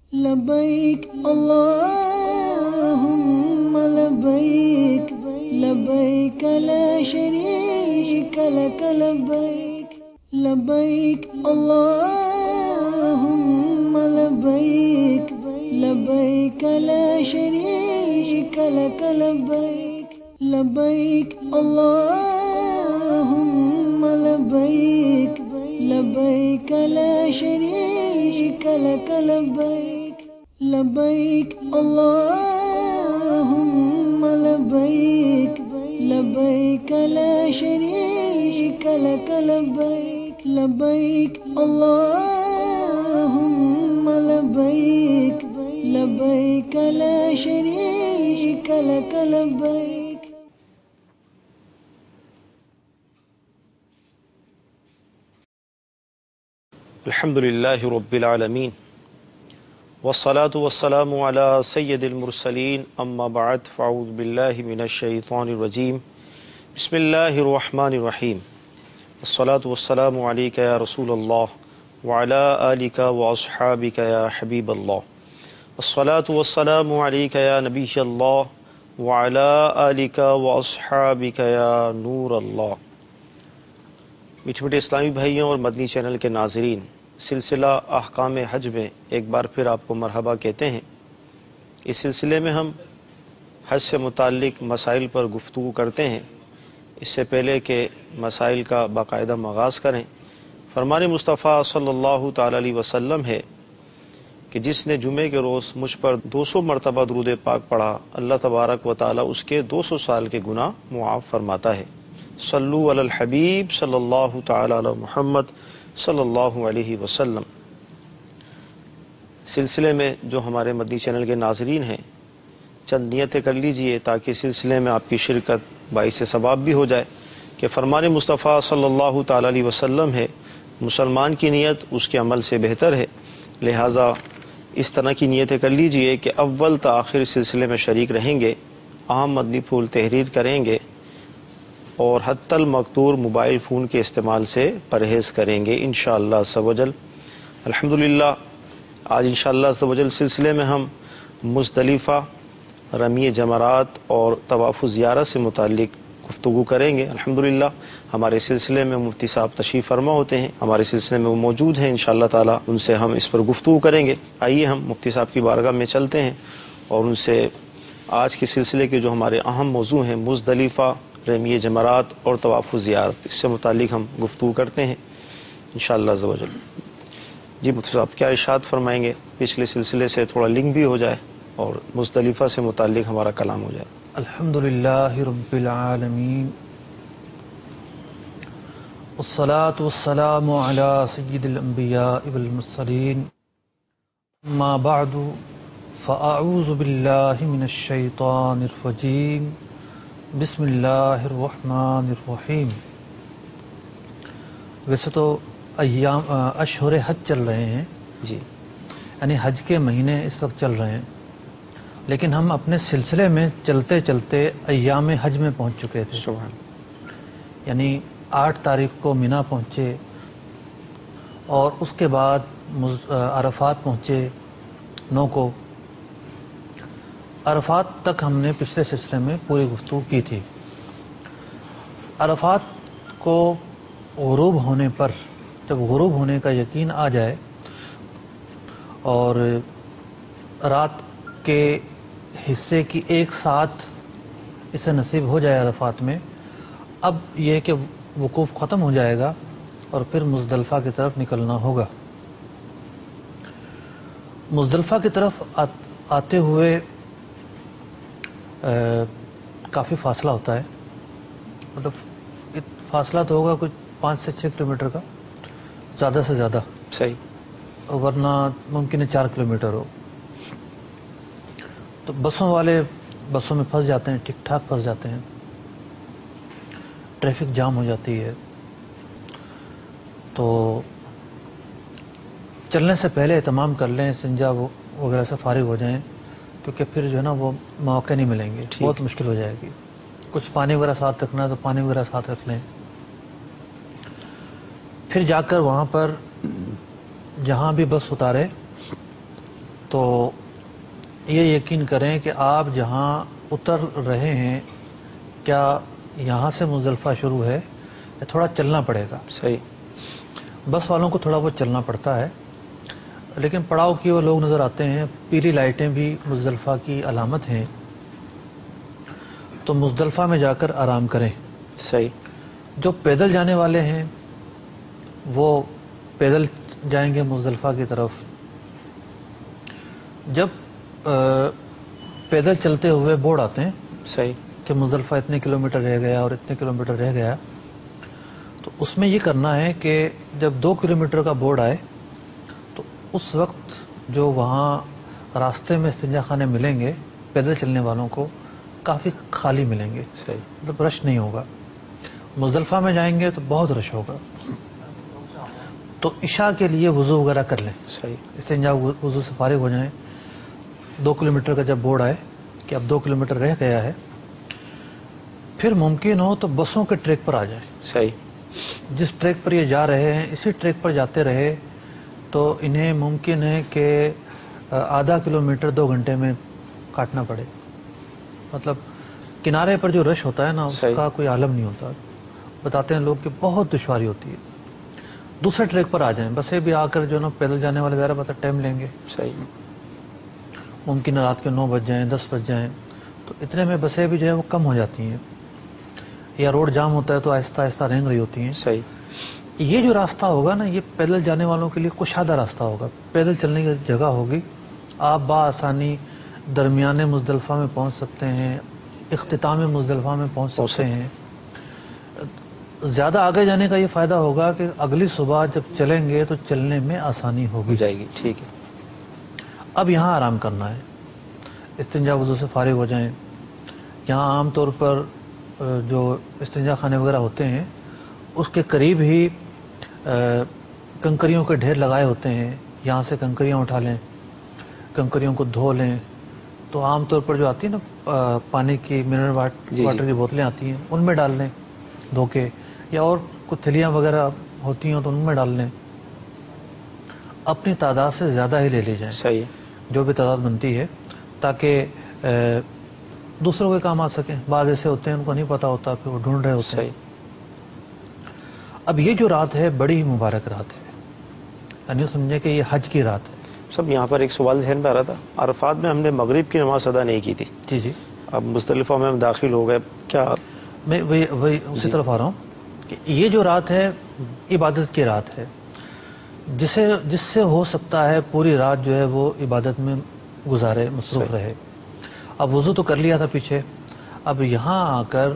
لبیک اللہم لبیک لبیک لا شریک لک لبیک لبیک اللہم لبیک لبیک لا شریک لک لبیک لبیک اللہم لبیک لبیک لا شریک لک لبیک لبیک اللہم لبیک لبیک لا شریک لک لبیک لبیک اللہم لبیک لبیک لا شریک لک لبیک. الحمد للہ رب العالمین والصلاة والسلام على سید المرسلین اما بعد فاعوذ باللہ من الشیطان الرجیم بسم اللہ الرحمن الرحیم الصلاة والسلام علیک یا رسول اللہ وعلى آلک واصحابک یا حبیب اللہ الصلاة والسلام علیک یا نبی اللہ وعلى آلک واصحابک یا نور اللہ. میٹھے میٹھے اسلامی بھائیوں اور مدنی چینل کے ناظرین، سلسلہ احکام حج میں ایک بار پھر آپ کو مرحبا کہتے ہیں. اس سلسلے میں ہم حج سے متعلق مسائل پر گفتگو کرتے ہیں. اس سے پہلے کہ مسائل کا باقاعدہ آغاز کریں، فرمان مصطفیٰ صلی اللہ تعالی علیہ وسلم ہے کہ جس نے جمعے کے روز مجھ پر 200 مرتبہ درود پاک پڑھا، اللہ تبارک و تعالی اس کے 200 سال کے گناہ معاف فرماتا ہے. صلو علی الحبیب صلی اللہ تعالی علی محمد صلی اللہ علیہ وسلم. سلسلے میں جو ہمارے مدنی چینل کے ناظرین ہیں، چند نیتیں کر لیجئے تاکہ سلسلے میں آپ کی شرکت باعث ثواب بھی ہو جائے کہ فرمان مصطفیٰ صلی اللہ تعالی علیہ وسلم ہے مسلمان کی نیت اس کے عمل سے بہتر ہے. لہٰذا اس طرح کی نیتیں کر لیجئے کہ اول تا آخر سلسلے میں شریک رہیں گے، اہم مدنی پھول تحریر کریں گے اور حتی المقدور موبائل فون کے استعمال سے پرہیز کریں گے انشاءاللہ عز و جل. الحمدللہ آج انشاءاللہ عز و جل سلسلے میں ہم مزدلفہ، رمی جمرات اور طواف زیارت سے متعلق گفتگو کریں گے. الحمدللہ ہمارے سلسلے میں مفتی صاحب تشریف فرما ہوتے ہیں، ہمارے سلسلے میں وہ موجود ہیں. انشاءاللہ تعالی ان سے ہم اس پر گفتگو کریں گے. آئیے ہم مفتی صاحب کی بارگاہ میں چلتے ہیں اور ان سے آج کے سلسلے کے جو ہمارے اہم موضوع ہیں مزدلفہ، رمی جمرات اور طواف زیارت، اس سے متعلق ہم گفتگو کرتے ہیں انشاءاللہ عز و جل. جی مفتی صاحب کیا ارشاد فرمائیں گے؟ پچھلے سلسلے سے تھوڑا لنک بھی ہو جائے اور مزدلفہ سے متعلق ہمارا کلام ہو جائے. الحمدللہ رب العالمین والصلاة والسلام علی سید الانبیاء والمرسلین اما بعد فاعوذ باللہ من الشیطان الرجیم بسم اللہ الرحمن الرحیم. ویسے تو اشہر حج چل رہے ہیں، جی یعنی حج کے مہینے اس وقت چل رہے ہیں، لیکن ہم اپنے سلسلے میں چلتے چلتے ایام حج میں پہنچ چکے تھے. سبحان. یعنی 8 تاریخ کو مینا پہنچے اور اس کے بعد عرفات پہنچے 9 کو. عرفات تک ہم نے پچھلے سلسلے میں پوری گفتگو کی تھی. عرفات کو غروب ہونے پر، جب غروب ہونے کا یقین آ جائے اور رات کے حصے کی 1 ساعت اسے نصیب ہو جائے عرفات میں، اب یہ کہ وقوف ختم ہو جائے گا اور پھر مزدلفہ کی طرف نکلنا ہوگا. مزدلفہ کی طرف آتے ہوئے کافی فاصلہ ہوتا ہے، مطلب فاصلہ تو ہوگا کچھ 5 سے 6 کلومیٹر کا، زیادہ سے زیادہ صحیح، ورنہ ممکن ہے 4 کلومیٹر ہو. تو بسوں والے بسوں میں پھنس جاتے ہیں، ٹھیک ٹھاک پھنس جاتے ہیں، ٹریفک جام ہو جاتی ہے. تو چلنے سے پہلے اہتمام کر لیں، استنجا وغیرہ سے فارغ ہو جائیں، کیونکہ پھر جو ہے نا وہ مواقع نہیں ملیں گے، بہت مشکل ہو جائے گی. کچھ پانی وغیرہ ساتھ رکھنا ہے تو پانی وغیرہ ساتھ رکھ لیں. پھر جا کر وہاں پر جہاں بھی بس اتارے تو یہ یقین کریں کہ آپ جہاں اتر رہے ہیں کیا یہاں سے مزدلفہ شروع ہے یا تھوڑا چلنا پڑے گا. صحیح. بس والوں کو تھوڑا بہت چلنا پڑتا ہے، لیکن پڑاؤ کیے وہ لوگ نظر آتے ہیں. پیلی لائٹیں بھی مزدلفہ کی علامت ہیں، تو مزدلفہ میں جا کر آرام کریں. صحیح. جو پیدل جانے والے ہیں وہ پیدل جائیں گے مزدلفہ کی طرف. جب پیدل چلتے ہوئے بورڈ آتے ہیں صحیح کہ مزدلفہ اتنے کلومیٹر رہ گیا اور اتنے کلومیٹر رہ گیا، تو اس میں یہ کرنا ہے کہ جب 2 کلومیٹر کا بورڈ آئے تو اس وقت جو وہاں راستے میں استنجا خانے ملیں گے پیدل چلنے والوں کو کافی خالی ملیں گے، صحیح. مطلب رش نہیں ہوگا. مزدلفہ میں جائیں گے تو بہت رش ہوگا، تو عشاء کے لیے وضو وغیرہ کر لیں. صحیح. استنجا وضو سے فارغ ہو جائیں. 2 کلومیٹر کا جب بورڈ آئے کہ اب 2 کلومیٹر رہ گیا ہے، پھر ممکن ہو تو بسوں کے ٹریک پر آ جائیں. صحیح. جس ٹریک پر یہ جا رہے ہیں اسی ٹریک پر جاتے رہے تو انہیں ممکن ہے کہ آدھا کلومیٹر 2 گھنٹے میں کاٹنا پڑے. مطلب کنارے پر جو رش ہوتا ہے نا اس کا کوئی عالم نہیں ہوتا. بتاتے ہیں لوگ کہ بہت دشواری ہوتی ہے. دوسرے ٹریک پر آ جائیں. بسیں بھی آ کر جو نا پیدل جانے والے ذرا بہت ٹائم لیں گے. صحیح. ممکن ہے رات کے 9 بج جائیں 10 بج جائیں، تو اتنے میں بسیں بھی جو ہے وہ کم ہو جاتی ہیں، یا روڈ جام ہوتا ہے تو آہستہ آہستہ رینگ رہی ہوتی ہیں. صحیح. یہ جو راستہ ہوگا نا یہ پیدل جانے والوں کے لیے کشادہ راستہ ہوگا، پیدل چلنے کی جگہ ہوگی. آپ بآسانی درمیانے مزدلفہ میں پہنچ سکتے ہیں، اختتام مزدلفہ میں پہنچ سکتے ہیں. زیادہ آگے جانے کا یہ فائدہ ہوگا کہ اگلی صبح جب چلیں گے تو چلنے میں آسانی ہوگی. جائے گی. ٹھیک ہے. اب یہاں آرام کرنا ہے. استنجا وضو سے فارغ ہو جائیں. یہاں عام طور پر جو استنجا خانے وغیرہ ہوتے ہیں اس کے قریب ہی کنکریوں کے ڈھیر لگائے ہوتے ہیں. یہاں سے کنکریاں اٹھا لیں، کنکریوں کو دھو لیں. تو عام طور پر جو آتی ہے نا پانی کی منرل واٹر کی بوتلیں آتی ہیں ان میں ڈال لیں دھو کے، یا اور کچھ تھیلیاں وغیرہ ہوتی ہیں تو ان میں ڈال لیں. اپنی تعداد سے زیادہ ہی لے لی جائیں. صحیح. جو بھی تعداد بنتی ہے تاکہ دوسروں کے کام آ سکیں. بعض ایسے ہوتے ہیں ان کو نہیں پتا ہوتا پھر وہ ڈھونڈ رہے ہوتے ہیں. اب یہ جو رات ہے بڑی ہی مبارک رات ہے، یعنی سمجھے کہ یہ حج کی رات ہے. سب یہاں پر ایک سوال ذہن میں آ رہا تھا. عرفات میں ہم نے مغرب کی نماز ادا نہیں کی تھی. جی جی. اب مزدلفہ میں ہم داخل ہو گئے، کیا میں وہی اسی طرف آ رہا ہوں کہ یہ جو رات ہے عبادت کی رات ہے، جس سے ہو سکتا ہے پوری رات جو ہے وہ عبادت میں گزارے، مصروف رہے. اب وضو تو کر لیا تھا پیچھے، اب یہاں آ کر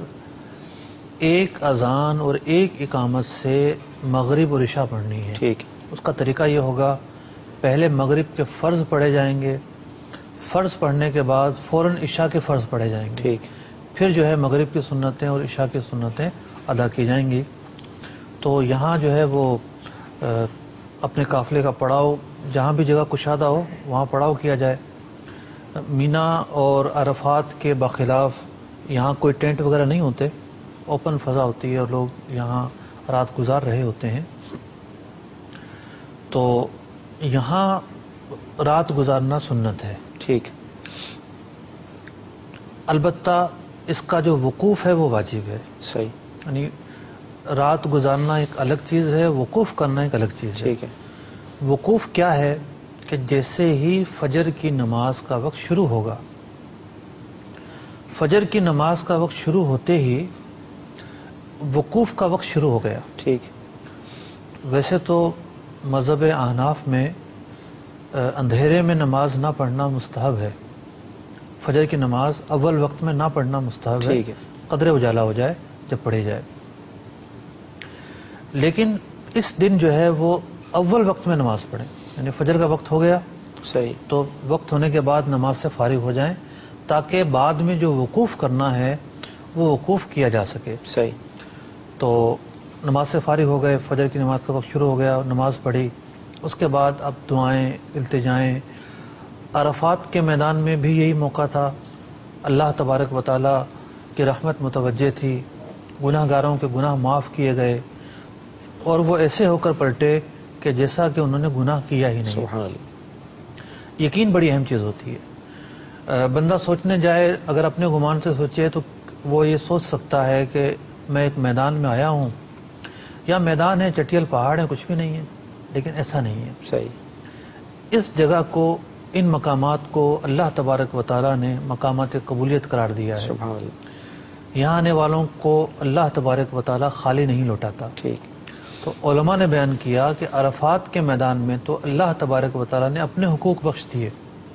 ایک اذان اور ایک اقامت سے مغرب اور عشاء پڑھنی ہے. ٹھیک. اس کا طریقہ یہ ہوگا پہلے مغرب کے فرض پڑھے جائیں گے، فرض پڑھنے کے بعد فوراً عشاء کے فرض پڑھے جائیں گے. ٹھیک. پھر جو ہے مغرب کی سنتیں اور عشاء کی سنتیں ادا کی جائیں گی. تو یہاں جو ہے وہ اپنے قافلے کا پڑاؤ جہاں بھی جگہ کشادہ ہو وہاں پڑاؤ کیا جائے. مینا اور عرفات کے بخلاف یہاں کوئی ٹینٹ وغیرہ نہیں ہوتے، اوپن فضا ہوتی ہے اور لوگ یہاں رات گزار رہے ہوتے ہیں. تو یہاں رات گزارنا سنت ہے. ٹھیک. البتہ اس کا جو وقوف ہے وہ واجب ہے. صحیح. یعنی رات گزارنا ایک الگ چیز ہے، وقوف کرنا ایک الگ چیز ہے. ٹھیک ہے. وقوف کیا ہے کہ جیسے ہی فجر کی نماز کا وقت شروع ہوگا، فجر کی نماز کا وقت شروع ہوتے ہی وقوف کا وقت شروع ہو گیا. ٹھیک. ویسے تو مذہب احناف میں اندھیرے میں نماز نہ پڑھنا مستحب ہے. فجر کی نماز اول وقت میں نہ پڑھنا مستحب ہے، قدرے اجالا ہو جائے جب پڑھی جائے. لیکن اس دن جو ہے وہ اول وقت میں نماز پڑھیں، یعنی فجر کا وقت ہو گیا صحیح تو وقت ہونے کے بعد نماز سے فارغ ہو جائیں تاکہ بعد میں جو وقوف کرنا ہے وہ وقوف کیا جا سکے. صحیح. تو نماز سے فارغ ہو گئے، فجر کی نماز کا وقت شروع ہو گیا اور نماز پڑھی. اس کے بعد اب دعائیں، التجائیں. عرفات کے میدان میں بھی یہی موقع تھا، اللہ تبارک و تعالیٰ کی رحمت متوجہ تھی، گناہ گاروں کے گناہ معاف کیے گئے اور وہ ایسے ہو کر پلٹے کہ جیسا کہ انہوں نے گناہ کیا ہی نہیں. سبحان اللہ. یقین بڑی اہم چیز ہوتی ہے. بندہ سوچنے جائے اگر اپنے گمان سے سوچے تو وہ یہ سوچ سکتا ہے کہ میں ایک میدان میں آیا ہوں، یا میدان ہے، چٹیل پہاڑ ہے، کچھ بھی نہیں ہے، لیکن ایسا نہیں ہے. صحیح. اس جگہ کو، ان مقامات کو اللہ تبارک و تعالیٰ نے مقامات قبولیت قرار دیا ہے. سبحان اللہ. یہاں آنے والوں کو اللہ تبارک و تعالیٰ خالی نہیں لوٹاتا. ٹھیک. تو علماء نے بیان کیا کہ عرفات کے میدان میں تو اللہ تبارک و تعالیٰ نے اپنے حقوق بخش دیے.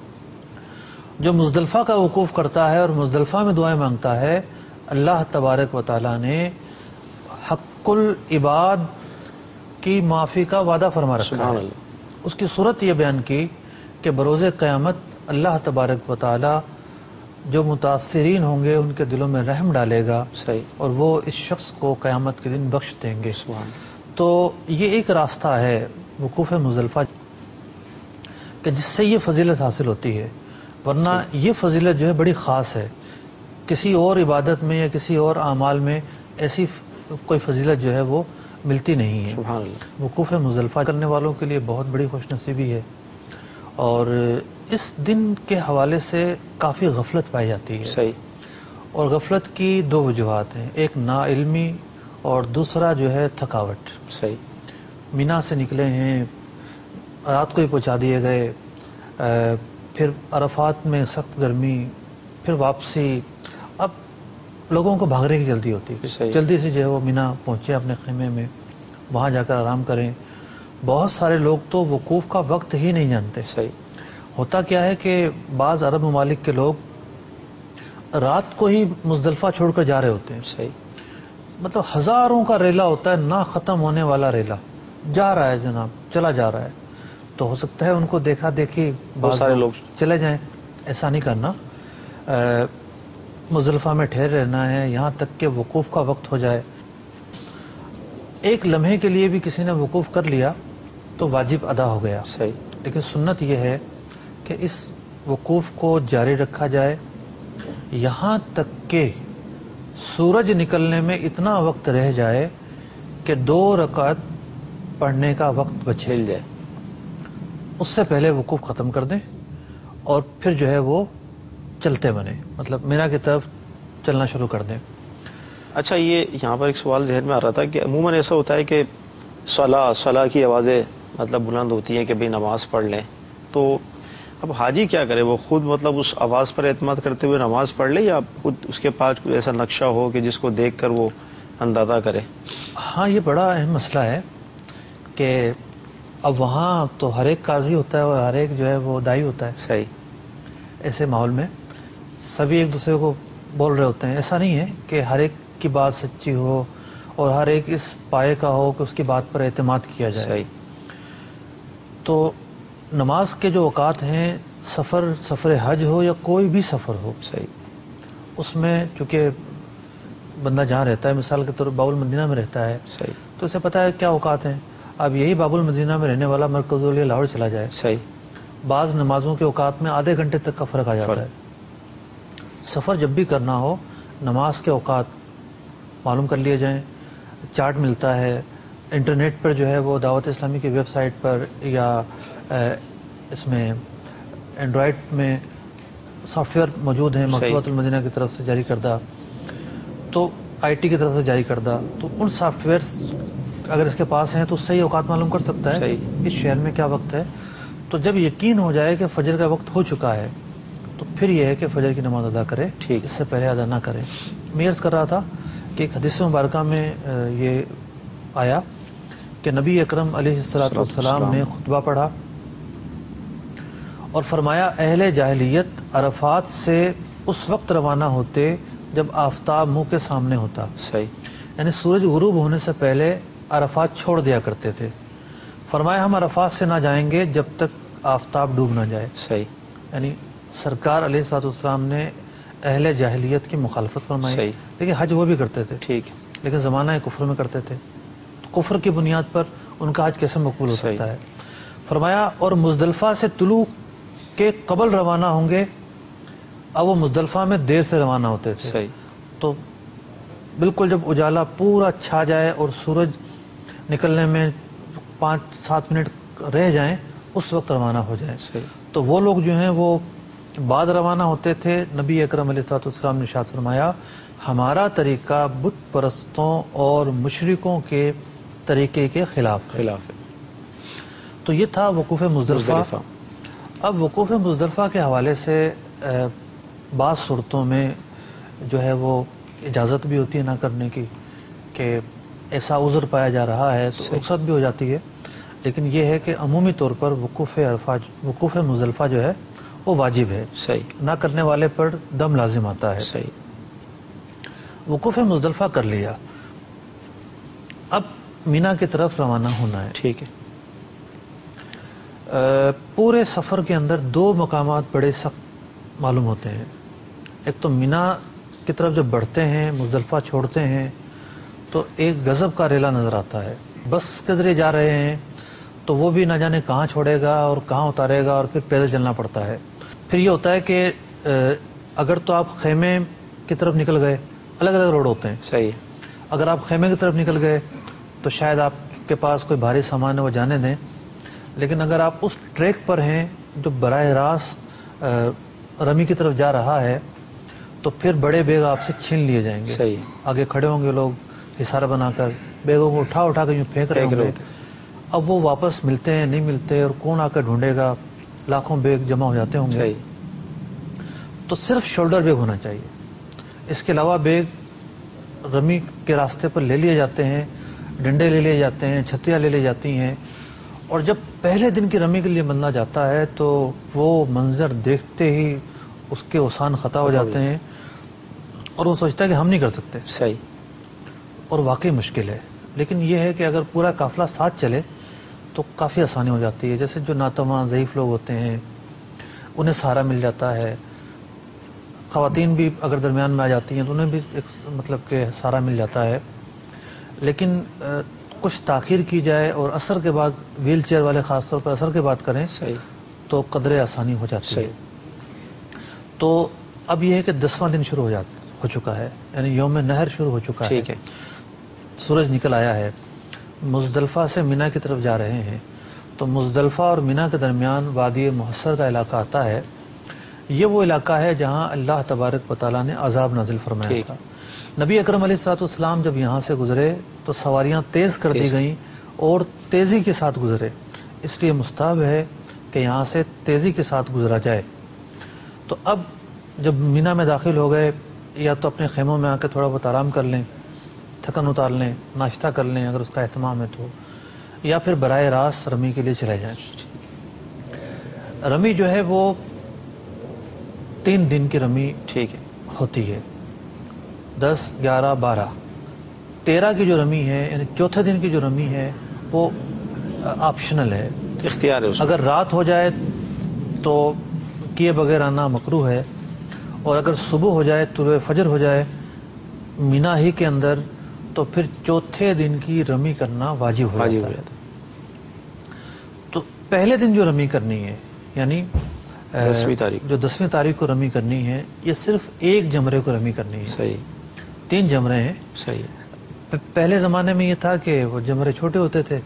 جو مزدلفہ کا وقوف کرتا ہے اور مزدلفہ میں دعائیں مانگتا ہے، اللہ تبارک و تعالیٰ نے حق العباد کی معافی کا وعدہ فرما رکھا سبحان ہے. اللہ. اس کی صورت یہ بیان کی کہ بروز قیامت اللہ تبارک و تعالیٰ جو متاثرین ہوں گے ان کے دلوں میں رحم ڈالے گا، صحیح. اور وہ اس شخص کو قیامت کے دن بخش دیں گے. سبحان اللہ. تو یہ ایک راستہ ہے وقوف مزدلفہ کہ جس سے یہ فضیلت حاصل ہوتی ہے، ورنہ یہ فضیلت جو ہے بڑی خاص ہے. کسی اور عبادت میں یا کسی اور اعمال میں ایسی کوئی فضیلت جو ہے وہ ملتی نہیں ہے. سبحان اللہ. وقوف مزدلفہ کرنے والوں کے لیے بہت بڑی خوش نصیبی ہے. اور اس دن کے حوالے سے کافی غفلت پائی جاتی ہے. صحیح. اور غفلت کی دو وجوہات ہیں، ایک نا علمی اور دوسرا جو ہے تھکاوٹ. صحیح. مینا سے نکلے ہیں، رات کو ہی پہنچا دیے گئے، پھر عرفات میں سخت گرمی، پھر واپسی. اب لوگوں کو بھاگنے کی جلدی ہوتی ہے، صحیح. جلدی سے جو ہے وہ مینا پہنچے اپنے خیمے میں، وہاں جا کر آرام کریں. بہت سارے لوگ تو وقوف کا وقت ہی نہیں جانتے. صحیح. ہوتا کیا ہے کہ بعض عرب ممالک کے لوگ رات کو ہی مزدلفہ چھوڑ کر جا رہے ہوتے ہیں. صحیح. مطلب ہزاروں کا ریلا ہوتا ہے، نہ ختم ہونے والا ریلا جا رہا ہے جناب، چلا جا رہا ہے. تو ہو سکتا ہے ان کو دیکھا دیکھی بہت سارے لوگ چلے جائیں. ایسا نہیں کرنا، مزدلفہ میں ٹھہر رہنا ہے یہاں تک کہ وقوف کا وقت ہو جائے. ایک لمحے کے لیے بھی کسی نے وقوف کر لیا تو واجب ادا ہو گیا. صحیح. لیکن سنت یہ ہے کہ اس وقوف کو جاری رکھا جائے یہاں تک کہ سورج نکلنے میں اتنا وقت رہ جائے کہ 2 رکعت پڑھنے کا وقت بچے، مل جائے. اس سے پہلے وقوف ختم کر دیں اور پھر جو ہے وہ چلتے بنے، مطلب مینا کی طرف چلنا شروع کر دیں. اچھا، یہ یہاں پر ایک سوال ذہن میں آ رہا تھا کہ عموماً ایسا ہوتا ہے کہ صلاح کی آوازیں مطلب بلند ہوتی ہیں کہ بھئی نماز پڑھ لیں. تو اب حاجی کیا کرے؟ وہ خود مطلب اس آواز پر اعتماد کرتے ہوئے نماز پڑھ لے، یا خود اس کے پاس کوئی ایسا نقشہ ہو کہ جس کو دیکھ کر وہ اندازہ کرے؟ ہاں، یہ بڑا اہم مسئلہ ہے کہ اب وہاں تو ہر ایک قاضی ہوتا ہے اور ہر ایک جو ہے وہ دائی ہوتا ہے. صحیح. ایسے ماحول میں سبھی ایک دوسرے کو بول رہے ہوتے ہیں. ایسا نہیں ہے کہ ہر ایک کی بات سچی ہو اور ہر ایک اس پائے کا ہو کہ اس کی بات پر اعتماد کیا جائے. صحیح. تو نماز کے جو اوقات ہیں، سفر حج ہو یا کوئی بھی سفر ہو، صحیح. اس میں چونکہ بندہ جہاں رہتا ہے، مثال کے طور پر باب المدینہ میں رہتا ہے، صحیح. تو اسے پتا ہے کیا اوقات ہیں. اب یہی باب المدینہ میں رہنے والا مرکز الیا لاہور چلا جائے، صحیح. بعض نمازوں کے اوقات میں آدھے گھنٹے تک کا فرق آ جاتا ہے. سفر جب بھی کرنا ہو، نماز کے اوقات معلوم کر لیے جائیں. چارٹ ملتا ہے انٹرنیٹ پر، جو ہے وہ دعوت اسلامی کی ویب سائٹ پر، یا اس میں اینڈرائڈ میں سافٹ ویئر موجود ہیں مکتبۃ المدینہ کی طرف سے جاری کردہ، تو آئی ٹی کی طرف سے جاری کردہ. تو ان سافٹ ویئرس اگر اس کے پاس ہیں تو اس سے ہی اوقات معلوم کر سکتا ہے کہ اس شہر میں کیا وقت ہے. تو جب یقین ہو جائے کہ فجر کا وقت ہو چکا ہے تو پھر یہ ہے کہ فجر کی نماز ادا کرے، اس سے پہلے ادا نہ کرے. میں عرض کر رہا تھا کہ ایک حدیث مبارکہ میں یہ آیا کہ نبی اکرم علیہ الصلوۃ والسلام نے خطبہ پڑھا اور فرمایا، اہل جاہلیت عرفات سے اس وقت روانہ ہوتے جب آفتاب منہ کے سامنے ہوتا. صحیح. یعنی سورج غروب ہونے سے پہلے عرفات چھوڑ دیا کرتے تھے. فرمایا ہم عرفات سے نہ جائیں گے جب تک آفتاب ڈوب نہ جائے. صحیح. یعنی سرکار علیہ الصلوۃ والسلام نے اہل جاہلیت کی مخالفت فرمائی. دیکھیں حج وہ بھی کرتے تھے، ٹھیک، لیکن زمانہ کفر میں کرتے تھے. تو کفر کی بنیاد پر ان کا حج کیسے مقبول ہو سکتا ہے؟ فرمایا اور مزدلفہ سے طلوع کے قبل روانہ ہوں گے. اب وہ مزدلفہ میں دیر سے روانہ ہوتے تھے. صحیح. تو بالکل جب اجالا پورا چھا جائے اور سورج نکلنے میں 5-7 منٹ رہ جائیں اس وقت روانہ ہو جائیں. صحیح. تو وہ لوگ جو ہیں وہ بعد روانہ ہوتے تھے. نبی اکرم علیہ الصلوۃ والسلام نے ارشاد فرمایا ہمارا طریقہ بت پرستوں اور مشرکوں کے طریقے کے خلاف ہے. خلاف ہے. تو یہ تھا وقوف مزدلفہ. اب وقوف مزدلفہ کے حوالے سے بعض صورتوں میں جو ہے وہ اجازت بھی ہوتی ہے نہ کرنے کی کہ ایسا عذر پایا جا رہا ہے تو رخصت بھی ہو جاتی ہے. لیکن یہ ہے کہ عمومی طور پر وقوف مزدلفہ جو ہے وہ واجب ہے. صحیح. نہ کرنے والے پر دم لازم آتا ہے. صحیح. وقوف مزدلفہ کر لیا. اب مینا کی طرف روانہ ہونا ہے. ٹھیک ہے. پورے سفر کے اندر دو مقامات بڑے سخت معلوم ہوتے ہیں. ایک تو مینا کی طرف جب بڑھتے ہیں مزدلفہ چھوڑتے ہیں تو ایک غضب کا ریلا نظر آتا ہے. بس کے ذریعے جا رہے ہیں تو وہ بھی نہ جانے کہاں چھوڑے گا اور کہاں اتارے گا اور پھر پیدل چلنا پڑتا ہے. پھر یہ ہوتا ہے کہ اگر تو آپ خیمے کی طرف نکل گئے الگ الگ روڈ ہوتے ہیں. صحیح. اگر آپ خیمے کی طرف نکل گئے تو شاید آپ کے پاس کوئی بھاری سامان ہے وہ جانے دیں. لیکن اگر آپ اس ٹریک پر ہیں جو براہ راست رمی کی طرف جا رہا ہے تو پھر بڑے بیگ آپ سے چھین لیے جائیں گے. صحیح. آگے کھڑے ہوں گے لوگ حصار بنا کر بیگوں کو اٹھا اٹھا کے یوں پھینک رہے ہوں گے. اب وہ واپس ملتے ہیں نہیں ملتے اور کون آ کر ڈھونڈے گا. لاکھوں بیگ جمع ہو جاتے ہوں گے. صحیح. تو صرف شولڈر بیگ ہونا چاہیے. اس کے علاوہ بیگ رمی کے راستے پر لے لیے جاتے ہیں. ڈنڈے لے لیے جاتے ہیں. چھتریاں لے لی جاتی ہیں. اور جب پہلے دن کی رمی کے لیے بندہ جاتا ہے تو وہ منظر دیکھتے ہی اس کے اوسان خطا ہو جاتے ہیں اور وہ سوچتا ہے کہ ہم نہیں کر سکتے. صحیح. اور واقعی مشکل ہے. لیکن یہ ہے کہ اگر پورا قافلہ ساتھ چلے تو کافی آسانی ہو جاتی ہے. جیسے جو ناتواں ضعیف لوگ ہوتے ہیں انہیں سہارا مل جاتا ہے. خواتین بھی اگر درمیان میں آ جاتی ہیں تو انہیں بھی ایک مطلب کہ سہارا مل جاتا ہے. لیکن کچھ تاخیر کی جائے اور عصر کے بعد ویل چیئر والے خاص طور پر عصر کے بعد کریں صحیح. تو قدرے آسانی ہو جاتی ہے. تو اب یہ ہے کہ 10واں دن شروع ہو چکا ہے. یعنی یوم نہر شروع ہو چکا ہے. ٹھیک ہے. سورج نکل آیا ہے. مزدلفہ سے مینا کی طرف جا رہے ہیں. تو مزدلفہ اور مینا کے درمیان وادی محصر کا علاقہ آتا ہے. یہ وہ علاقہ ہے جہاں اللہ تبارک و تعالیٰ نے عذاب نازل فرمایا تھا. نبی اکرم علیہ الصلوۃ والسلام جب یہاں سے گزرے تو سواریاں تیز کر دی گئیں اور تیزی کے ساتھ گزرے. اس لیے مستحب ہے کہ یہاں سے تیزی کے ساتھ گزرا جائے. تو اب جب مینا میں داخل ہو گئے یا تو اپنے خیموں میں آ کے تھوڑا بہت آرام کر لیں, تھکن اتار لیں, ناشتہ کر لیں اگر اس کا اہتمام ہے تو, یا پھر براہ راست رمی کے لیے چلے جائیں. رمی جو ہے وہ 3 دن کی رمی ٹھیک ہے ہوتی ہے. 10, 11, 12, 13 کی جو رمی ہے یعنی چوتھے دن کی جو رمی ہے وہ آپشنل ہے, اختیار ہے. اگر رات ہو جائے تو کیے بغیر آنا مکروہ ہے, اور اگر صبح ہو جائے طلوع فجر ہو جائے مینا ہی کے اندر تو پھر چوتھے دن کی رمی کرنا واجب ہو جاتا ہے. تو پہلے دن جو رمی کرنی ہے یعنی 10ویں تاریخ کو رمی کرنی ہے, یہ صرف ایک جمرے کو رمی کرنی ہے. صحیح. 3 جمرے ہیں. صحیح. پہلے زمانے میں یہ تھا کہ وہ جمرے چھوٹے ہوتے تھے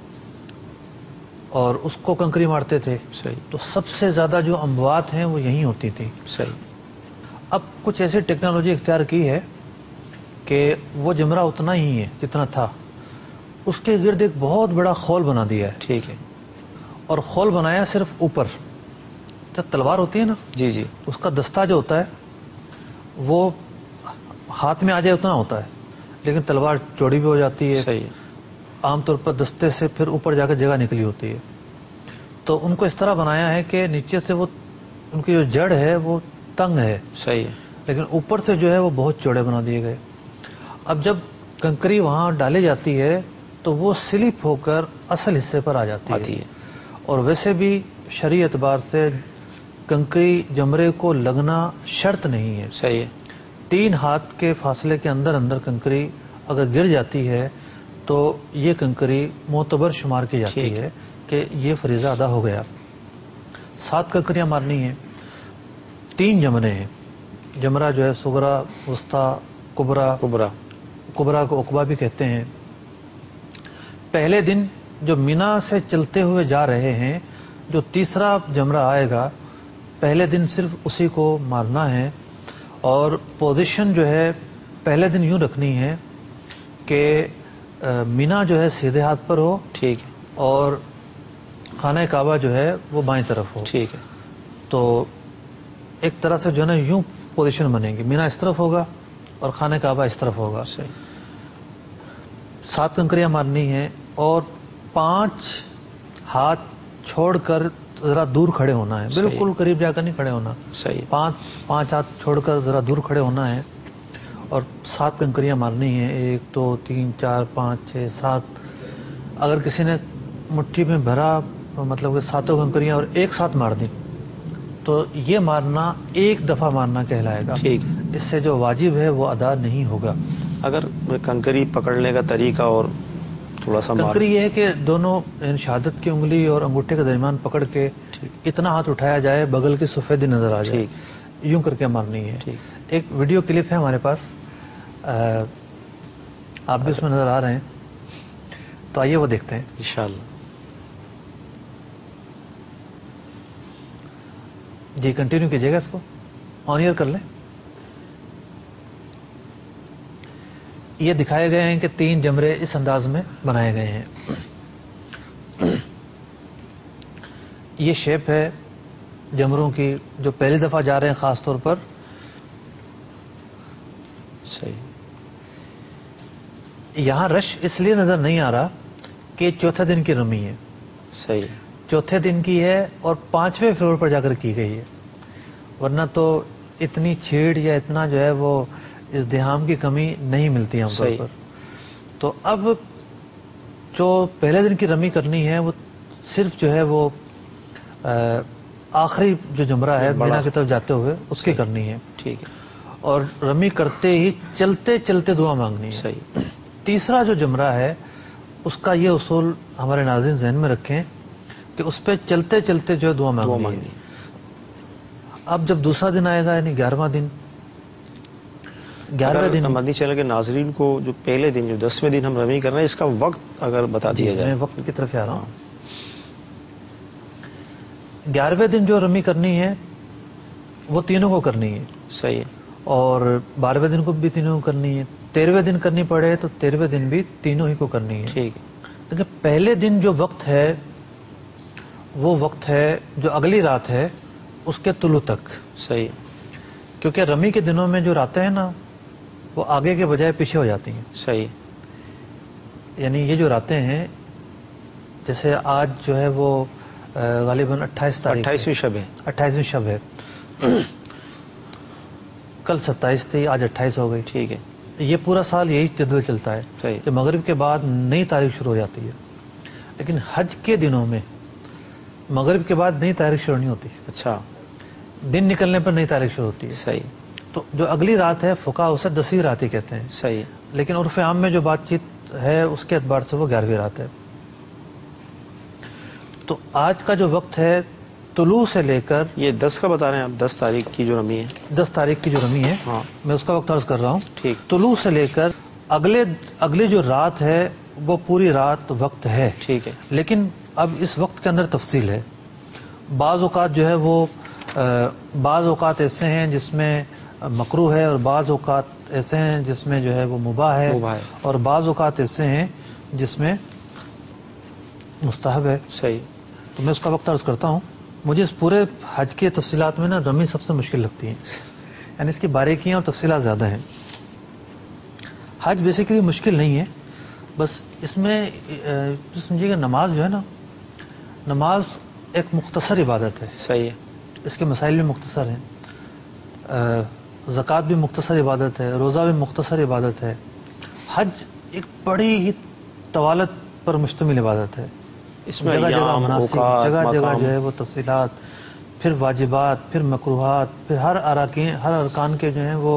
اور اس کو کنکری مارتے تھے. صحیح. تو سب سے زیادہ جو اموات ہیں وہ یہیں ہوتی تھی. صحیح. اب کچھ ایسی ٹیکنالوجی اختیار کی ہے کہ وہ جمرہ اتنا ہی ہے جتنا تھا, اس کے گرد ایک بہت بڑا خول بنا دیا ہے. ٹھیک ہے. اور خول بنایا صرف اوپر, جب تلوار ہوتی ہے نا, جی جی, اس کا دستہ جو ہوتا ہے وہ ہاتھ میں آ جائے اتنا ہوتا ہے, لیکن تلوار چوڑی بھی ہو جاتی ہے. صحیح. عام طور پر دستے سے پھر اوپر جا کر جگہ نکلی ہوتی ہے. تو ان کو اس طرح بنایا ہے کہ نیچے سے وہ ان کی جو جڑ ہے وہ تنگ ہے. صحیح ہے. لیکن اوپر سے جو ہے وہ بہت چوڑے بنا دیے گئے. اب جب کنکری وہاں ڈالی جاتی ہے تو وہ سلپ ہو کر اصل حصے پر آ جاتی ہے. اور ویسے بھی شرعی اعتبار سے کنکری جمرے کو لگنا شرط نہیں ہے. صحیح ہے. 3 ہاتھ کے فاصلے کے اندر اندر کنکری اگر گر جاتی ہے تو یہ کنکری معتبر شمار کی جاتی ہے کہ یہ فریضہ ادا ہو گیا. 7 کنکریاں مارنی ہیں. 3 جمرے ہیں. جمرہ جو ہے صغرا, وسطیٰ, کبرا. کبرا کو عقبہ بھی کہتے ہیں. پہلے دن جو مینا سے چلتے ہوئے جا رہے ہیں جو تیسرا جمرہ آئے گا پہلے دن صرف اسی کو مارنا ہے، اور پوزیشن جو ہے پہلے دن یوں رکھنی ہے کہ مینا جو ہے سیدھے ہاتھ پر ہو، ٹھیک ہے، اور خانہ کعبہ جو ہے وہ بائیں طرف ہو. ٹھیک ہے، تو ایک طرح سے جو ہے نا یوں پوزیشن بنے گی، مینا اس طرف ہوگا اور خانہ کعبہ اس طرف ہوگا. صحیح، 7 کنکریاں مارنی ہیں، اور 5 ہاتھ چھوڑ کر ذرا دور کھڑے ہونا ہے، صحیح. بالکل قریب جا کر نہیں کھڑے ہونا. صحیح، 5 ہاتھ چھوڑ کر ذرا دور کھڑے ہونا ہے، اور 7 کنکریاں مارنی ہیں. 1 2 3 4 5 6 7. اگر کسی نے مٹھی میں بھرا مطلب کہ 7 کنکریاں اور ایک ساتھ مار دی تو یہ مارنا ایک دفعہ مارنا کہلائے گا. ٹھیک. اس سے جو واجب ہے وہ ادا نہیں ہوگا. اگر کنکری پکڑنے کا طریقہ اور تھوڑا سا کنکری یہ ہے کہ دونوں شہادت کی انگلی اور انگوٹھے کے درمیان پکڑ کے اتنا ہاتھ اٹھایا جائے بغل کی سفیدی نظر آ جائے، یوں کر کے مارنی ہے. ایک ویڈیو کلپ ہے ہمارے پاس، آپ بھی اس میں نظر آ رہے ہیں، تو آئیے وہ دیکھتے ہیں انشاءاللہ. جی کنٹینیو کیجیے گا، اس کو آن ایئر کر لیں. یہ دکھائے گئے ہیں کہ 3 جمرے اس انداز میں بنائے گئے ہیں. یہ شیپ ہے جمروں کی جو پہلی دفعہ جا رہے ہیں خاص طور پر. صحیح. یہاں رش اس لیے نظر نہیں آ رہا کہ چوتھے دن کی رمی ہے. صحیح. چوتھے دن کی ہے اور 5ویں فلور پر جا کر کی گئی ہے، ورنہ تو اتنی چھیڑ یا اتنا جو ہے وہ ازدحام کی کمی نہیں ملتی عام طور پر. تو اب جو پہلے دن کی رمی کرنی ہے وہ صرف جو ہے وہ آخری جو جمرہ ہے مینا کی طرف جاتے ہوئے اس کی کرنی ہے. ٹھیک ہے. اور رمی کرتے ہی چلتے چلتے دعا مانگنی ہے. صحیح. تیسرا جو جمرہ ہے اس کا یہ اصول ہمارے ناظرین ذہن میں رکھیں کہ اس پہ چلتے چلتے جو ہے دعا مانگنی ہے. اب جب دوسرا دن آئے گا یعنی 11واں دن، 11ویں دن مدنی چینل کے ناظرین کو جو پہلے دن جو 10ویں دن ہم رمی کر رہے ہیں اس کا وقت اگر بتا دیا جائے. میں وقت کی طرف آ رہا ہوں. 11ویں دن جو رمی کرنی ہے وہ تینوں کو کرنی ہے. صحیح ہے. اور 12ویں دن کو بھی تینوں کو کرنی ہے. 13ویں دن کرنی پڑے تو 13ویں دن بھی تینوں ہی کو کرنی ہے. ٹھیک ہے. لیکن پہلے دن جو وقت ہے وہ وقت ہے جو اگلی رات ہے اس کے طلوع تک. صحیح. کیونکہ رمی کے دنوں میں جو راتیں ہیں نا وہ آگے کے بجائے پیچھے ہو جاتی ہیں. صحیح. یعنی یہ جو راتیں ہیں جیسے آج جو ہے وہ غالباً 28 تاریخ 28ویں شب ہے. 28ویں شب ہے. کل 27 تھی، آج 28 ہو گئی. ٹھیک ہے. یہ پورا سال یہی جدول چلتا ہے. صحیح. کہ مغرب کے بعد نئی تاریخ شروع ہو جاتی ہے. لیکن حج کے دنوں میں مغرب کے بعد نئی تاریخ شروع نہیں ہوتی. اچھا. دن نکلنے پر نئی تاریخ شروع ہوتی ہے. صحیح. تو جو اگلی رات ہے فقہا اسے 10ویں رات ہی کہتے ہیں. صحیح. لیکن عرف عام میں جو بات چیت ہے اس کے اعتبار سے وہ 11ویں رات ہے. تو آج کا جو وقت ہے طلوع سے لے کر یہ 10 کا بتا رہے ہیں آپ، 10 تاریخ کی جو رمی ہے. 10 تاریخ کی جو رمی ہے ہاں میں اس کا وقت عرض کر رہا ہوں. ٹھیک. طلوع سے لے کر اگلی جو رات ہے وہ پوری رات وقت ہے. ٹھیک ہے. لیکن اب اس وقت کے اندر تفصیل ہے. بعض اوقات جو ہے وہ بعض اوقات ایسے ہیں جس میں مکروہ ہے، اور بعض اوقات ایسے ہیں جس میں جو ہے وہ مباح ہے، اور بعض اوقات ایسے ہیں جس میں مستحب ہے. صحیح. تو میں اس کا وقت عرض کرتا ہوں. مجھے اس پورے حج کی تفصیلات میں نا رمی سب سے مشکل لگتی ہے، یعنی اس کی باریکیاں اور تفصیلات زیادہ ہیں. حج بیسیکلی مشکل نہیں ہے، بس اس میں سمجھیے کہ نماز جو ہے نا، نماز ایک مختصر عبادت ہے. صحیح ہے. اس کے مسائل بھی مختصر ہیں. زکوٰۃ بھی مختصر عبادت ہے، روزہ بھی مختصر عبادت ہے. حج ایک بڑی ہی طوالت پر مشتمل عبادت ہے. اس میں جگہ جگہ ایام، مناسک، اوقات، جگہ جگہ مقام. جو ہے وہ تفصیلات، پھر واجبات، پھر مکروہات، پھر ہر ارکان کے جو ہیں وہ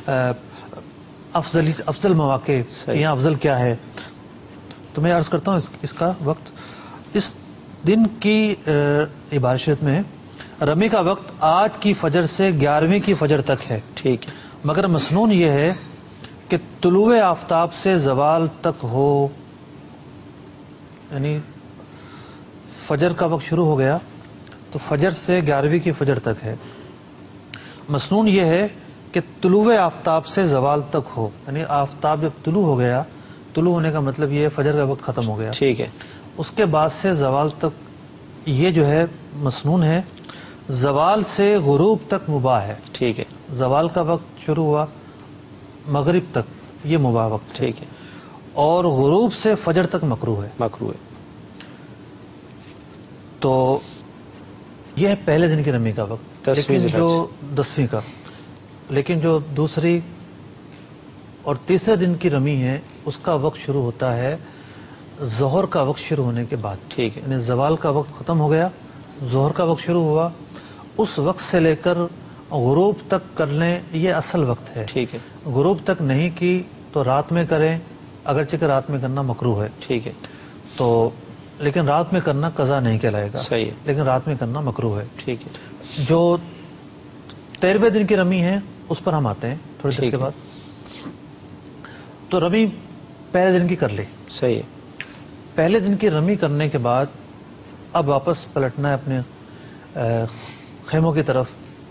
افضل مواقع کہ یہاں افضل کیا ہے. تو میں عرض کرتا ہوں اس کا وقت. اس دن کی عبارت شریعت میں رمی کا وقت آج کی فجر سے 11ویں کی فجر تک ہے. ٹھیک ہے. مگر مسنون یہ ہے کہ طلوع آفتاب سے زوال تک ہو، یعنی فجر کا وقت شروع ہو گیا تو فجر سے 11ویں کی فجر تک ہے. مسنون یہ ہے کہ طلوع آفتاب سے زوال تک ہو، یعنی آفتاب جب طلوع ہو گیا، طلوع ہونے کا مطلب یہ ہے فجر کا وقت ختم ہو گیا، ٹھیک ہے. اس کے بعد سے زوال تک یہ جو ہے مسنون ہے. زوال سے غروب تک مباح ہے. ٹھیک ہے. زوال کا وقت شروع ہوا مغرب تک یہ مباح وقت ہے. ٹھیک ہے. اور غروب سے فجر تک مکروہ ہے. مکروہ ہے. تو یہ ہے پہلے دن کی رمی کا وقت. لیکن جو 10ویں کا، لیکن جو دوسری اور تیسرے دن کی رمی ہے اس کا وقت شروع ہوتا ہے ظہر کا وقت شروع ہونے کے بعد. ٹھیک ہے. یعنی زوال کا وقت ختم ہو گیا، ظہر کا وقت شروع ہوا، اس وقت سے لے کر غروب تک کر لیں، یہ اصل وقت ہے. ٹھیک ہے. غروب تک نہیں کی تو رات میں کریں، اگرچہ کہ رات میں کرنا مکروہ ہے. ٹھیک ہے. تو لیکن رات میں کرنا قضا نہیں کہلائے گا. صحیح ہے. لیکن رات میں کرنا مکروہ ہے. ٹھیک ہے. جو 13ویں دن کی رمی ہے اس پر ہم آتے ہیں تھوڑی دیر کے بعد. تو رمی پہلے دن کی کر لی. صحیح ہے. پہلے دن کی رمی کرنے کے بعد اب واپس پلٹنا ہے اپنے خیموں کی طرف.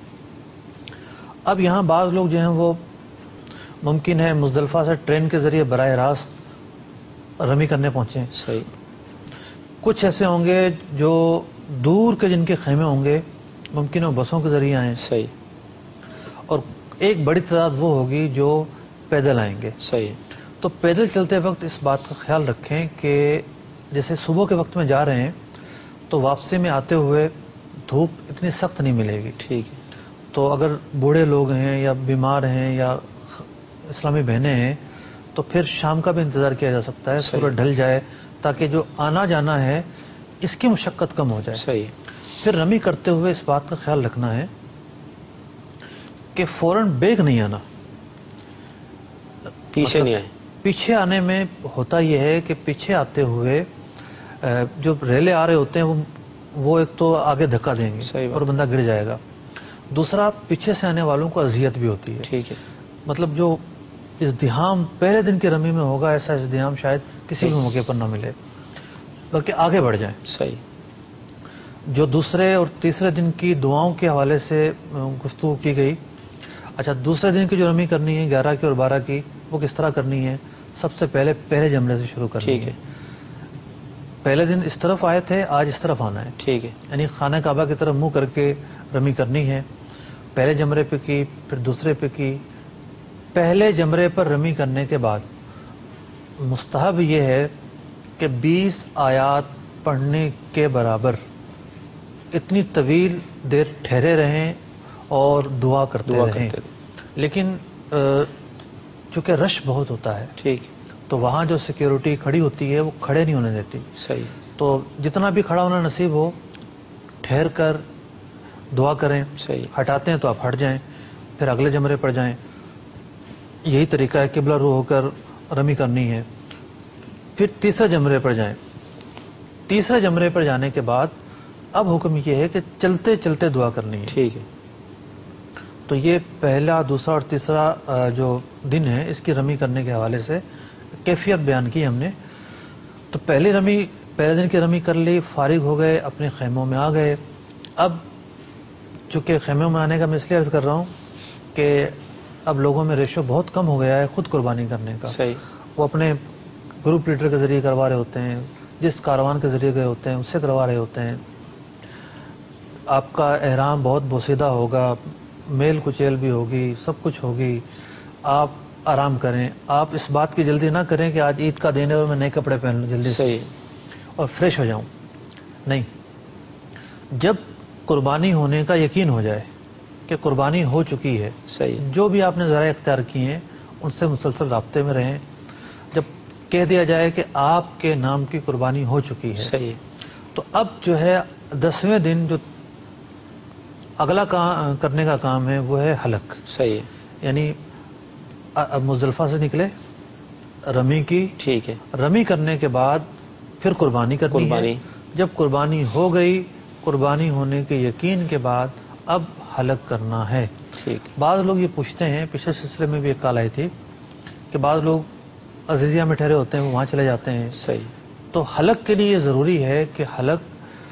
اب یہاں بعض لوگ جو ہیں وہ ممکن ہے مزدلفہ سے ٹرین کے ذریعے براہ راست رمی کرنے پہنچے. صحیح. کچھ ایسے ہوں گے جو دور کے جن کے خیمے ہوں گے ممکن ہے بسوں کے ذریعے آئیں. صحیح. اور ایک بڑی تعداد وہ ہوگی جو پیدل آئیں گے. صحیح. تو پیدل چلتے وقت اس بات کا خیال رکھیں کہ جیسے صبح کے وقت میں جا رہے ہیں تو واپسی میں آتے ہوئے دھوپ اتنی سخت نہیں ملے گی. ٹھیک ہے. تو اگر بوڑھے لوگ ہیں یا بیمار ہیں یا اسلامی بہنیں ہیں تو پھر شام کا بھی انتظار کیا جا سکتا ہے، سورج ڈھل جائے تاکہ جو آنا جانا ہے اس کی مشقت کم ہو جائے. صحیح. پھر رمی کرتے ہوئے اس بات کا خیال رکھنا ہے کہ فوراً بیگ نہیں آنا، پیچھے نہیں آئے. پیچھے آنے میں ہوتا یہ ہے کہ پیچھے آتے ہوئے جو ریلے آ رہے ہوتے ہیں وہ ایک تو آگے دھکا دیں گے اور بندہ گر جائے گا. دوسرا پیچھے سے آنے والوں کو اذیت بھی ہوتی ہے. ٹھیک ہے. مطلب جو ازدحام پہلے دن کی رمی میں ہوگا ایسا ازدحام شاید کسی بھی موقع پر نہ ملے، بلکہ آگے بڑھ جائیں. صحیح. جو دوسرے اور تیسرے دن کی دعاؤں کے حوالے سے گفتگو کی گئی. اچھا، دوسرے دن کی جو رمی کرنی ہے 11 کی اور 12 کی وہ کس طرح کرنی ہے؟ سب سے پہلے جمرے سے شروع کرنی ہے. پہلے دن اس طرف آئے تھے، آج اس طرف آنا ہے. ٹھیک ہے. یعنی خانہ کعبہ کی طرف منہ کر کے رمی کرنی ہے. پہلے جمرے پہ کی، پھر دوسرے پہ کی. پہلے جمرے پر رمی کرنے کے بعد مستحب یہ ہے کہ 20 آیات پڑھنے کے برابر اتنی طویل دیر ٹھہرے رہیں اور دعا کرتے رہیں. لیکن چونکہ رش بہت ہوتا ہے، ٹھیک، تو وہاں جو سیکیورٹی کھڑی ہوتی ہے وہ کھڑے نہیں ہونے دیتی. صحیح. تو جتنا بھی کھڑا ہونا نصیب ہو ٹھہر کر دعا کریں. صحیح. ہٹاتے ہیں تو آپ ہٹ جائیں، پھر اگلے جمرے پر جائیں. یہی طریقہ ہے، قبلہ رو ہو کر رمی کرنی ہے. پھر تیسرے جمرے پر جائیں. تیسرے جمرے پر جانے کے بعد اب حکم یہ ہے کہ چلتے چلتے دعا کرنی ہے. ٹھیک ہے. تو یہ پہلا، دوسرا اور تیسرا جو دن ہے اس کی رمی کرنے کے حوالے سے کیفیت بیان کی ہم نے. تو پہلے دن کی رمی کر لی، فارغ ہو گئے، اپنے خیموں میں آ گئے. اب چونکہ خیموں میں آنے کا میں اس لیے عرض کر رہا ہوں کہ اب لوگوں میں ریشو بہت کم ہو گیا ہے خود قربانی کرنے کا. صحیح. وہ اپنے گروپ لیڈر کے ذریعے کروا رہے ہوتے ہیں، جس کاروان کے ذریعے گئے ہوتے ہیں اس سے کروا رہے ہوتے ہیں. آپ کا احرام بہت بوسیدہ ہوگا، میل کچیل بھی ہوگی، سب کچھ ہوگی. آپ آرام کریں. آپ اس بات کی جلدی نہ کریں کہ آج عید کا دن ہے اور میں نئے کپڑے پہن لوں جلدی سے اور فریش ہو جاؤں. نہیں، جب قربانی ہونے کا یقین ہو جائے کہ قربانی ہو چکی ہے، صحیح، جو بھی آپ نے ذرائع اختیار کیے ہیں ان سے مسلسل رابطے میں رہیں. جب کہہ دیا جائے کہ آپ کے نام کی قربانی ہو چکی ہے، صحیح، تو اب جو ہے 10ویں دن جو اگلا کرنے کا کام ہے وہ ہے حلق. صحیح. یعنی اب مزدلفہ سے نکلے، رمی کی. ٹھیک ہے. رمی کرنے کے بعد پھر قربانی کرنی ہے. جب قربانی ہو گئی، قربانی ہونے کے یقین کے بعد اب حلق کرنا ہے. ٹھیک. بعض لوگ یہ پوچھتے ہیں، پچھلے سلسلے میں بھی ایک کال آئی تھی کہ بعض لوگ عزیزیہ میں ٹھہرے ہوتے ہیں، وہ وہاں چلے جاتے ہیں. صحیح. تو حلق کے لیے یہ ضروری ہے کہ حلق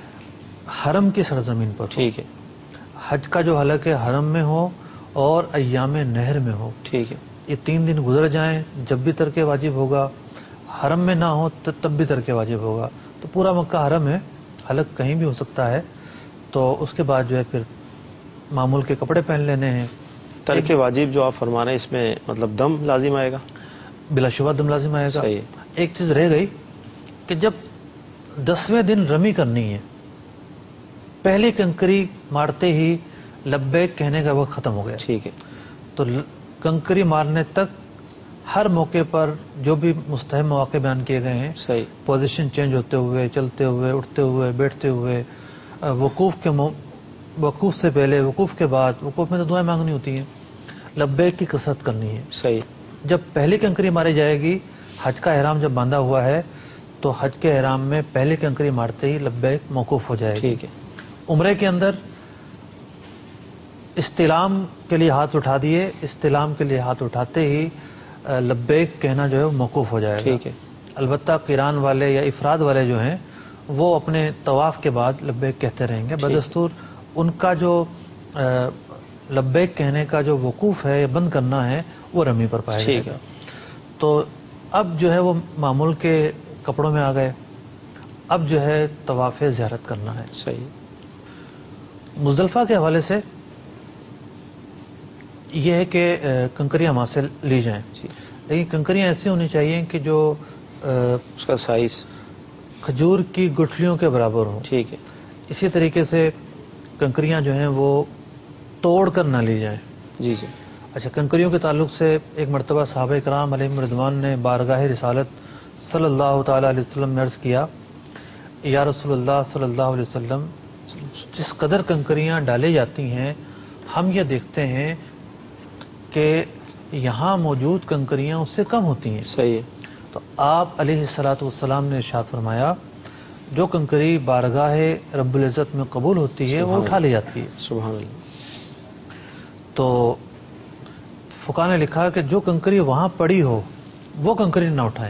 حرم کی سرزمین پر ہو، ٹھیک ہے، حج کا جو حلق ہے حرم میں ہو اور ایام نہر میں ہو، ٹھیک ہے، یہ 3 دن گزر جائیں جب بھی ترک واجب ہوگا، حرم میں نہ ہو تب بھی ترک واجب ہوگا، تو پورا مکہ حرم ہے، حلق کہیں بھی ہو سکتا ہے، تو اس کے بعد جو ہے پھر معمول کے کپڑے پہن لینے ہیں۔ ترک واجب جو آپ فرما رہے ہیں اس میں مطلب دم لازم آئے گا؟ بلا شبہ دم لازم آئے گا۔ صحیح ہے، ایک چیز رہ گئی کہ جب 10ویں دن رمی کرنی ہے، پہلی کنکری مارتے ہی لبیک کہنے کا وقت ختم ہو گیا، ٹھیک ہے، تو کنکری مارنے تک ہر موقع پر جو بھی مستحب مواقع بیان کیے گئے ہیں، صحیح، پوزیشن چینج ہوتے ہوئے، چلتے ہوئے، اٹھتے ہوئے، بیٹھتے ہوئے، وقوف سے پہلے، وقوف کے بعد، وقوف میں تو دعائیں مانگنی ہوتی ہیں، لبیک کی کثرت کرنی ہے۔ صحیح، جب پہلی کنکری ماری جائے گی، حج کا احرام جب باندھا ہوا ہے تو حج کے احرام میں پہلی کنکری مارتے ہی لبیک موقوف ہو جائے گی۔ ٹھیک ہے، عمرے کے اندر استلام کے لیے ہاتھ اٹھا دیے، استلام کے لیے ہاتھ اٹھاتے ہی لبیک کہنا جو ہے وہ موقوف ہو جائے گا۔ ٹھیک ہے، البتہ قران والے یا افراد والے جو ہیں وہ اپنے طواف کے بعد لبیک کہتے رہیں گے، بدستور ان کا جو لبیک کہنے کا جو وقوف ہے یا بند کرنا ہے وہ رمی پر پایا جائے گا۔ تو اب جو ہے وہ معمول کے کپڑوں میں آ گئے، اب جو ہے طواف زیارت کرنا ہے۔ صحیح، مزدلفہ کے حوالے سے یہ ہے کہ کنکریاں وہاں سے لی جائیں، لیکن کنکریاں ایسی ہونی چاہیے کہ جو اس کا سائز کھجور کی گٹھلیوں کے برابر ہوں۔ ٹھیک ہے، اسی طریقے سے کنکریاں جو ہیں وہ توڑ کر نہ لی جائیں۔ جی جی، اچھا، کنکریوں کے تعلق سے ایک مرتبہ صحابہ کرام علیہم رضوان نے بارگاہ رسالت صلی اللہ تعالی علیہ وسلم میں عرض کیا، یا رسول اللہ صلی اللہ علیہ وسلم، جس قدر کنکریاں ڈالی جاتی ہیں ہم یہ دیکھتے ہیں کہ یہاں موجود کنکریاں اس سے کم ہوتی ہیں۔ صحیح ہے، تو آپ علیہ الصلوۃ والسلام نے ارشاد فرمایا، جو کنکری بارگاہ رب العزت میں قبول ہوتی ہے وہ اٹھا لی جاتی ہے۔ سبحان اللہ، تو فقہاء نے لکھا کہ جو کنکری وہاں پڑی ہو وہ کنکری نہ اٹھائیں،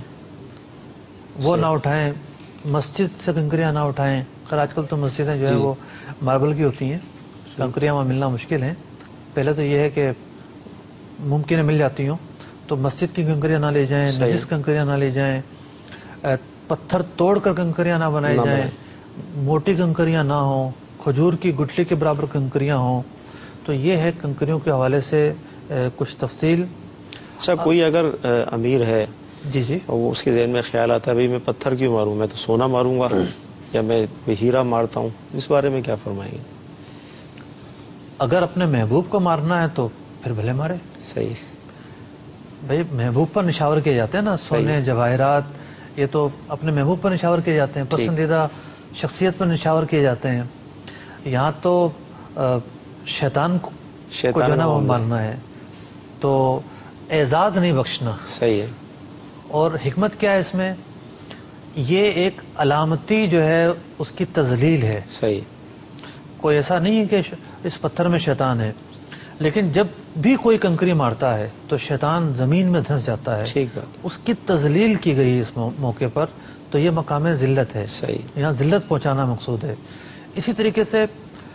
وہ نہ اٹھائیں، مسجد سے کنکریاں نہ اٹھائیں۔ خیر آج کل تو مسجدیں جو ہے وہ ماربل کی ہوتی ہیں، کنکریاں وہاں ملنا مشکل ہیں۔ پہلے تو یہ ہے کہ ممکن ہے مل جاتی ہوں، تو مسجد کی کنکریاں نہ لے جائیں، نجس کنکریاں نہ لے جائیں، پتھر توڑ کر کنکریاں نہ بنائی جائیں، موٹی کنکریاں نہ ہوں، کھجور کی گٹھلی کے برابر کنکریاں ہوں۔ تو یہ ہے کنکریوں کے حوالے سے کچھ تفصیل۔ اچھا، کوئی اگر امیر ہے جی جی، اور وہ اس کے ذہن میں خیال آتا ہے بھئی میں پتھر کیوں ماروں، میں تو سونا ماروں گا یا میں ہیرا مارتا ہوں، اس بارے میں کیا فرمائیں گے؟ اگر اپنے محبوب کو مارنا ہے تو پھر بھلے مارے۔ صحیح، بھائی محبوب پر نشاور کیے جاتے ہیں نا، سونے جواہرات یہ تو اپنے محبوب پر نشاور کیے جاتے ہیں، پسندیدہ شخصیت پر نشاور کیے جاتے ہیں۔ یہاں تو شیطان کو جو ہے نا وہ مارنا ہے، تو اعزاز نہیں بخشنا۔ صحیح ہے، اور حکمت کیا ہے اس میں؟ یہ ایک علامتی جو ہے اس کی تذلیل ہے۔ صحیح، کوئی ایسا نہیں ہے کہ اس پتھر میں شیطان ہے، لیکن جب بھی کوئی کنکری مارتا ہے تو شیطان زمین میں دھنس جاتا ہے، ٹھیک بات، اس کی تذلیل کی گئی اس موقع پر، تو یہ مقام ذلت ہے، صحیح، یہاں ذلت پہنچانا مقصود ہے۔ اسی طریقے سے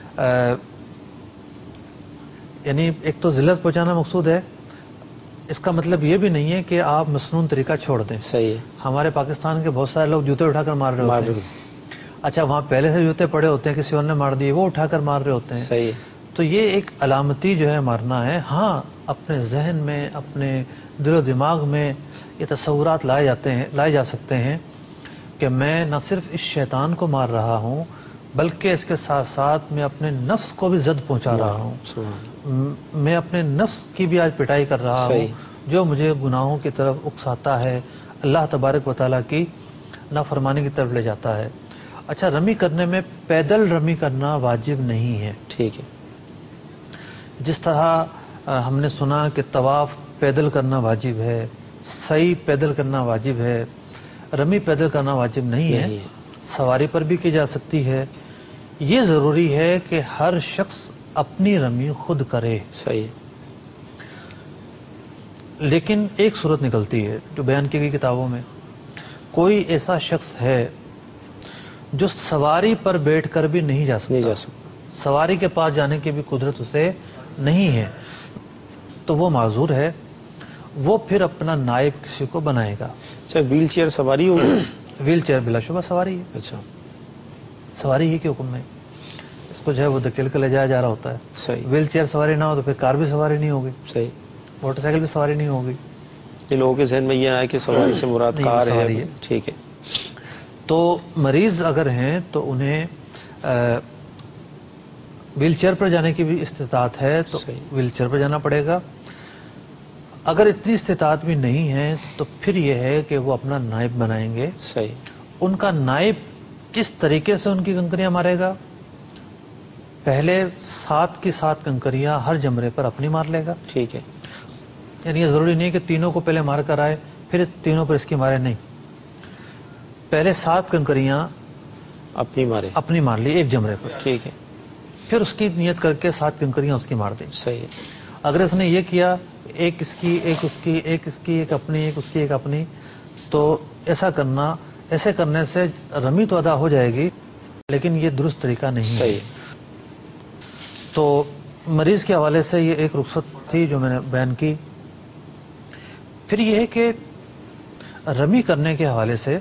یعنی ایک تو ذلت پہنچانا مقصود ہے، اس کا مطلب یہ بھی نہیں ہے کہ آپ مسنون طریقہ چھوڑ دیں۔ صحیح ہے، ہمارے پاکستان کے بہت سارے لوگ جوتے اٹھا کر مار رہے ہوتے ہیں، اچھا وہاں پہلے سے جوتے پڑے ہوتے ہیں، کسی اور نے مار دیے، وہ اٹھا کر مار رہے ہوتے ہیں۔ صحیح، تو یہ ایک علامتی جو ہے مارنا ہے۔ ہاں اپنے ذہن میں، اپنے دل و دماغ میں یہ تصورات لائے جا سکتے ہیں کہ میں نہ صرف اس شیطان کو مار رہا ہوں بلکہ اس کے ساتھ ساتھ میں اپنے نفس کو بھی زد پہنچا رہا ہوں، میں اپنے نفس کی بھی آج پٹائی کر رہا ہوں جو مجھے گناہوں کی طرف اکساتا ہے، اللہ تبارک و تعالیٰ کی نافرمانی کی طرف لے جاتا ہے۔ اچھا، رمی کرنے میں پیدل رمی کرنا واجب نہیں ہے۔ ٹھیک ہے، جس طرح ہم نے سنا کہ طواف پیدل کرنا واجب ہے، سعی پیدل کرنا واجب ہے، رمی پیدل کرنا واجب نہیں ہے، سواری پر بھی کی جا سکتی ہے۔ یہ ضروری ہے کہ ہر شخص اپنی رمی خود کرے۔ صحیح، لیکن ایک صورت نکلتی ہے جو بیان کی گئی کتابوں میں، کوئی ایسا شخص ہے جو سواری پر بیٹھ کر بھی نہیں جا سکتا، سواری کے پاس جانے کی بھی قدرت اسے نہیں ہے، تو وہ معذور ہے، وہ پھر اپنا نائب کسی کو بنائے گا۔ اچھا، ویل چیئر سواری ہوگی؟ ویل چیئر بلا شبہ سواری ہے، اچھا، سواری ہی کے حکم میں اس کو جو ہے وہ دھکیل کے لے جایا جا رہا ہوتا ہے۔ صحیح، ویل چیئر سواری نہ ہو تو پھر کار بھی سواری نہیں ہوگی، صحیح، موٹر سائیکل بھی سواری نہیں ہوگی، یہ لوگوں کے ذہن میں یہ آئے کہ سواری سے مراد نہیں، کار سواری ہے۔ ٹھیک ہے۔ تو مریض اگر ہیں تو انہیں ویل چیئر پر جانے کی بھی استطاعت ہے تو صحیح، ویل چیئر پر جانا پڑے گا۔ اگر اتنی استطاعت بھی نہیں ہے تو پھر یہ ہے کہ وہ اپنا نائب بنائیں گے۔ صحیح، ان کا نائب کس طریقے سے ان کی کنکریاں مارے گا؟ پہلے 7 کی 7 کنکریاں ہر جمرے پر اپنی مار لے گا۔ ٹھیک ہے، یعنی یہ ضروری نہیں کہ تینوں کو پہلے مار کر آئے پھر تینوں پر اس کی مارے، نہیں، پہلے 7 کنکریاں اپنی مارے، اپنی مار لی ایک جمرے پر، ٹھیک ہے، پھر اس کی نیت کر کے 7 کنکریاں اس کی مار دیں۔ صحیح ہے، اگر اس نے یہ کیا ایک اس کی، ایک اس کی، ایک اس کی، ایک اپنی، ایک اس کی، ایک اپنی، تو ایسے کرنے سے رمی تو ادا ہو جائے گی لیکن یہ درست طریقہ نہیں ہے۔ صحیح، تو مریض کے حوالے سے یہ ایک رخصت تھی جو میں نے بیان کی۔ پھر یہ ہے کہ رمی کرنے کے حوالے سے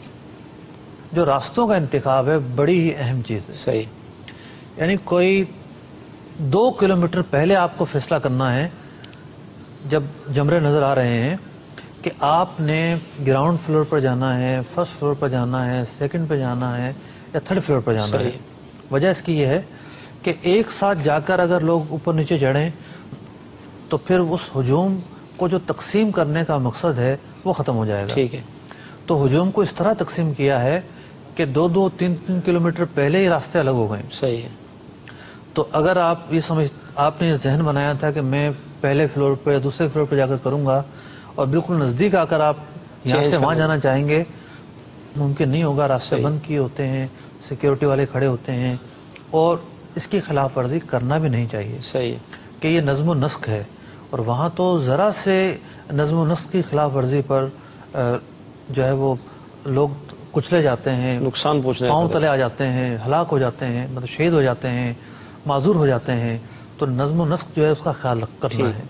جو راستوں کا انتخاب ہے بڑی ہی اہم چیز ہے۔ صحیح، یعنی کوئی 2 کلومیٹر پہلے آپ کو فیصلہ کرنا ہے جب جمرے نظر آ رہے ہیں کہ آپ نے گراؤنڈ فلور پر جانا ہے، فرسٹ فلور پر جانا ہے، سیکنڈ پہ جانا ہے یا تھرڈ فلور پر جانا ہے۔ صحیح، وجہ اس کی یہ ہے کہ ایک ساتھ جا کر اگر لوگ اوپر نیچے چڑھیں تو پھر اس ہجوم کو جو تقسیم کرنے کا مقصد ہے وہ ختم ہو جائے گا۔ ٹھیک ہے، تو ہجوم کو اس طرح تقسیم کیا ہے کہ 2-2 3-3 کلومیٹر پہلے ہی راستے الگ ہو گئے۔ صحیح ہے، تو اگر آپ نے یہ ذہن بنایا تھا کہ میں پہلے فلور پہ یا دوسرے فلور پہ جا کر کروں گا اور بالکل نزدیک آ کر آپ یہاں سے وہاں جانا چاہیں گے، ممکن نہیں ہوگا۔ راستے بند کیے ہوتے ہیں، سیکیورٹی والے کھڑے ہوتے ہیں، اور اس کی خلاف ورزی کرنا بھی نہیں چاہیے۔ صحیح ہے، کہ یہ نظم و نسق ہے، اور وہاں تو ذرا سے نظم و نسق کی خلاف ورزی پر جو ہے وہ لوگ کچلے جاتے ہیں، نقصان پہنچنے پاؤں تلے آ جاتے ہیں، ہلاک ہو جاتے ہیں، مطلب شہید ہو جاتے ہیں، معذور ہو جاتے ہیں۔ تو نظم و نسق جو ہے اس کا خیال کرنا ہے۔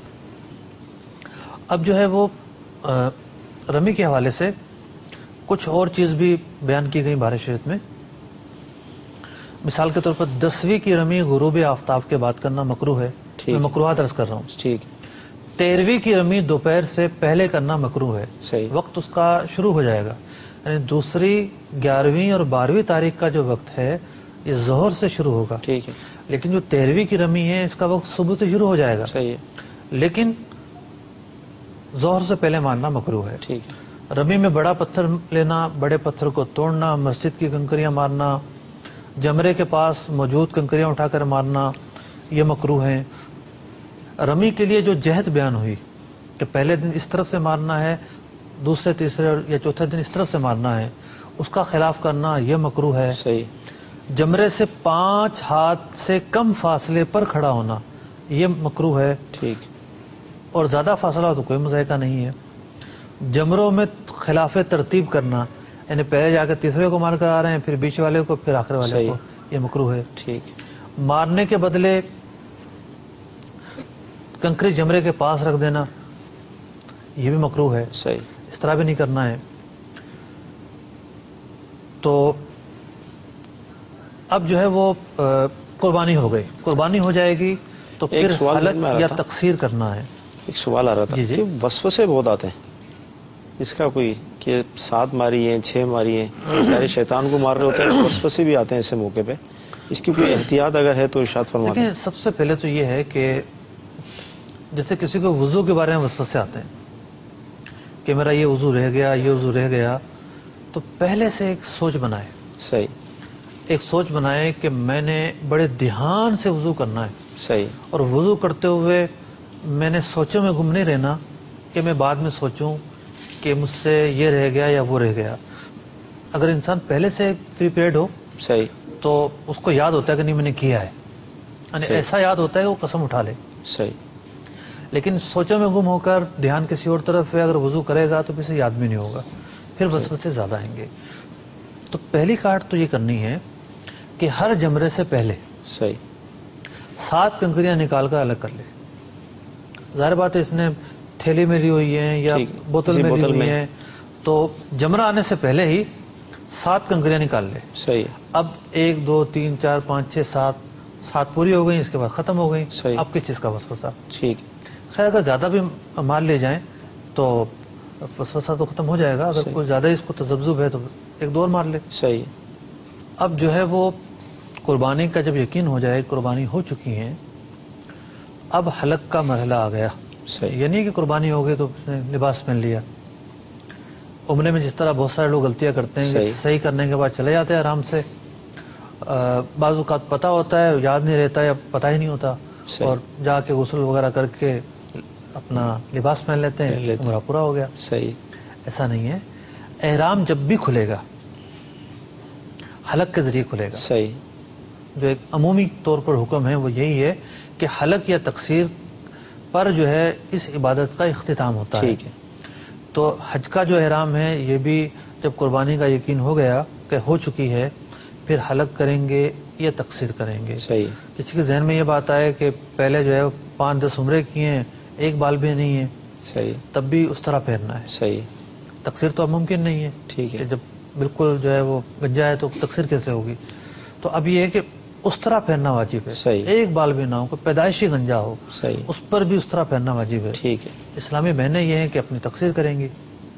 اب جو ہے وہ رمی کے حوالے سے کچھ اور چیز بھی بیان کی گئی بارہ شریعت میں۔ مثال کے طور پر 10ویں کی رمی غروب آفتاب کے بعد کرنا مکروہ ہے، میں مکروہات عرض کر رہا ہوں۔ ٹھیک، 13ویں کی رمی دوپہر سے پہلے کرنا مکروہ ہے، صحیح، وقت اس کا شروع ہو جائے گا۔ یعنی دوسری 11ویں اور 12ویں تاریخ کا جو وقت ہے یہ ظہر سے شروع ہوگا، ٹھیک ہے، لیکن جو 13ویں کی رمی ہے اس کا وقت صبح سے شروع ہو جائے گا، صحیح ہے، لیکن ظہر سے پہلے مارنا مکروہ ہے۔ ٹھیک ہے، رمی میں بڑا پتھر لینا، بڑے پتھر کو توڑنا، مسجد کی کنکریاں مارنا، جمرے کے پاس موجود کنکریاں اٹھا کر مارنا، یہ مکروہ ہیں۔ رمی کے لیے جو جہت بیان ہوئی کہ پہلے دن اس طرف سے مارنا ہے، دوسرے تیسرے یا چوتھے دن اس طرف سے مارنا ہے، اس کا خلاف کرنا یہ مکروہ ہے۔ صحیح، جمرے سے 5 ہاتھ سے کم فاصلے پر کھڑا ہونا یہ مکروہ ہے، ٹھیک، اور زیادہ فاصلہ ہو تو کوئی مذائقہ نہیں ہے۔ جمروں میں خلاف ترتیب کرنا، یعنی پہلے جا کے تیسرے کو مار کر آ رہے ہیں، پھر بیچ والے کو، پھر آخر والے کو، یہ مکروہ ہے۔ ٹھیک، مارنے کے بدلے کنکری جمرے کے پاس رکھ دینا یہ بھی مکروہ ہے، صحیح، اس طرح بھی نہیں کرنا ہے۔ تو اب جو ہے وہ قربانی ہو گئی، قربانی ہو جائے گی تو پھر حلق یا تقصیر کرنا ہے۔ ایک سوال آ رہا تھا کہ وسوسے بہت آتے ہیں، اس کا کوئی کہ 7 ماری ہیں، 6 ماری ہیں، سارے شیطان کو مار رہے ہوتے ہیں، وسوسے بھی آتے ہیں ایسے موقع پہ، اس کی کوئی احتیاط اگر ہے تو ارشاد فرمائیں۔ دیکھیں، سب سے پہلے تو یہ ہے کہ جیسے کسی کو وضو کے بارے میں وسوسے آتے ہیں کہ میرا یہ وضو رہ گیا، یہ وضو رہ گیا، تو پہلے سے ایک سوچ بنائے، صحیح، ایک سوچ بنائے کہ میں نے بڑے دھیان سے وضو کرنا ہے، صحیح، اور وضو کرتے ہوئے میں نے سوچوں میں گم نہیں رہنا کہ میں بعد میں سوچوں کہ مجھ سے یہ رہ گیا یا وہ رہ گیا۔ اگر انسان پہلے سے پریپیئرڈ ہو صحیح، تو اس کو یاد ہوتا ہے کہ نہیں میں نے کیا ہے، یعنی ایسا یاد ہوتا ہے کہ وہ قسم اٹھا لے۔ صحیح، لیکن سوچوں میں گم ہو کر دھیان کسی اور طرف ہے، اگر وضو کرے گا تو پھر سے یاد بھی نہیں ہوگا، پھر وسوسے زیادہ آئیں گے۔ تو پہلی کاٹ تو یہ کرنی ہے کہ ہر جمرے سے پہلے صحیح 7 کنکریاں نکال کر الگ کر لے. ظاہر بات ہے اس نے تھیلی میں لی ہوئی ہیں یا ٹھیک، بوتل کسی میں لی بوتل ہوئی میں. ہیں، تو جمرہ آنے سے پہلے ہی 7 کنکریاں نکال لے. صحیح اب 1 2 3 4 5 6 7 پوری ہو گئی، اس کے بعد ختم ہو گئی. صحیح. اب کس چیز کا وسوسہ؟ ٹھیک. خیر اگر زیادہ بھی مال لے جائیں تو وسوسہ تو ختم ہو جائے گا. اگر صحیح. کوئی زیادہ اس کو تذبذب ہے تو 1 2 اور مار لے. صحیح. اب جو ہے وہ قربانی کا جب یقین ہو جائے قربانی ہو چکی ہے، اب حلق کا مرحلہ آ گیا. صحیح. یہ نہیں کہ قربانی ہو گئی تو اس نے لباس پہن لیا. عمرے میں جس طرح بہت سارے لوگ غلطیاں کرتے ہیں کہ صحیح. صحیح کرنے کے بعد چلے جاتے ہیں آرام سے. بعض اوقات پتہ ہوتا ہے، یاد نہیں رہتا یا پتہ ہی نہیں ہوتا، صحیح. اور جا کے غسل وغیرہ کر کے اپنا لباس پہن لیتے ہیں، عمرہ پورا ہو گیا. صحیح. ایسا نہیں ہے. احرام جب بھی کھلے گا حلق کے ذریعے کھلے گا. صحیح. جو ایک عمومی طور پر حکم ہے وہ یہی ہے کہ حلق یا تقصیر پر جو ہے اس عبادت کا اختتام ہوتا ہے. ٹھیک ہے. تو حج کا جو احرام ہے یہ بھی جب قربانی کا یقین ہو گیا کہ ہو چکی ہے، پھر حلق کریں گے یا تقصیر کریں گے. صحیح. کسی کے ذہن میں یہ بات آئے کہ پہلے جو ہے 5-10 عمرے کیے ہیں، ایک بال بھی نہیں ہے، صحیح. تب بھی اس طرح پھیرنا ہے. صحیح. تقصیر تو اب ممکن نہیں ہے. ٹھیک ہے. کہ جب بالکل جو ہے وہ گنجا ہے تو تقصیر کیسے ہوگی؟ تو اب یہ ہے کہ اس طرح پھیرنا واجب ہے. صحیح. ایک بال بھی نہ ہو، کوئی پیدائشی گنجا ہو، صحیح. اس پر بھی اس طرح پھیرنا واجب ہے. ٹھیک ہے. اسلامی بہنیں یہ ہیں کہ اپنی تقصیر کریں گی.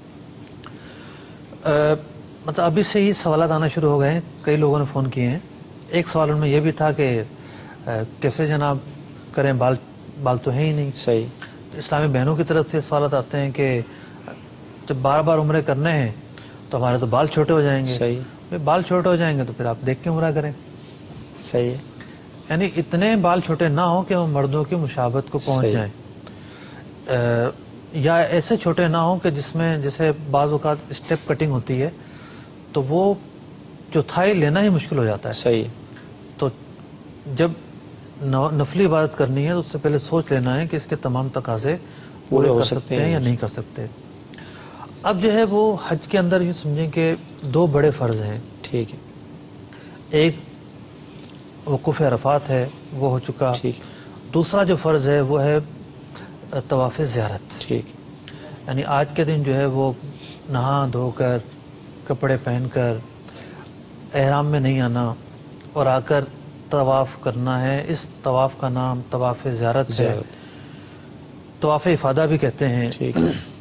مطلب ابھی سے ہی سوالات آنا شروع ہو گئے ہیں، کئی لوگوں نے فون کیے ہیں. ایک سوال ان میں یہ بھی تھا کہ کیسے جناب کریں، بال تو ہے ہی نہیں. صحیح. اسلامی بہنوں کی طرف سے سوالات آتے ہیں کہ جب بار بار عمرے کرنے ہیں تو ہمارے تو بال چھوٹے ہو جائیں گے. صحیح. بال چھوٹے ہو جائیں گے تو پھر آپ دیکھ کے عمرہ کریں. صحیح. یعنی اتنے بال چھوٹے نہ ہوں کہ وہ مردوں کی مشابہت کو پہنچ صحیح. جائیں، یا ایسے چھوٹے نہ ہوں کہ جس میں جیسے بعض اوقات اسٹیپ کٹنگ ہوتی ہے تو وہ چوتھائی لینا ہی مشکل ہو جاتا ہے. صحیح. تو جب نفلی عبادت کرنی ہے تو اس سے پہلے سوچ لینا ہے کہ اس کے تمام تقاضے پورے کر سکتے ہیں یا نہیں کر سکتے. اب جو ہے وہ حج کے اندر یہ سمجھیں کہ 2 بڑے فرض ہیں. ٹھیک ہے. ایک وقوف عرفات ہے، وہ ہو چکا. ٹھیک. دوسرا جو فرض ہے وہ ہے طواف زیارت. ٹھیک. یعنی آج کے دن جو ہے وہ نہا دھو کر کپڑے پہن کر احرام میں نہیں آنا اور آ کر طواف کرنا ہے. اس طواف کا نام طواف زیارت ہے، طواف افادہ بھی کہتے ہیں. ٹھیک.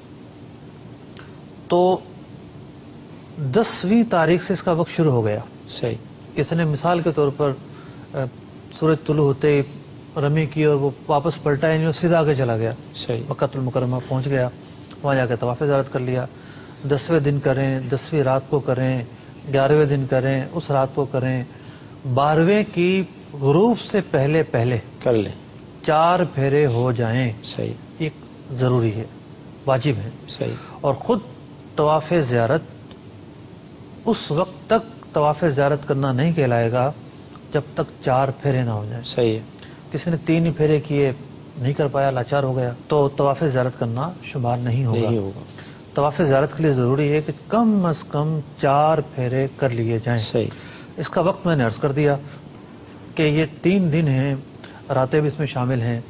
تو 10ویں تاریخ سے اس کا وقت شروع ہو گیا. صحیح. کسی نے مثال کے طور پر سورج طلوع ہوتے ہی رمی کی اور وہ واپس پلٹا ہی نہیں، سیدھا آگے چلا گیا، صحیح. مکہ المکرمہ پہنچ گیا، وہاں جا کے طواف زیارت کر لیا. 10ویں دن کریں، 10ویں رات کو کریں، 11ویں دن کریں، اس رات کو کریں، 12ویں کی غروب سے پہلے کر لیں. 4 پھیرے ہو جائیں. صحیح. یہ ضروری ہے، واجب ہے. صحیح. اور خود طواف زیارت اس وقت تک طواف زیارت کرنا نہیں کہلائے گا جب تک 4 پھیرے نہ ہو جائیں. صحیح ہے. کسی نے 3 ہی پھیرے کیے، نہیں کر پایا، لاچار ہو گیا، تو طواف زیارت کرنا شمار نہیں ہوگا. طواف زیارت کے لیے ضروری ہے کہ کم از کم 4 پھیرے کر لیے جائیں. صحیح. اس کا وقت میں نے عرض کر دیا کہ یہ 3 دن ہیں، راتیں بھی اس میں شامل ہیں.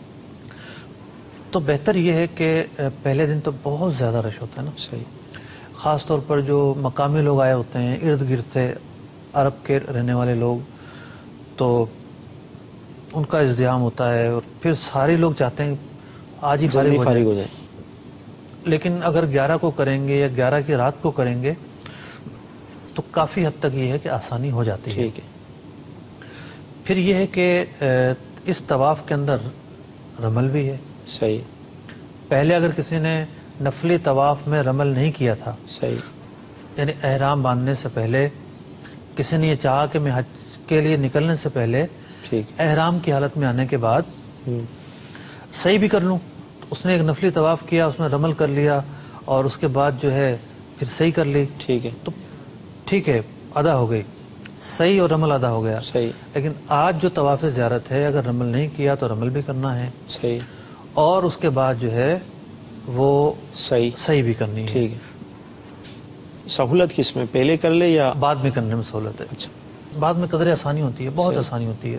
تو بہتر یہ ہے کہ پہلے دن تو بہت زیادہ رش ہوتا ہے نا. صحیح. خاص طور پر جو مقامی لوگ آئے ہوتے ہیں ارد گرد سے، عرب کے رہنے والے لوگ، تو ان کا ازدحام ہوتا ہے اور پھر سارے لوگ چاہتے ہیں آج ہی فارغ ہو جائیں. لیکن اگر 11 کو کریں گے یا 11 کی رات کو کریں گے تو کافی حد تک یہ ہے کہ آسانی ہو جاتی ہے. ٹھیک ہے. پھر یہ ہے کہ اس طواف کے اندر رمل بھی ہے. صحیح. پہلے اگر کسی نے نفلی طواف میں رمل نہیں کیا تھا، صحیح، یعنی احرام باندھنے سے پہلے کسی نے یہ چاہا کہ میں حج کے لیے نکلنے سے پہلے ٹھیک، احرام کی حالت میں آنے کے بعد صحیح بھی کر لوں، اس نے ایک نفلی طواف کیا، اس میں رمل کر لیا اور اس کے بعد جو ہے پھر صحیح کر لی، ٹھیک ہے، تو ٹھیک ہے، ادا ہو گئی، صحیح اور رمل ادا ہو گیا. صحیح. لیکن آج جو طواف زیارت ہے اگر رمل نہیں کیا تو رمل بھی کرنا ہے، صحیح، اور اس کے بعد جو ہے وہ صحیح صحیح بھی کرنی ہے. ٹھیک ہے. سہولت کس میں، پہلے کر لے یا بعد میں کرنے میں سہولت ہے. اچھا بعد میں قدر آسانی ہوتی ہے، بہت صحیح. آسانی ہوتی ہے.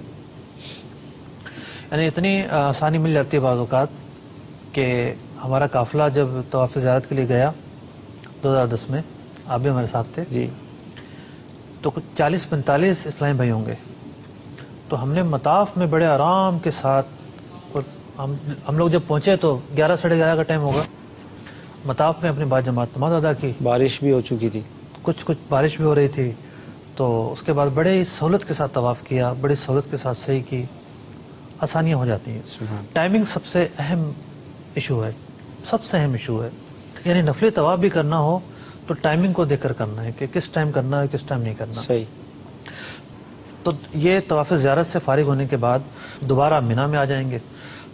یعنی اتنی آسانی مل جاتی ہے بعض اوقات کہ ہمارا قافلہ جب طواف زیارت کے لیے گیا 2010 میں، آپ بھی ہمارے ساتھ تھے، جی تو کچھ 40-45 اسلامی بھائی ہوں گے. تو ہم نے مطاف میں بڑے آرام کے ساتھ، ہم لوگ جب پہنچے تو 11-11:30 کا ٹائم ہوگا، مطاف میں اپنی بعد جماعت نماز ادا کی. بارش بھی ہو چکی تھی. کچھ بارش بھی ہو رہی تھی، تو اس کے بعد بڑے سہولت کے ساتھ طواف کیا، بڑی سہولت کے ساتھ صحیح کی. آسانیاں ہو جاتی ہیں. سبحان. ٹائمنگ سب سے اہم ایشو ہے، سب سے اہم ایشو ہے. یعنی نفلی طواف بھی کرنا ہو تو ٹائمنگ کو دیکھ کر کرنا ہے کہ کس ٹائم کرنا ہے کس ٹائم نہیں کرنا. صحیح. تو یہ طواف زیارت سے فارغ ہونے کے بعد دوبارہ مینا میں آ جائیں گے.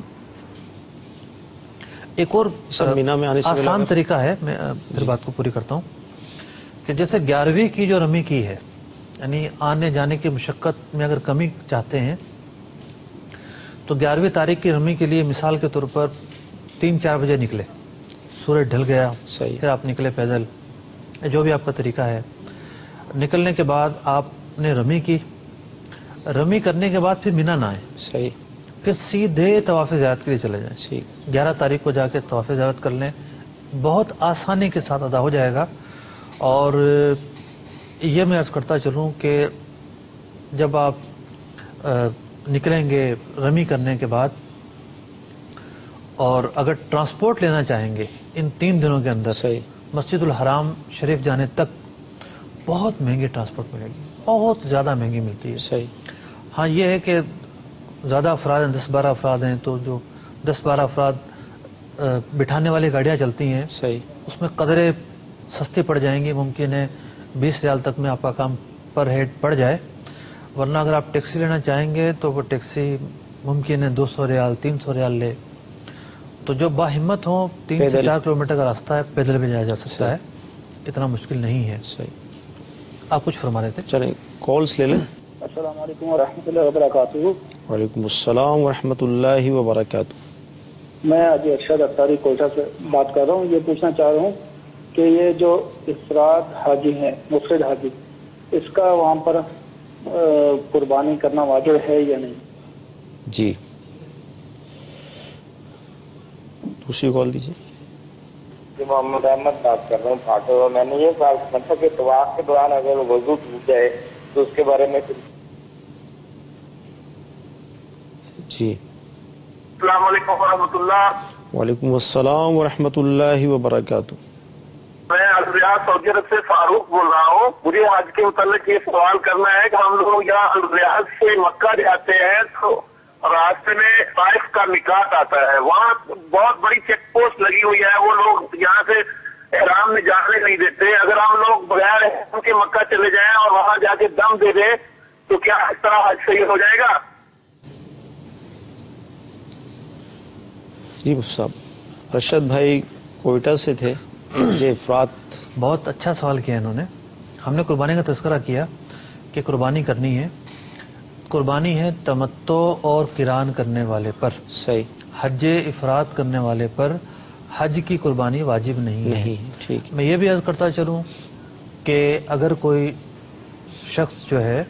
ایک اور سب مینا میں آنے سے پہلے آسان طریقہ ہے، میں پھر بات کو پوری کرتا ہوں، کہ جیسے 11ویں کی جو رمی کی ہے، یعنی آنے جانے کی مشقت میں اگر کمی چاہتے ہیں تو 11ویں تاریخ کی رمی کے لیے مثال کے طور پر 3-4 بجے نکلے، سورج ڈھل گیا، صحیح. پھر آپ نکلے پیدل، جو بھی آپ کا طریقہ ہے. نکلنے کے بعد آپ نے رمی کی، رمی کرنے کے بعد پھر مینا نہ آئے، صحیح. پھر سیدھے طواف زیارت کے لیے چلے جائیں. ٹھیک. 11 تاریخ کو جا کے طواف زیارت کر لیں، بہت آسانی کے ساتھ ادا ہو جائے گا. اور یہ میں عرض کرتا چلوں کہ جب آپ نکلیں گے رمی کرنے کے بعد، اور اگر ٹرانسپورٹ لینا چاہیں گے ان 3 دنوں کے اندر، صحیح. مسجد الحرام شریف جانے تک بہت مہنگی ٹرانسپورٹ ملے گی، بہت زیادہ مہنگی ملتی ہے. صحیح. ہاں یہ ہے کہ زیادہ افراد ہیں، 10-12 افراد ہیں، تو جو 10-12 افراد بٹھانے والی گاڑیاں چلتی ہیں صحیح. اس میں قدرے سستی پڑ جائیں گی. ممکن ہے 20 ریال تک میں آپ کا کام پر ہیڈ پڑ جائے، ورنہ اگر آپ ٹیکسی لینا چاہیں گے تو وہ ٹیکسی ممکن ہے 200 ریال 300 ریال لے. تو جو باہمت ہوں 3 سے 4 کلومیٹر کا راستہ ہے، پیدل بھی جایا جا سکتا ہے، اتنا مشکل نہیں ہے. صحیح. آپ کچھ فرما رہے تھے؟ چلیں کالس لے لیں. السلام علیکم ورحمۃ اللہ وبرکاتہ. وعلیکم السلام ورحمۃ اللہ وبرکاتہ. میں اجی ارشد اختاری کوئٹہ سے بات کر رہا ہوں. یہ پوچھنا چاہ رہا ہوں کہ یہ جو افراد حاجی ہیں، مفرد حاجی، اس کا وہاں پر قربانی کرنا واجب ہے یا نہیں؟ جی دوسری کال دیجیے. جی محمد احمد بات کر رہا ہوں پھاٹو. میں نے یہ سوال پوچھا تھا کہ طواف کے دوران اگر وضو ٹوٹ جائے تو اس کے بارے میں جی. السلام علیکم ورحمۃ اللہ. وعلیکم السلام ورحمۃ اللہ وبرکاتہ. میں الریاض سعودی عرب سے فاروق بول رہا ہوں. مجھے حج کے متعلق یہ سوال کرنا ہے کہ ہم لوگ یہاں الریاض سے مکہ جاتے ہیں تو راستے میں طائف کا میقات آتا ہے، وہاں بہت بڑی چیک پوسٹ لگی ہوئی ہے، وہ لوگ یہاں سے احرام میں جانے نہیں دیتے. اگر ہم لوگ بغیر احرام کے مکہ چلے جائیں اور وہاں جا کے دم دے دیں تو کیا اس طرح حج صحیح ہو جائے گا؟ جی صاحب رشد بھائی کوئٹہ سے تھے. یہ افراد بہت اچھا سوال کیا انہوں نے. ہم نے قربانی کا تذکرہ کیا کہ قربانی کرنی ہے. قربانی ہے تمتع اور قران کرنے والے پر. صحیح. حج افراد کرنے والے پر حج کی قربانی واجب نہیں ہے. ٹھیک. میں یہ بھی عرض کرتا چلوں کہ اگر کوئی شخص جو ہے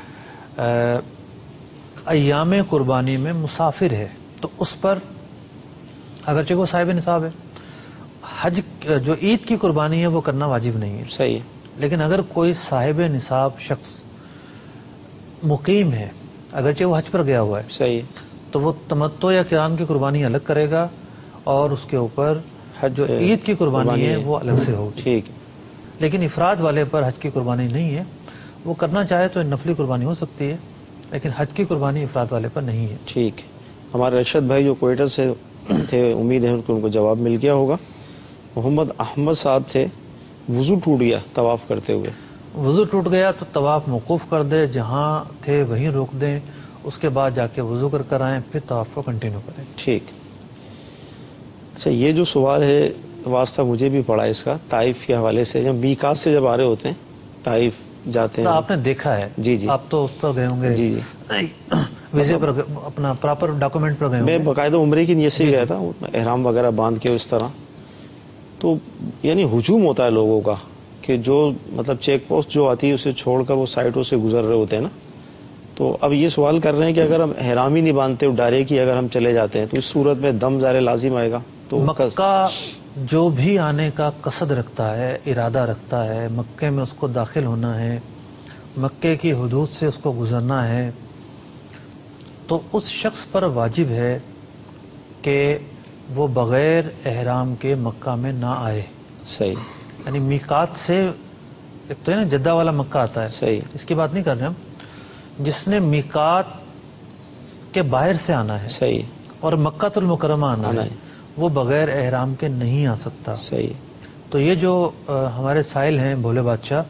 ایام قربانی میں مسافر ہے تو اس پر اگرچہ وہ صاحب نصاب ہے، حج جو عید کی قربانی ہے وہ کرنا واجب نہیں ہے. صحیح. لیکن اگر کوئی صاحب نصاب شخص مقیم ہے، اگرچہ وہ حج پر گیا ہوا ہے، صحیح، تو وہ تمتع یا قران کی قربانی الگ کرے گا اور اس کے اوپر جو عید کی قربانی ہے وہ الگ سے ہوگی. ٹھیک. لیکن افراد والے پر حج کی قربانی نہیں ہے. وہ کرنا چاہے تو نفلی قربانی ہو سکتی ہے، لیکن حج کی قربانی افراد والے پر نہیں ہے. ٹھیک. ہمارے رشد بھائی جو کوئٹہ سے تھے، امید ہے ان کو جواب مل گیا ہوگا. محمد احمد صاحب تھے، وضو ٹوٹ گیا طواف کرتے ہوئے. وضو ٹوٹ گیا تو طواف موقوف کر دے، جہاں تھے وہیں روک دیں، اس کے بعد جا کے وضو کر آئیں، پھر طواف کو کنٹینیو کریں. ٹھیک. اچھا یہ جو سوال ہے واسطہ مجھے بھی پڑا اس کا، طائف کے حوالے سے. جب میقات سے جب آ رہے ہوتے ہیں طائف جاتے ہیں، آپ نے دیکھا ہے. جی جی. آپ تو اس پر گئے ہوں گے. جی جی. ویزے پر اپنا پراپر ڈاکومنٹ پر گئے ہوں میں گے. باقاعدہ عمرے کی نیت سے ہی گیا تھا، احرام وغیرہ باندھ کے اس طرح. تو یعنی ہجوم ہوتا ہے لوگوں کا کہ جو مطلب چیک پوسٹ جو آتی ہے اسے چھوڑ کر وہ سائٹوں سے گزر رہے ہوتے ہیں نا، تو اب یہ سوال کر رہے ہیں کہ اگر ہم احرام ہی نہیں باندھتے ڈائریکٹ ہی اگر ہم چلے جاتے ہیں تو اس صورت میں دم ظاہر لازم آئے گا؟ تو مکہ جو بھی آنے کا قصد رکھتا ہے، ارادہ رکھتا ہے، مکے میں اس کو داخل ہونا ہے، مکے کی حدود سے اس کو گزرنا ہے، تو اس شخص پر واجب ہے کہ وہ بغیر احرام کے مکہ میں نہ آئے. صحیح. یعنی میقات سے، ایک تو ہے نا جدہ والا مکہ آتا ہے، صحیح، اس کی بات نہیں کر رہے ہم. جس نے میقات کے باہر سے آنا ہے صحیح، اور مکہ المکرمہ آنا ہے وہ بغیر احرام کے نہیں آ سکتا. صحیح. تو یہ جو ہمارے سائل ہیں بھولے بادشاہ،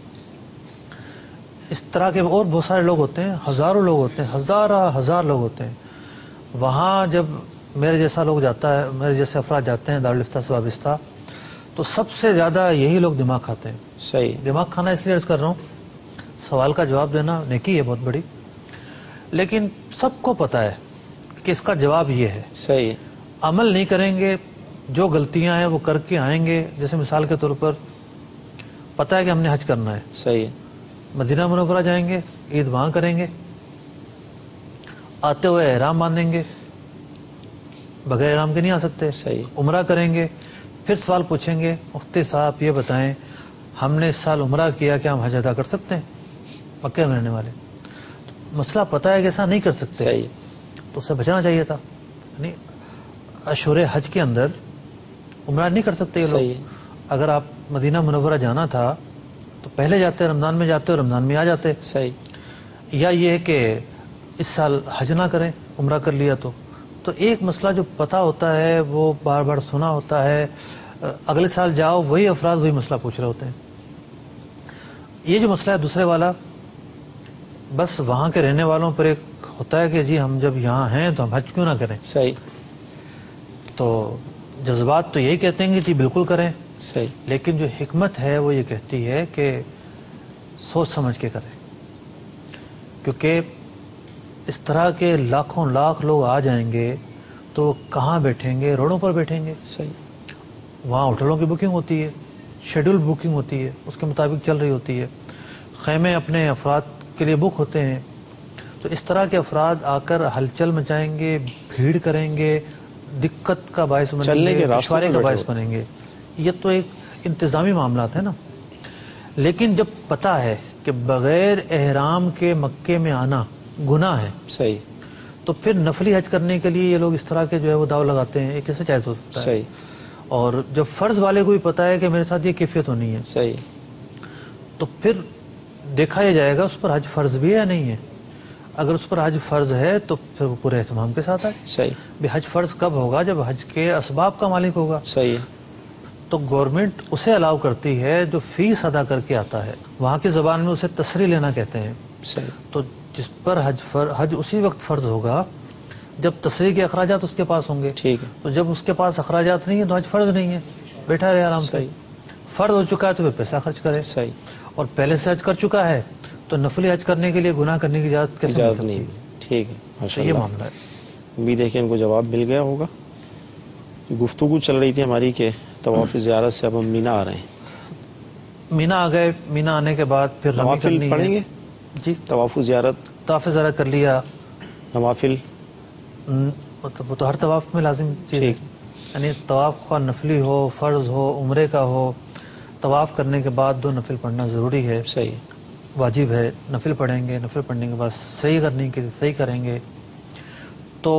اس طرح کے اور بہت سارے لوگ ہوتے ہیں، ہزاروں لوگ ہوتے ہیں، ہزار لوگ ہوتے ہیں. وہاں جب میرے جیسا لوگ جاتا ہے، میرے جیسے افراد جاتے ہیں دارالفتہ سے وابستہ، تو سب سے زیادہ یہی لوگ دماغ کھاتے ہیں. صحیح. دماغ کھانا اس لیے عرض کر رہا ہوں، سوال کا جواب دینا نیکی ہے بہت بڑی، لیکن سب کو پتا ہے کہ اس کا جواب یہ ہے. صحیح. عمل نہیں کریں گے، جو غلطیاں ہیں وہ کر کے آئیں گے. جیسے مثال کے طور پر پتہ ہے کہ ہم نے حج کرنا ہے، صحیح، مدینہ منورہ جائیں گے، عید وہاں کریں گے، آتے ہوئے احرام باندھیں گے، بغیر احرام کے نہیں آ سکتے. صحیح. عمرہ کریں گے، پھر سوال پوچھیں گے مفتی صاحب یہ بتائیں ہم نے اس سال عمرہ کیا، کیا ہم حج ادا کر سکتے ہیں؟ مکہ میں رہنے والے مسئلہ پتہ ہے کہ ایسا نہیں کر سکتے. صحیح. تو اس سے بچنا چاہیے تھا. یعنی اشہر حج کے اندر عمرہ نہیں کر سکتے یہ لوگ. صحیح. اگر آپ مدینہ منورہ جانا تھا تو پہلے جاتے، رمضان میں جاتے اور رمضان میں آ جاتے. صحیح. یا یہ کہ اس سال حج نہ کریں، عمرہ کر لیا تو ایک مسئلہ جو پتہ ہوتا ہے وہ بار بار سنا ہوتا ہے، اگلے سال جاؤ وہی افراد وہی مسئلہ پوچھ رہے ہوتے ہیں. یہ جو مسئلہ ہے دوسرے والا، بس وہاں کے رہنے والوں پر ایک ہوتا ہے کہ جی ہم جب یہاں ہیں تو ہم حج کیوں نہ کریں. صحیح. تو جذبات تو یہی کہتے ہیں کہ جی بالکل کریں، صحیح. لیکن جو حکمت ہے وہ یہ کہتی ہے کہ سوچ سمجھ کے کریں، کیونکہ اس طرح کے لاکھوں لاکھ لوگ آ جائیں گے تو وہ کہاں بیٹھیں گے؟ روڈوں پر بیٹھیں گے. صحیح. وہاں ہوٹلوں کی بکنگ ہوتی ہے، شیڈول بکنگ ہوتی ہے، اس کے مطابق چل رہی ہوتی ہے، خیمے اپنے افراد کے لیے بک ہوتے ہیں. تو اس طرح کے افراد آ کر ہلچل مچائیں گے، بھیڑ کریں گے، دقت کا باعث بنیں گے، دشواری کا باعث بنیں گے. یہ تو ایک انتظامی معاملات ہیں نا. لیکن جب پتہ ہے کہ بغیر احرام کے مکے میں آنا گناہ ہے، صحیح، تو پھر نفلی حج کرنے کے لیے یہ لوگ اس طرح کے جو ہے وہ داؤ لگاتے ہیں. یہ کیسے جائز ہو سکتا ہے؟ صحیح. اور جب فرض والے کو بھی پتا ہے کہ میرے ساتھ یہ کیفیت ہونی ہے، صحیح، تو پھر دیکھا یہ جائے گا اس پر حج فرض بھی ہے یا نہیں ہے. اگر اس پر حج فرض ہے تو پھر وہ پورے اہتمام کے ساتھ آئے. صحیح. بھی حج فرض کب ہوگا؟ جب حج کے اسباب کا مالک ہوگا. صحیح. تو گورنمنٹ اسے الاؤ کرتی ہے جو فیس ادا کر کے آتا ہے. وہاں کی زبان میں اسے تسری لینا کہتے ہیں. صحیح. تو جس پر حج اسی وقت فرض ہوگا جب تسری کے اخراجات اس کے پاس ہوں گے. ٹھیک ہے. تو جب اس کے پاس اخراجات نہیں ہیں تو حج فرض نہیں ہے، بیٹھا رہے آرام سے. صحیح. فرض ہو چکا ہے تو پھر پیسہ خرچ کرے. صحیح. اور پہلے سے حج کر چکا ہے تو نفلی حج کرنے کے لیے گناہ کرنے کی اجازت کیسے مل سکتی نہیں. ہے؟ ٹھیک ہے، ماشاء یہ اللہ. معاملہ ہے. امید ہے کہ ان کو جواب مل گیا ہوگا. گفتگو چل رہی تھی ہماری کہ طواف زیارت سے اب ہم مینا آ رہے ہیں. مینا آ گئے، مینا آنے کے بعد پھر رمی نوافل کرنی پڑھیں ہے. گے؟ جی طواف زیارت طواف زیارت کر لیا. نوافل مطلب وہ تو ہر طواف میں لازم چیز ہے. یعنی طواف خواہ نفلی ہو، فرض ہو، عمرے کا ہو، طواف کرنے کے بعد 2 نفل پڑھنا ضروری ہے، صحیح، واجب ہے. نفل پڑھیں گے، نفل پڑھنے کے بعد صحیح کرنے کے صحیح کریں گے. تو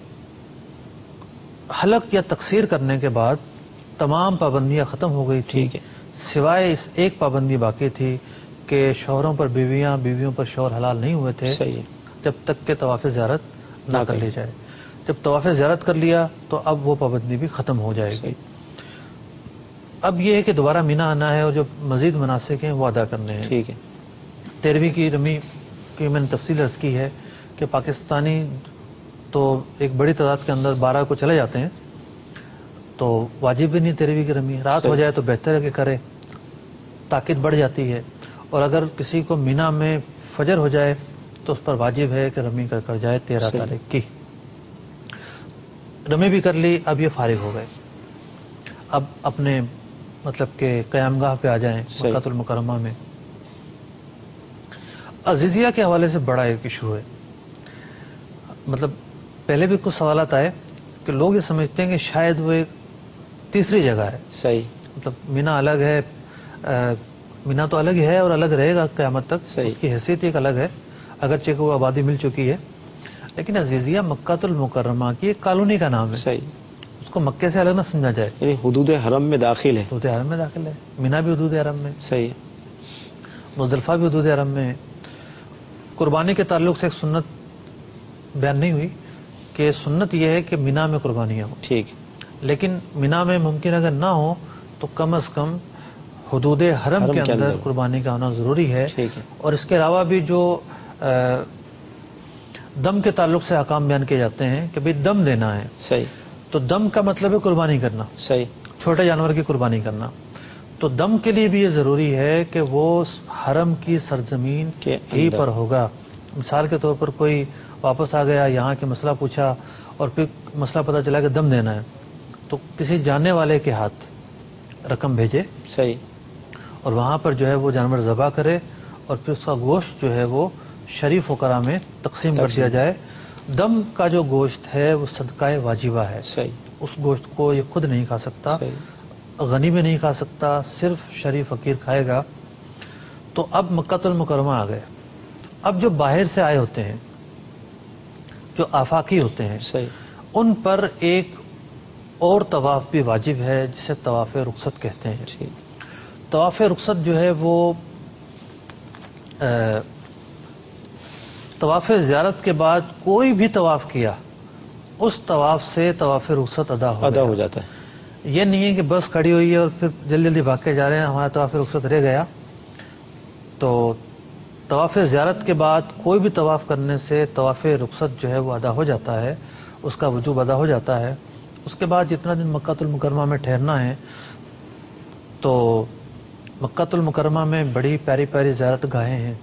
حلق یا تقصیر کرنے کے بعد تمام پابندیاں ختم ہو گئی تھی، سوائے اس ایک پابندی باقی تھی کہ شوہروں پر بیویاں، بیویوں پر شوہر حلال نہیں ہوئے تھے صحیح، جب تک کہ طواف زیارت نہ کر لی جائے. جب طواف زیارت کر لیا تو اب وہ پابندی بھی ختم ہو جائے گی. اب یہ ہے کہ دوبارہ مینا آنا ہے اور جو مزید مناسک ہیں وہ ادا کرنے ہیں. ٹھیک ہے. 13ویں کی رمی کی میں نے تفصیل عرض کی ہے کہ پاکستانی تو ایک بڑی تعداد کے اندر 12 کو چلے جاتے ہیں، تو واجب بھی نہیں 13ویں کی رمی. رات ہو جائے تو بہتر ہے کہ کرے، طاقت بڑھ جاتی ہے. اور اگر کسی کو مینا میں فجر ہو جائے تو اس پر واجب ہے کہ رمی کر جائے 13 تاریخ کی. رمی بھی کر لی، اب یہ فارغ ہو گئے. اب اپنے مطلب کہ قیامگاہ پہ آ جائیں مکہ المکرمہ میں. عزیزیہ کے حوالے سے بڑا ایک ایشو ہے. مطلب پہلے بھی کچھ سوالات آئے کہ لوگ یہ سمجھتے ہیں کہ شاید وہ ایک تیسری جگہ ہے. صحیح. مطلب مینا الگ ہے، مینا تو الگ ہی ہے اور الگ رہے گا قیامت تک. اس کی حیثیت ایک الگ ہے اگرچہ کہ وہ آبادی مل چکی ہے، لیکن عزیزیہ مکہ المکرمہ کی ایک کالونی کا نام ہے. صحیح. اس کو مکے سے الگ نہ سمجھا جائے. یعنی حدود حرم میں داخل ہے. حدود حرم میں داخل ہے. مینا بھی حدود حرم میں. صحیح. مزدلفہ بھی حدود حرم میں ہے. قربانی کے تعلق سے ایک سنت بیان نہیں ہوئی کہ سنت یہ ہے کہ مینا میں قربانیاں ہوں. ٹھیک. لیکن مینا میں ممکن اگر نہ ہو تو کم از کم حدود حرم کے اندر قربانی کا ہونا ضروری ہے. اور اس کے علاوہ بھی جو دم کے تعلق سے احکام بیان کیے جاتے ہیں کہ بھئی دم دینا ہے. صحیح. تو دم کا مطلب ہے قربانی کرنا. صحیح. چھوٹے جانور کی قربانی کرنا. تو دم کے لیے بھی یہ ضروری ہے کہ وہ حرم کی سرزمین ہی پر ہوگا. مثال کے طور پر کوئی واپس آ گیا، یہاں کے مسئلہ پوچھا اور پھر مسئلہ پتہ چلا کہ دم دینا ہے، تو کسی جاننے والے کے ہاتھ رقم بھیجے. صحیح. اور وہاں پر جو ہے وہ جانور ذبح کرے اور پھر اس کا گوشت جو ہے وہ شریف فقراء میں تقسیم کر دیا جائے. دم کا جو گوشت ہے وہ صدقہ واجبہ ہے. صحیح. اس گوشت کو یہ خود نہیں کھا سکتا. غنی بھی نہیں کھا سکتا، صرف شریف فقیر کھائے گا. تو اب مکہ المکرمہ آ گئے. اب جو باہر سے آئے ہوتے ہیں، جو آفاقی ہوتے ہیں، ان پر ایک اور طواف بھی واجب ہے جسے طواف رخصت کہتے ہیں. طواف رخصت جو ہے وہ طواف زیارت کے بعد کوئی بھی طواف کیا اس طواف سے طواف رخصت ادا ہو جاتا ہے. یہ نہیں ہے کہ بس کھڑی ہوئی ہے اور پھر جلدی جلدی بھاگ کے جا رہے ہیں ہمارا طواف رخصت رہ گیا. تو طواف زیارت کے بعد کوئی بھی طواف کرنے سے طواف رخصت جو ہے وہ ادا ہو جاتا ہے، اس کا وجوب ادا ہو جاتا ہے. اس کے بعد جتنا دن مکہ المکرمہ میں ٹھہرنا ہے تو مکہ المکرمہ میں بڑی پیاری پیاری زیارت گاہیں ہیں.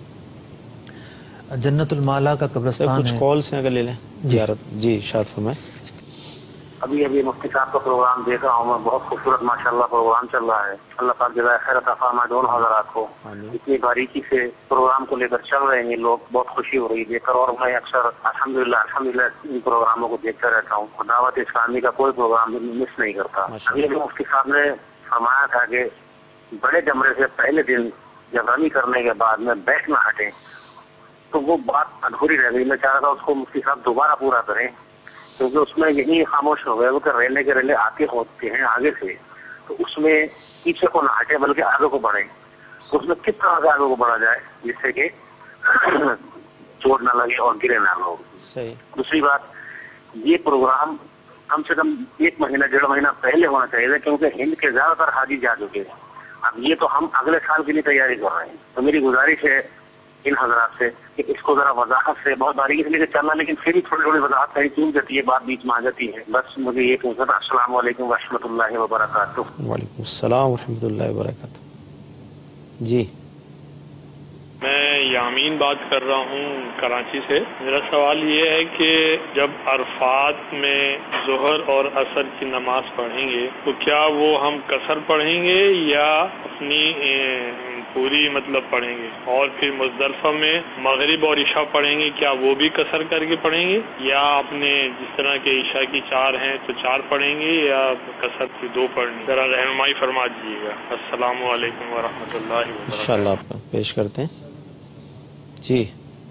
جنت المالا کا قبرستان کچھ ہے. کالز ہیں اگر لے لیں. زیارت جی ارشاد فرمائیں. ابھی مفتی صاحب کا پروگرام دیکھ رہا ہوں میں، بہت خوبصورت ماشاءاللہ پروگرام چل رہا ہے. اللہ پاک جزائے خیر عطا فرمائے دونوں حضرات کو. اتنی باریکی سے پروگرام کو لے کر چل رہے ہیں لوگ، بہت خوشی ہو رہی ہے دیکھ کر. اور میں اکثر الحمدللہ ان پروگراموں کو دیکھتا رہتا ہوں. دعوت اسلامی کا کوئی پروگرام مس نہیں کرتا. ابھی مفتی صاحب نے فرمایا تھا کہ بڑے جمرے سے پہلے دن جب رمی کرنے کے بعد میں بیٹھ نہ ہٹیں، تو وہ بات ادھوری رہ گئی. میں چاہ رہا تھا اس کو مفتی صاحب دوبارہ پورا کریں، کیونکہ اس میں یہی خاموش ہو گئے وہ کہ ریلے کے ریلے آتے ہوتے ہیں آگے سے، تو اس میں پیچھے کو نہ ہٹے بلکہ آگے کو بڑھیں. اس میں کس طرح سے آگے کو بڑھا جائے جس سے کہ چوٹ نہ لگے اور گرے نہ لوگ. دوسری بات، یہ پروگرام کم سے کم 1 مہینہ 1.5 مہینہ پہلے ہونا چاہیے، کیونکہ ہند کے زیادہ تر حاجی جا چکے ہیں. اب یہ تو ہم اگلے سال کے لیے تیاری کر رہے ہیں. تو میری گزارش ہے ان حضرات سے کہ اس کو ذرا وضاحت سے بہت باریکی سے لے کے چلنا، لیکن پھر بھی تھوڑی وضاحت کہیں چون جاتی ہے، بات بیچ میں آ جاتی ہے. بس مجھے یہ پوچھنا تھا. السلام علیکم ورحمۃ اللہ وبرکاتہ. وعلیکم السلام ورحمۃ اللہ وبرکاتہ. جی میں یامین بات کر رہا ہوں کراچی سے. میرا سوال یہ ہے کہ جب عرفات میں ظہر اور عصر کی نماز پڑھیں گے تو کیا وہ ہم قصر پڑھیں گے یا اپنی پوری مطلب پڑھیں گے؟ اور پھر مزدلفہ میں مغرب اور عشاء پڑھیں گے، کیا وہ بھی قصر کر کے پڑھیں گے یا اپنے جس طرح کے عشاء کی 4 ہیں تو 4 پڑھیں گے یا قصر کی 2 پڑھیں گے؟ ذرا رہنمائی فرما دیجیے گا. السلام علیکم ورحمۃ اللہ وبرکاتہ. انشاءاللہ آپ کا پیش کرتے ہیں. جی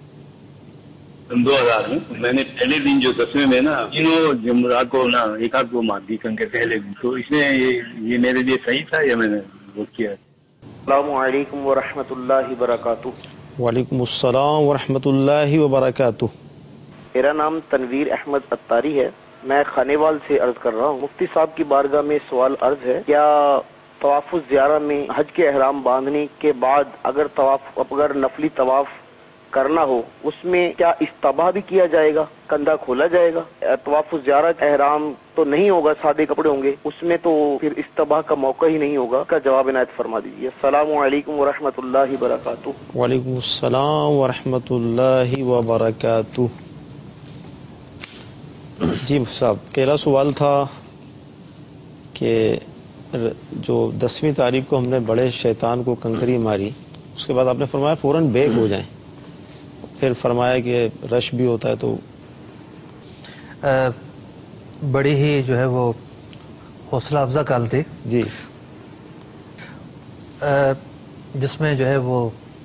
2000 میں میں نے پہلے دن جو 10ویں میں نا تینوں جمعرات کو نا ایک آدھ کو مار دی کیونکہ پہلے دن، تو اس میں یہ میرے لیے صحیح تھا یا میں نے وہ کیا؟ السلام علیکم ورحمۃ اللہ وبرکاتہ. وعلیکم السلام ورحمۃ اللہ وبرکاتہ. میرا نام تنویر احمد اتاری ہے، میں خانے وال سے عرض کر رہا ہوں. مفتی صاحب کی بارگاہ میں سوال عرض ہے، کیا طواف الزیارہ میں حج کے احرام باندھنے کے بعد اگر نفلی طواف کرنا ہو اس میں کیا استباح بھی کیا جائے گا، کندھا کھولا جائے گا؟ طواف الزیارہ احرام تو نہیں ہوگا، سادے کپڑے ہوں گے، اس میں تو پھر استباح کا موقع ہی نہیں ہوگا. کا جواب عنایت فرما دیجیے. السلام علیکم ورحمۃ اللہ وبرکاتہ. وعلیکم السلام ورحمۃ اللہ وبرکاتہ. جی صاحب، پہلا سوال تھا کہ جو 10ویں تاریخ کو ہم نے بڑے شیطان کو کنکری ماری، اس کے بعد آپ نے فرمایا فوراً بیک ہو جائیں، پھر فرمایا کہ رش بھی ہوتا ہے تو بڑی ہی جو ہے وہ حوصلہ افزا کال تھی جی، جس میں جو ہے وہ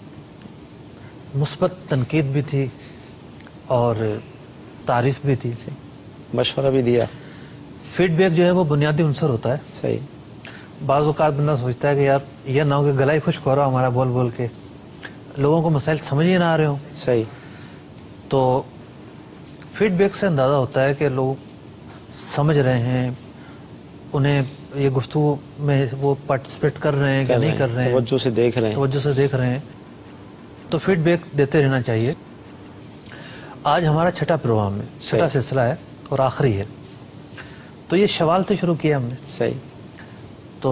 مثبت تنقید بھی تھی اور تعریف بھی تھی، مشورہ بھی دیا. فیڈ بیک جو ہے وہ بنیادی عنصر ہوتا ہے. صحیح. بعض اوقات بندہ سوچتا ہے کہ یار یہ نہ ہو کہ گلا ہی خشک ہو رہا ہمارا بول بول کے، لوگوں کو مسائل سمجھ ہی نہ آ رہے ہوں. صحیح. تو فیڈ بیک سے اندازہ ہوتا ہے کہ لوگ سمجھ رہے ہیں، انہیں یہ گفتگو میں وہ پارٹیسپیٹ کر رہے ہیں کہ نہیں کر رہے ہیں، توجہ سے دیکھ رہے ہیں. تو فیڈ بیک دیتے رہنا چاہیے. آج ہمارا چھٹا پروگرام ہے، چھٹا سلسلہ ہے اور آخری ہے. تو یہ شوال سے شروع کیا ہم نے. صحیح. تو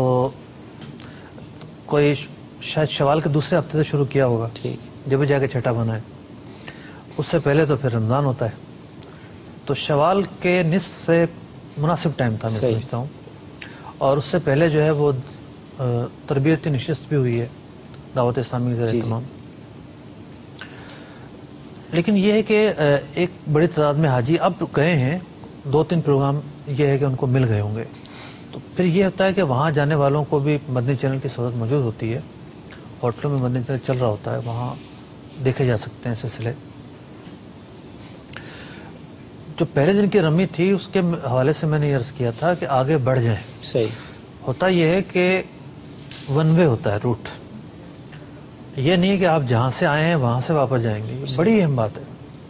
کوئی شاید شوال کے دوسرے ہفتے سے شروع کیا ہوگا، جب جا کے چھٹا بنا ہے. اس سے پہلے تو پھر رمضان ہوتا ہے. تو شوال کے نصف سے مناسب ٹائم تھا میں سمجھتا ہوں. اور اس سے پہلے جو ہے وہ تربیتی نشست بھی ہوئی ہے دعوت اسلامی کے زیر اہتمام. لیکن یہ ہے کہ ایک بڑی تعداد میں حاجی اب گئے ہیں، 2-3 پروگرام یہ ہے کہ ان کو مل گئے ہوں گے. تو پھر یہ ہوتا ہے کہ وہاں جانے والوں کو بھی مدنی چینل کی سہولت موجود ہوتی ہے. ہوٹلوں میں مدنی چینل چل رہا ہوتا ہے، وہاں دیکھے جا سکتے ہیں سلسلے. جو پہلے دن کی رمی تھی اس کے حوالے سے میں نے عرض کیا تھا کہ آگے بڑھ جائیں. صحیح. ہوتا یہ ہے کہ ون وے ہوتا ہے روٹ، یہ نہیں ہے کہ آپ جہاں سے آئے ہیں وہاں سے واپس جائیں گے. یہ بڑی اہم بات ہے.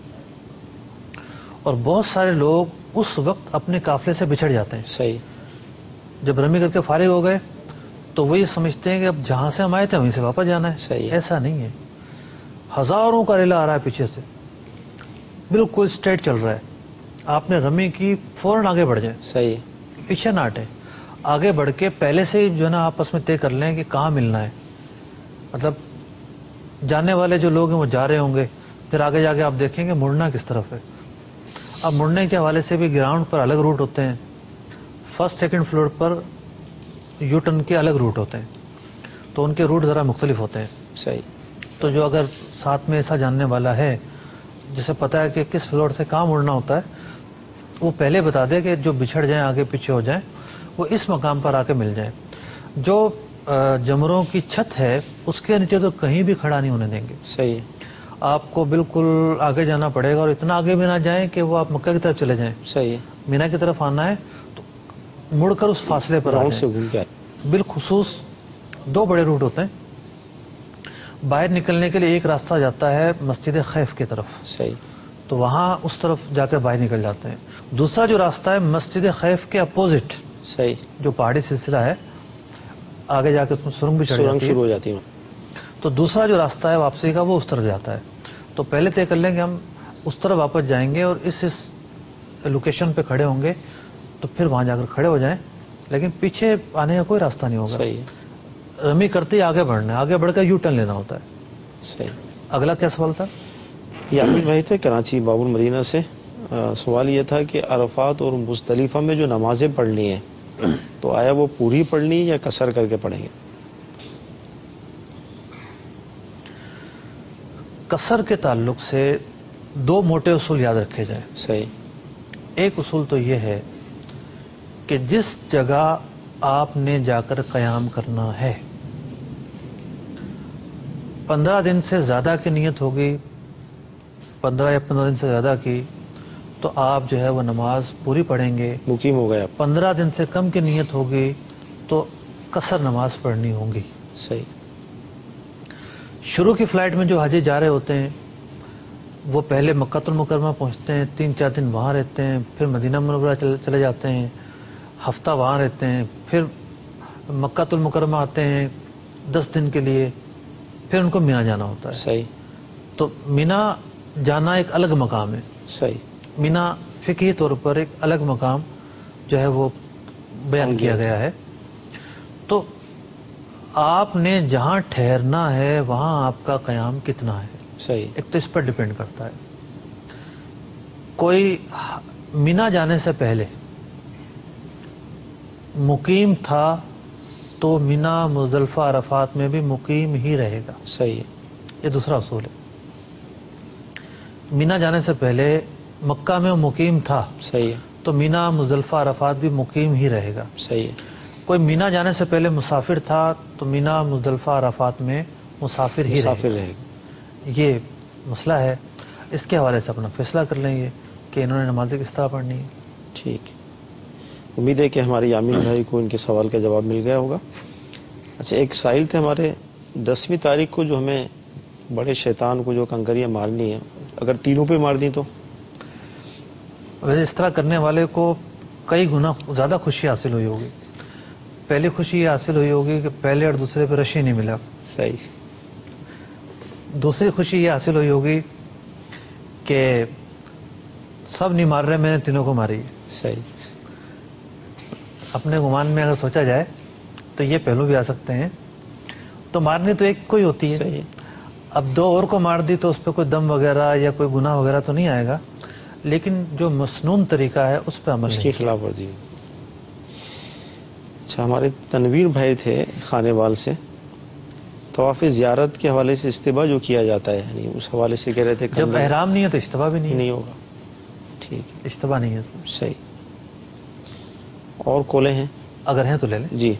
اور بہت سارے لوگ اس وقت اپنے قافلے سے بچھڑ جاتے ہیں. صحیح. جب رمی کر کے فارغ ہو گئے تو وہ یہ سمجھتے ہیں کہ اب جہاں سے ہم آئے تھے وہیں سے واپس جانا ہے. صحیح. ایسا نہیں ہے. ہزاروں کا ریلا آ رہا ہے پیچھے سے، بالکل اسٹریٹ چل رہا ہے. آپ نے رمی کی، فوراً آگے بڑھ جائیں. صحیح. پیچھے نہ ہٹیں، آگے بڑھ کے پہلے سے جو ہے نا آپس میں طے کر لیں کہ کہاں ملنا ہے. مطلب جانے والے جو لوگ ہیں وہ جا رہے ہوں گے، پھر آگے جا کے آپ دیکھیں گے مڑنا کس طرف ہے. اب مڑنے کے حوالے سے بھی گراؤنڈ پر الگ روٹ ہوتے ہیں، فرسٹ سیکنڈ فلور پر یو ٹرن کے الگ روٹ ہوتے ہیں، تو ان کے روٹ ذرا مختلف ہوتے ہیں. صحیح. تو جو اگر ساتھ میں ایسا جاننے والا ہے جسے پتا ہے کہ کس فلور سے کہاں مڑنا ہوتا ہے، وہ پہلے بتا دے کہ جو بچھڑ جائیں آگے پیچھے ہو جائیں وہ اس مقام پر آ کے مل جائیں. جو جمروں کی چھت ہے اس کے نیچے تو کہیں بھی کھڑا نہیں ہونے دیں گے. صحیح. آپ کو بالکل آگے جانا پڑے گا، اور اتنا آگے بھی نہ جائیں کہ وہ آپ مکہ کی طرف چلے جائیں. صحیح. مینا کی طرف آنا ہے تو مڑ کر اس فاصلے پر آ جائیں. بالخصوص 2 بڑے روٹ ہوتے ہیں. باہر نکلنے کے لیے ایک راستہ جاتا ہے مسجد خیف کی طرف. صحیح. تو وہاں اس طرف جا کے باہر نکل جاتے ہیں. دوسرا جو راستہ ہے مسجد خیف کے اپوزٹ، صحیح، جو پہاڑی سلسلہ ہے، آگے جا کے اس میں سرنگ بھی شروع ہو جاتی ہے. تو دوسرا جو راستہ ہے واپسی کا وہ اس طرف جاتا ہے. تو پہلے طے کر لیں کہ ہم اس طرف واپس جائیں گے اور اس لوکیشن پہ کھڑے ہوں گے، تو پھر وہاں جا کر کھڑے ہو جائیں. لیکن پیچھے آنے کا کوئی راستہ نہیں ہوگا. صحیح. رمی کرتے ہی آگے بڑھنا ہے، آگے بڑھ کر یو ٹرن لینا ہوتا ہے. صحیح. اگلا کیا سوال تھا؟ یامین بھائی تھے کراچی باب المدینہ سے. سوال یہ تھا کہ عرفات اور مزدلفہ میں جو نمازیں پڑھنی ہیں تو آیا وہ پوری پڑھنی یا قصر کر کے پڑھیں گے؟ قصر کے تعلق سے 2 موٹے اصول یاد رکھے جائیں. صحیح. ایک اصول تو یہ ہے کہ جس جگہ آپ نے جا کر قیام کرنا ہے 15 دن سے زیادہ کی نیت ہوگی، 15 یا 15 دن سے زیادہ کی، تو آپ جو ہے وہ نماز پوری پڑھیں گے. مقیم ہو گئے. 15 دن سے کم کی نیت ہوگی تو قصر نماز پڑھنی ہوگی. صحیح. شروع کی فلائٹ میں جو حاجی جا رہے ہوتے ہیں وہ پہلے مکہ المکرمہ پہنچتے ہیں، 3-4 دن وہاں رہتے ہیں، پھر مدینہ منورہ چلے جاتے ہیں، ہفتہ وہاں رہتے ہیں، پھر مکہ المکرمہ آتے ہیں 10 دن کے لیے، پھر ان کو مینا جانا ہوتا ہے. صحیح. تو مینا جانا ایک الگ مقام ہے. صحیح. مینا فقہی طور پر ایک الگ مقام جو ہے وہ بیان کیا گیا ہے. تو آپ نے جہاں ٹھہرنا ہے وہاں آپ کا قیام کتنا ہے. صحیح. ایک تو اس پر ڈیپینڈ کرتا ہے. کوئی مینا جانے سے پہلے مقیم تھا تو مینا مزدلفہ عرفات میں بھی مقیم ہی رہے گا. صحیح ہے. یہ دوسرا اصول ہے. مینا جانے سے پہلے مکہ میں وہ مقیم تھا. صحیح ہے. تو مینا مزدلفہ عرفات بھی مقیم ہی رہے گا. صحیح ہے. کوئی مینا جانے سے پہلے مسافر تھا تو مینا مزدلفہ عرفات میں مسافر ہی رہے گا. یہ مسئلہ ہے. اس کے حوالے سے اپنا فیصلہ کر لیں گے کہ انہوں نے نمازیں کس طرح پڑھنی ہے. ٹھیک ہے. امید ہے کہ ہمارے یامین بھائی کو ان کے سوال کا جواب مل گیا ہوگا. اچھا، ایک سائل تھے ہمارے 10ویں تاریخ کو جو ہمیں بڑے شیطان کو جو کنکریاں مارنی ہے، اگر تینوں پہ مار دیں تو؟ ویسے اس طرح کرنے والے کو کئی گنا زیادہ خوشی حاصل ہوئی ہوگی. پہلی خوشی یہ حاصل ہوئی ہوگی کہ پہلے اور دوسرے پہ رشی نہیں ملا. صحیح. دوسری خوشی یہ حاصل ہوئی ہوگی کہ سب نہیں مار رہے، میں نے تینوں کو ماری. صحیح. اپنے گمان میں اگر سوچا جائے تو یہ پہلو بھی آ سکتے ہیں. تو مارنی تو ایک کوئی ہوتی ہے. صحیح. اب دو اور کو مار دی تو اس پہ کوئی دم وغیرہ یا کوئی گناہ وغیرہ تو نہیں آئے گا، لیکن جو مسنون طریقہ ہے اس پہ عمل اس کی خلاف ورزی. اچھا، ہمارے تنویر بھائی تھے خانے وال سے، طواف زیارت کے حوالے سے استباح جو کیا جاتا ہے، یعنی اس حوالے سے کہہ رہے تھے جب احرام نہیں ہے تو استباح بھی نہیں ہوگا. ٹھیک ہے. استباح نہیں ہے. صحیح. اور کولے ہیں؟ اگر ہیں تو لے لیں. جی.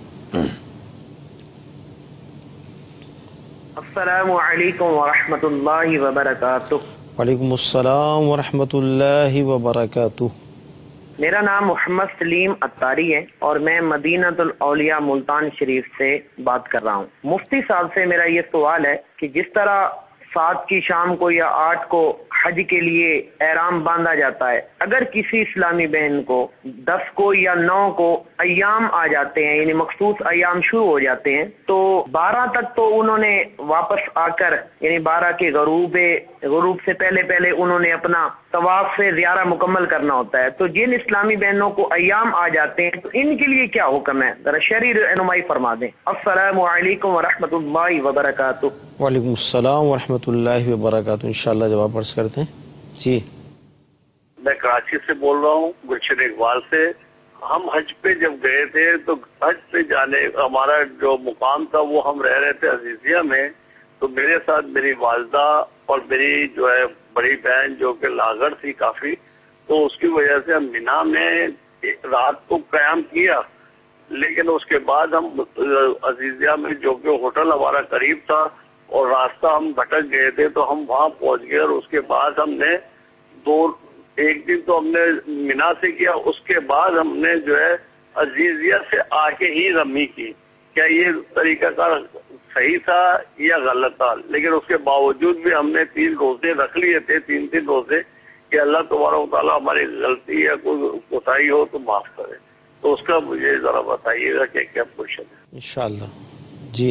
السلام علیکم ورحمۃ اللہ وبرکاتہ. وعلیکم السلام ورحمۃ اللہ وبرکاتہ. میرا نام محمد سلیم اتاری ہے اور میں مدینۃ الاولیاء ملتان شریف سے بات کر رہا ہوں. مفتی صاحب سے میرا یہ سوال ہے کہ جس طرح 7 کی شام کو یا 8 کو حج کے لیے احرام باندھا جاتا ہے، اگر کسی اسلامی بہن کو 10 کو یا 9 کو ایام آ جاتے ہیں، یعنی مخصوص ایام شروع ہو جاتے ہیں، تو 12 تک تو انہوں نے واپس آ کر، یعنی 12 کے غروب سے پہلے انہوں نے اپنا طواف سے زیارہ مکمل کرنا ہوتا ہے. تو جن اسلامی بہنوں کو ایام آ جاتے ہیں تو ان کے لیے کیا حکم ہے؟ ذرا شرعی رہنمائی فرما دیں. السلام علیکم ورحمۃ اللہ وبرکاتہ. وعلیکم السلام ورحمۃ اللہ وبرکاتہ. انشاءاللہ جواب عرض کرتے ہیں. جی. میں کراچی سے بول رہا ہوں، گلشن اقبال سے. ہم حج پہ جب گئے تھے تو حج پہ جانے ہمارا جو مقام تھا وہ ہم رہ رہے تھے عزیزیہ میں. تو میرے ساتھ میری والدہ اور میری جو ہے بڑی بہن جو کہ لاغر تھی کافی، تو اس کی وجہ سے ہم مینا میں رات کو قیام کیا. لیکن اس کے بعد ہم عزیزیہ میں جو کہ ہوٹل ہمارا قریب تھا اور راستہ ہم بھٹک گئے تھے تو ہم وہاں پہنچ گئے، اور اس کے بعد ہم نے ایک دن تو ہم نے مینا سے کیا، اس کے بعد ہم نے جو ہے عزیزیہ سے آ کے ہی رمی کی. کیا یہ طریقہ کار صحیح تھا یا غلط تھا؟ لیکن اس کے باوجود بھی ہم نے 3 روزے رکھ لیے تھے، 3 روزے، کہ اللہ تبارک و تعالیٰ ہماری غلطی یا کوئی کوتاہی ہو تو معاف کرے. تو اس کا مجھے ذرا بتائیے گا کہ کیا پوزیشن ہے. انشاءاللہ. جی.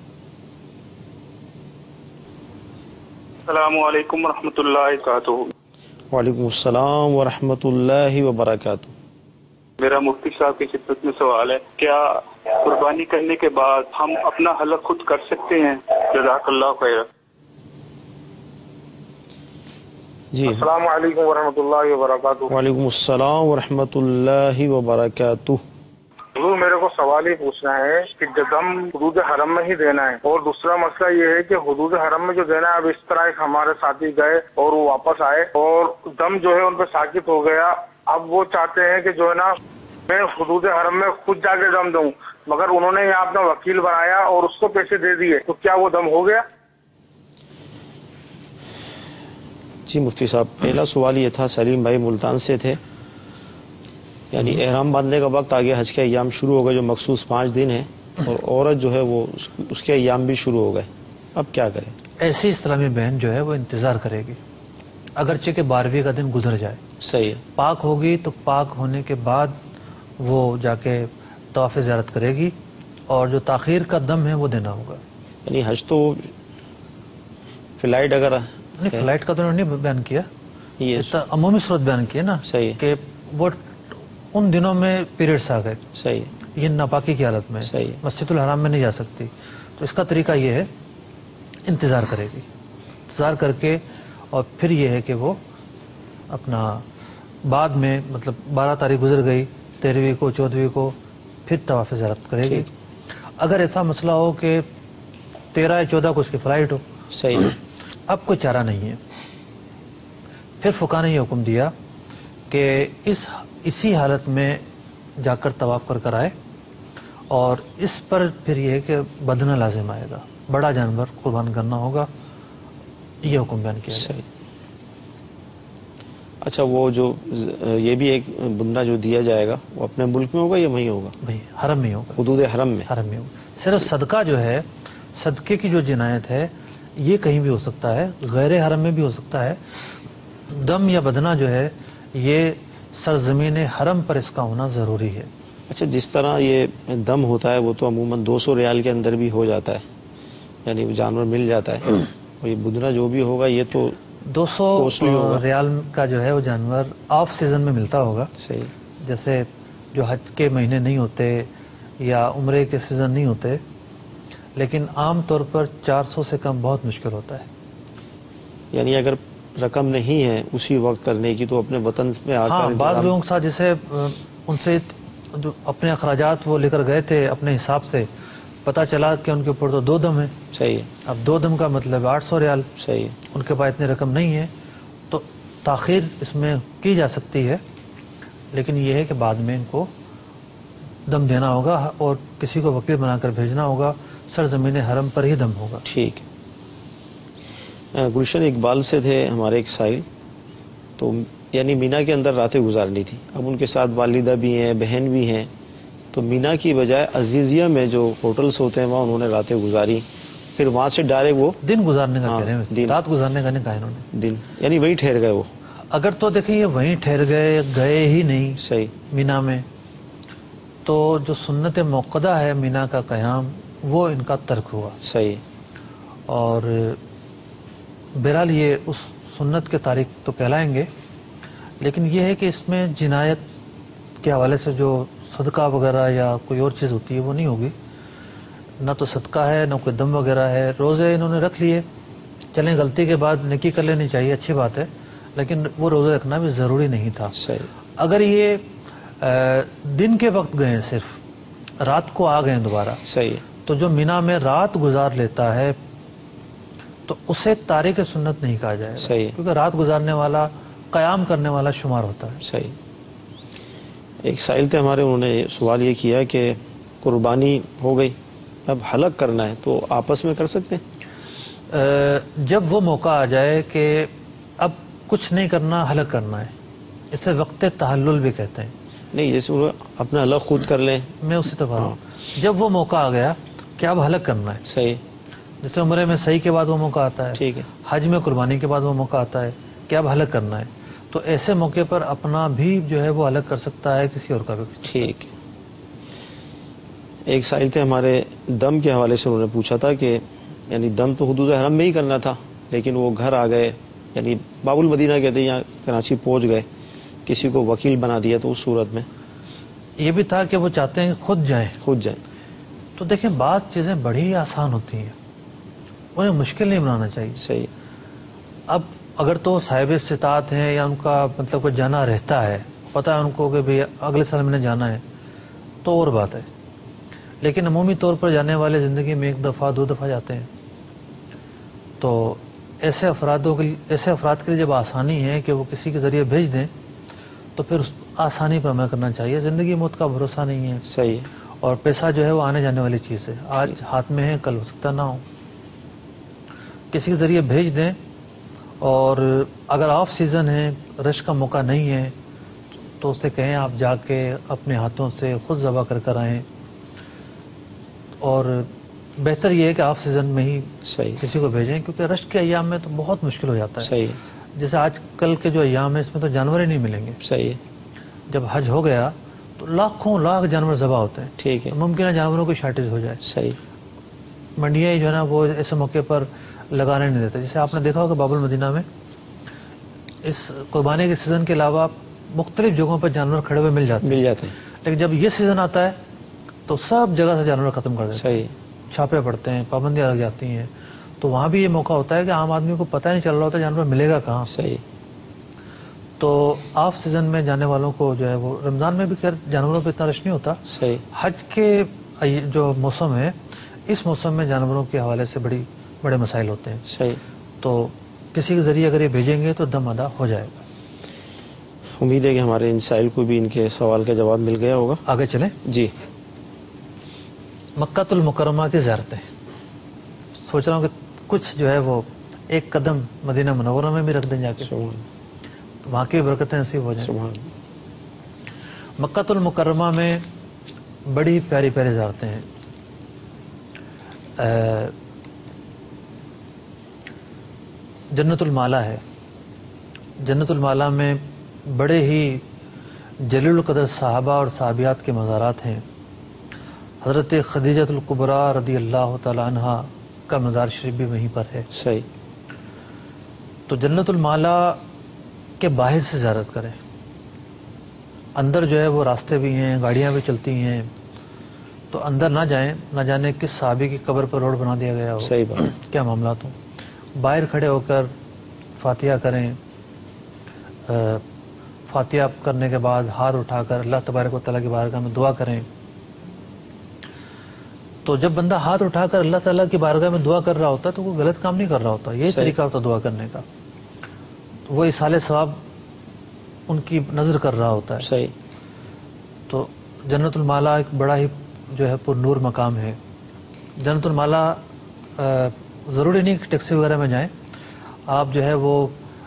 السلام علیکم ورحمۃ اللہ وبرکاتہ. وعلیکم السلام ورحمۃ اللہ وبرکاتہ. میرا مفتی صاحب کی خدمت میں سوال ہے، کیا قربانی کرنے کے بعد ہم اپنا حلق خود کر سکتے ہیں؟ جزاک اللہ خیر. جی. السلام علیکم ورحمۃ اللہ وبرکاتہ. وعلیکم السلام ورحمۃ اللہ وبرکاتہ. حضور، میرے کو سوال ہی پوچھنا ہے کہ دم حدود حرم میں ہی دینا ہے، اور دوسرا مسئلہ یہ ہے کہ حدود حرم میں جو دینا ہے، اب اس طرح ایک ہمارے ساتھی گئے اور وہ واپس آئے اور دم جو ہے ان پہ ساکت ہو گیا. اب وہ چاہتے ہیں کہ جو ہے نا میں حدود حرم میں خود جا کے دم دوں، مگر انہوں نے یہاں اپنا وکیل بنایا اور اس کو پیسے دے دیے، تو کیا وہ دم ہو گیا؟ جی مفتی صاحب، پہلا سوال یہ تھا، سلیم بھائی ملتان سے تھے، یعنی احرام باندھنے کا وقت آگے، حج کے ایام شروع ہو گئے جو مخصوص 5 دن ہیں، اور عورت جو ہے وہ اس کے ایام بھی شروع ہو گئے، اب کیا کرے؟ ایسی اسلامی بہن جو ہے وہ انتظار کرے گی، اگرچہ کہ 12ویں کا دن گزر جائے. صحیح ہے. پاک ہوگی تو پاک ہونے کے بعد وہ جا کے طواف زیارت کرے گی، اور جو تاخیر کا دم ہے وہ دینا ہوگا. یعنی حج تو فلائٹ، اگر نہیں فلائٹ کا تو انہوں نے بیان کیا، عمومی صورت بیان کی ہے نا. صحیح. کہ وہ ان دنوں میں پیریڈز آ گئے. صحیح. یہ ناپاکی کی حالت میں. صحیح. مسجد الحرام میں نہیں جا سکتی، تو اس کا طریقہ یہ ہے انتظار کرے گی، انتظار کر کے، اور پھر یہ ہے کہ وہ اپنا بعد میں، مطلب 12 تاریخ گزر گئی، 13ویں کو 14ویں کو پھر طواف زیارت کرے گی. اگر ایسا مسئلہ ہو کہ 13 یا 14 کو اس کی فلائٹ ہو، صحیح، اب کوئی چارہ نہیں ہے، پھر فقہا نے یہ حکم دیا کہ اسی حالت میں جا کر طواف کر آئے، اور اس پر پھر یہ ہے کہ بدنہ لازم آئے گا، بڑا جانور قربان کرنا ہوگا، یہ حکم بیان کیا گیا۔ اچھا، وہ جو یہ بھی ایک بندہ جو دیا جائے گا وہ اپنے ملک میں ہوگا یا وہیں ہوگا؟ بھائی حرم میں ہوگا، حدود حرم میں، حرم میں ہوگا۔ صرف صدقہ جو ہے، صدقے کی جو جنایت ہے یہ کہیں بھی ہو سکتا ہے، غیر حرم میں بھی ہو سکتا ہے۔ دم یا بدنہ جو ہے یہ سرزمین حرم پر اس کا ہونا ضروری ہے۔ اچھا، جس طرح یہ دم ہوتا ہے وہ تو عموماً 200 ریال کے اندر بھی ہو جاتا ہے، یعنی جانور مل جاتا ہے، اور یہ بدنہ جو بھی ہوگا یہ تو 200 ریال کا جو ہے وہ جانور آف سیزن میں ملتا ہوگا، صحیح، جیسے جو حج کے مہینے نہیں ہوتے یا عمرے کے سیزن نہیں ہوتے، لیکن عام طور پر 400 سے کم بہت مشکل ہوتا ہے۔ یعنی اگر رقم نہیں ہے اسی وقت کرنے کی تو اپنے وطن میں آ کر، ہاں، بعض لوگوں کے ساتھ جیسے ان سے جو اپنے اخراجات وہ لے کر گئے تھے اپنے حساب سے، پتہ چلا کہ ان کے اوپر تو 2 دم ہے، صحیح، اب 2 دم کا مطلب 800 ریال، صحیح، ان کے پاس اتنی رقم نہیں ہے، تو تاخیر اس میں کی جا سکتی ہے، لیکن یہ ہے کہ بعد میں ان کو دم دینا ہوگا اور کسی کو وکیل بنا کر بھیجنا ہوگا، سرزمین حرم پر ہی دم ہوگا۔ ٹھیک۔ گلشن اقبال سے تھے ہمارے ایک سائل، تو یعنی مینا کے اندر راتیں گزارنی تھی، اب ان کے ساتھ والدہ بھی ہیں، بہن بھی ہیں، تو مینا کی بجائے عزیزیہ میں جو ہوٹلز ہوتے ہیں وہاں انہوں نے راتیں گزاری، پھر وہاں سے ڈائریکٹ وہ دن گزارنے کا کہہ رہے ہیں ویسے، دن، رات گزارنے کا نہیں کہا انہوں نے، دن، یعنی وہیں ٹھہر گئے وہ۔ اگر تو دیکھیں یہ وہیں ٹھہر گئے ہی نہیں صحیح، مینا میں، تو جو سنت موقدہ ہے مینا کا قیام وہ ان کا ترک ہوا، صحیح، اور بہرحال یہ اس سنت کے تارک تو کہلائیں گے، لیکن یہ ہے کہ اس میں جنایت کے حوالے سے جو صدقہ وغیرہ یا کوئی اور چیز ہوتی ہے وہ نہیں ہوگی، نہ تو صدقہ ہے نہ کوئی دم وغیرہ ہے۔ روزے انہوں نے رکھ لیے، چلیں غلطی کے بعد نیکی کر لینی چاہیے، اچھی بات ہے، لیکن وہ روزے رکھنا بھی ضروری نہیں تھا۔ صحیح، اگر یہ دن کے وقت گئے صرف رات کو آ گئے دوبارہ، صحیح، تو جو مینا میں رات گزار لیتا ہے تو اسے تارک سنت نہیں کہا جائے گا، صحیح، کیونکہ رات گزارنے والا قیام کرنے والا شمار ہوتا ہے۔ صحیح۔ ایک سائل تھے ہمارے، انہوں نے سوال یہ کیا کہ قربانی ہو گئی، اب حلق کرنا ہے تو آپس میں کر سکتے ہیں؟ جب وہ موقع آ جائے کہ اب کچھ نہیں کرنا، حلق کرنا ہے، اسے وقت تحلل بھی کہتے ہیں۔ نہیں، جیسے وہ اپنا حلق خود کر لیں، میں اسی طرح جب وہ موقع آ گیا کہ اب حلق کرنا ہے، صحیح، جیسے عمرے میں صحیح کے بعد وہ موقع آتا ہے، ٹھیک ہے، حج میں قربانی کے بعد وہ موقع آتا ہے کہ اب حلق کرنا ہے، تو ایسے موقع پر اپنا بھی جو ہے وہ حلق کر سکتا ہے، کسی اور کا بھی کر سکتا ہے۔ ٹھیک۔ ایک سائل تھے ہمارے، دم کے حوالے سے انہوں نے پوچھا تھا کہ یعنی دم تو حدود حرم میں ہی کرنا تھا، لیکن وہ گھر آ گئے، یعنی باب المدینہ کہتے ہیں، یہاں کراچی پہنچ گئے، کسی کو وکیل بنا دیا، تو اس صورت میں یہ بھی تھا کہ وہ چاہتے ہیں کہ خود جائیں، خود جائیں۔ تو دیکھیں بعض چیزیں بڑی آسان ہوتی ہیں، انہیں مشکل نہیں بنانا چاہیے۔ صحیح، اب اگر تو صاحب استطاعت ہیں یا ان کا مطلب کوئی جانا رہتا ہے، پتہ ہے ان کو کہ بھئی اگلے سال میں نے جانا ہے، تو اور بات ہے، لیکن عمومی طور پر جانے والے زندگی میں 1 دفعہ 2 دفعہ جاتے ہیں، تو ایسے افراد کے لیے جب آسانی ہے کہ وہ کسی کے ذریعے بھیج دیں تو پھر اس آسانی پر عمل کرنا چاہیے۔ زندگی موت کا بھروسہ نہیں ہے، صحیح، اور پیسہ جو ہے وہ آنے جانے والی چیز ہے، آج ہاتھ میں ہے کل ہو سکتا نہ ہو، کسی کے ذریعے بھیج دیں، اور اگر آف سیزن ہے، رش کا موقع نہیں ہے، تو اسے کہیں آپ جا کے اپنے ہاتھوں سے خود ذبح کر آئیں، اور بہتر یہ ہے کہ آف سیزن میں ہی صحیح، کسی کو بھیجیں، کیونکہ رش کے ایام میں تو بہت مشکل ہو جاتا ہے۔ صحیح، جیسے آج کل کے جو ایام ہیں اس میں تو جانور ہی نہیں ملیں گے، صحیح، جب حج ہو گیا تو لاکھوں لاکھ جانور ذبح ہوتے ہیں، ٹھیک ہے، ممکن ہے جانوروں کی شارٹیج ہو جائے، صحیح، منڈیاں جو ہے نا وہ ایسے موقع پر لگانے نہیں دیتے۔ جیسے آپ نے دیکھا ہوگا باب المدینہ میں اس قربانی کے سیزن کے علاوہ مختلف جگہوں پر جانور کھڑے ہوئے مل جاتے ہیں، لیکن جب یہ سیزن آتا ہے تو سب جگہ سے جانور ختم کر دیتے ہیں، صحیح، چھاپے پڑتے ہیں، پابندیاں لگ جاتی ہیں، تو وہاں بھی یہ موقع ہوتا ہے کہ عام آدمی کو پتہ نہیں چل رہا ہوتا جانور ملے گا کہاں۔ صحیح، تو آف سیزن میں جانے والوں کو جو ہے وہ، رمضان میں بھی خیر جانوروں پہ اتنا رش نہیں ہوتا، صحیح، حج کے جو موسم ہے اس موسم میں جانوروں کے حوالے سے بڑے مسائل ہوتے ہیں. صحیح. تو کسی کے ذریعے اگر یہ بھیجیں گے تو دم ادا ہو جائے گا. امید ہے کہ ہمارے ان سائل کو بھی ان کے سوال کا جواب مل گیا ہوگا. آگے چلیں. جی. مکہ المکرمہ کی زیارتیں، سوچ رہا ہوں کہ کچھ جو ہے وہ ایک قدم مدینہ منورہ میں بھی رکھ دیں جا کے، تو وہاں کی برکتیں نصیب ہو جائیں. مکہ المکرمہ میں بڑی پیاری پیاری زیارتیں ہیں. جنت المالا ہے. جنت المالا میں بڑے ہی جلیل القدر صحابہ اور صحابیات کے مزارات ہیں. حضرت خدیجہ الکبریٰ رضی اللہ تعالی عنہا کا مزار شریف بھی وہیں پر ہے. صحیح. تو جنت المالا کے باہر سے زیارت کریں. اندر جو ہے وہ راستے بھی ہیں، گاڑیاں بھی چلتی ہیں، تو اندر نہ جائیں، نہ جانے کس صحابی کی قبر پر روڈ بنا دیا گیا ہو. صحیح بات. کیا معاملات ہوں. باہر کھڑے ہو کر فاتحہ کریں. فاتحہ کرنے کے بعد ہاتھ اٹھا کر اللہ تبارک و تعالیٰ کی بارگاہ میں دعا کریں. تو جب بندہ ہاتھ اٹھا کر اللہ تعالیٰ کی بارگاہ میں دعا کر رہا ہوتا ہے تو وہ غلط کام نہیں کر رہا ہوتا. یہی طریقہ ہوتا دعا کرنے کا. تو وہ اصالِ ثواب ان کی نظر کر رہا ہوتا ہے. صحیح. تو جنت المالا ایک بڑا ہی جو ہے پر نور مقام ہے. جنت المالا ضروری نہیں کہ ٹیکسی وغیرہ میں جائیں، آپ جو ہے وہ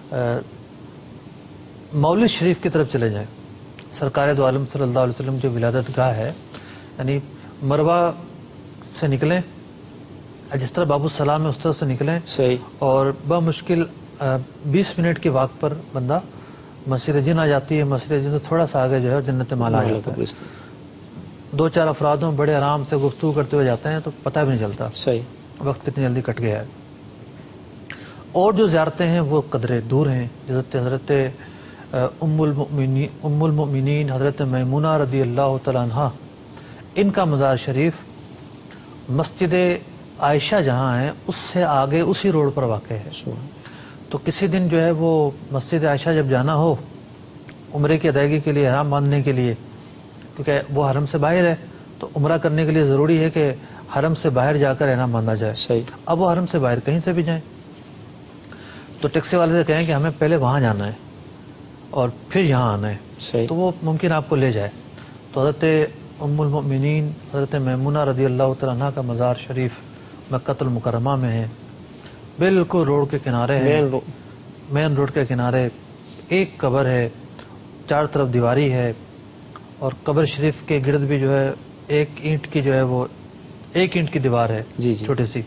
مولد شریف کی طرف چلے جائیں. سرکار دو عالم صلی اللہ علیہ وسلم جو ولادت گاہ ہے، یعنی مروہ سے نکلیں، جس طرح باب السلام ہے اس طرف سے نکلیں. صحیح. اور بمشکل 20 منٹ کے وقت پر بندہ مسجد جن آ جاتی ہے. مسجد جن سے تھوڑا سا آگے جو ہے جنت مالا آ جاتا ہے. 2-4 افرادوں بڑے آرام سے گفتگو کرتے ہوئے جاتے ہیں تو پتہ بھی نہیں چلتا صحیح وقت کتنی جلدی کٹ گیا ہے. اور جو زیارتیں ہیں وہ قدرے دور ہیں. حضرت ام المؤمنین حضرت میمونہ رضی اللہ تعالیٰ عنہا، ان کا مزار شریف مسجد عائشہ جہاں ہے اس سے آگے اسی روڈ پر واقع ہے. تو کسی دن جو ہے وہ مسجد عائشہ جب جانا ہو عمرے کی ادائیگی کے لیے، احرام باندھنے کے لیے، کیونکہ وہ حرم سے باہر ہے تو عمرہ کرنے کے لیے ضروری ہے کہ حرم سے باہر جا کر احرام باندھا جائے. صحیح. اب وہ حرم سے باہر کہیں سے بھی جائیں تو ٹیکسی والے سے کہیں کہ ہمیں پہلے وہاں جانا ہے اور پھر یہاں آنا ہے. صحیح. تو وہ ممکن آپ کو لے جائے. تو حضرت ام المؤمنین حضرت میمونہ رضی اللہ تعالیٰ عنہ کا مزار شریف مکہ المکرمہ میں ہے. بالکل روڈ کے کنارے ہے، مین روڈ کے کنارے ایک قبر ہے، 4 طرف دیواری ہے، اور قبر شریف کے گرد بھی جو ہے 1 اینٹ کی جو ہے وہ 1 اینٹ کی دیوار ہے. جی چھوٹی سی.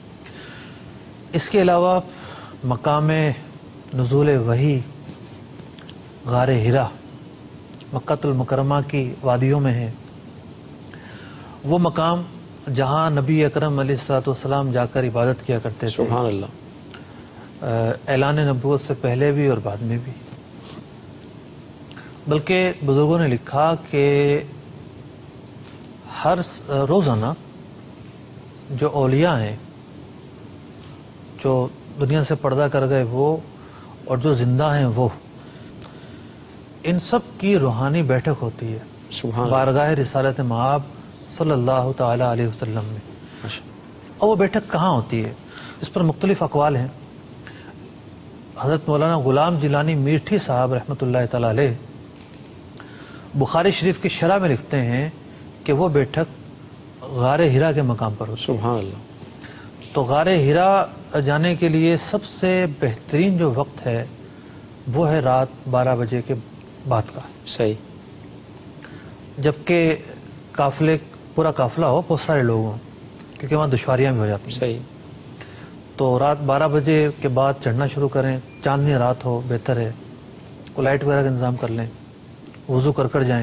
اس کے علاوہ مقام نزول وحی غار ہرا مکہ المکرمہ کی وادیوں میں ہے. وہ مقام جہاں نبی اکرم علیہ الصلوۃ والسلام جا کر عبادت کیا کرتے تھے. سبحان اللہ. اعلان نبوت سے پہلے بھی اور بعد میں بھی. بلکہ بزرگوں نے لکھا کہ ہر روزانہ جو اولیاء ہیں، جو دنیا سے پردہ کر گئے وہ اور جو زندہ ہیں وہ، ان سب کی روحانی بیٹھک ہوتی ہے سبحان بارگاہ رسالت مآب صلی اللہ تعالی علیہ وسلم میں. اور وہ بیٹھک کہاں ہوتی ہے؟ اس پر مختلف اقوال ہیں. حضرت مولانا غلام جیلانی میٹھی صاحب رحمۃ اللہ تعالی علیہ بخاری شریف کی شرح میں لکھتے ہیں کہ وہ بیٹھک غار ہرا کے مقام پر ہوتی ہے. سبحان اللہ. تو غار ہرا جانے کے لیے سب سے بہترین جو وقت ہے وہ ہے رات 12 بجے کے بعد کا. صحیح. جبکہ پورا قافلہ ہو، بہت سارے لوگ ہوں، کیونکہ وہاں دشواریاں بھی ہو جاتی ہیں. صحیح. تو رات 12 بجے کے بعد چڑھنا شروع کریں. چاندنی رات ہو بہتر ہے. کو لائٹ وغیرہ کا انتظام کر لیں، وضو کر جائیں.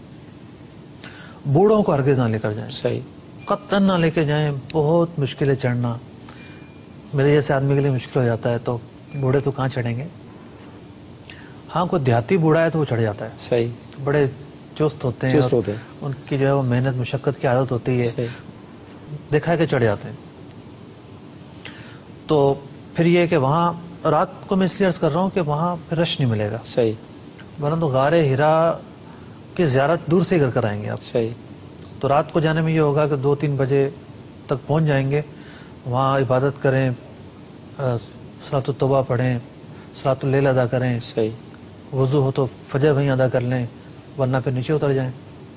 بوڑھوں کو ہرگز نہ لے کر جائیں. صحیح. قطعاً نہ لے کے جائیں. بہت مشکل ہے چڑھنا. میرے جیسے آدمی کے لیے مشکل ہو جاتا ہے. تو بوڑھے تو کہاں چڑھیں گے؟ ہاں کوئی دیہاتی بوڑھا ہے تو وہ چڑھ جاتا ہے. صحیح. بڑے چست ہوتے ہیں، ان کی جو ہے وہ محنت مشقت کی عادت ہوتی ہے، دیکھا ہے کہ چڑھ جاتے ہیں. تو پھر یہ کہ وہاں رات کو میں اس لیے عرض کر رہا ہوں کہ وہاں پھر رش نہیں ملے گا. صحیح. ورنہ تو غار ہرا کی زیارت دور سے ہی کر آئیں گے آپ. صحیح. تو رات کو جانے میں یہ ہوگا کہ 2-3 بجے تک پہنچ جائیں گے، وہاں عبادت کریں، صلاۃ التوبہ پڑھیں، صلاۃ اللیل ادا کریں، صحیح، وضو ہو تو فجر وہیں ادا کر لیں، ورنہ پھر نیچے اتر جائیں۔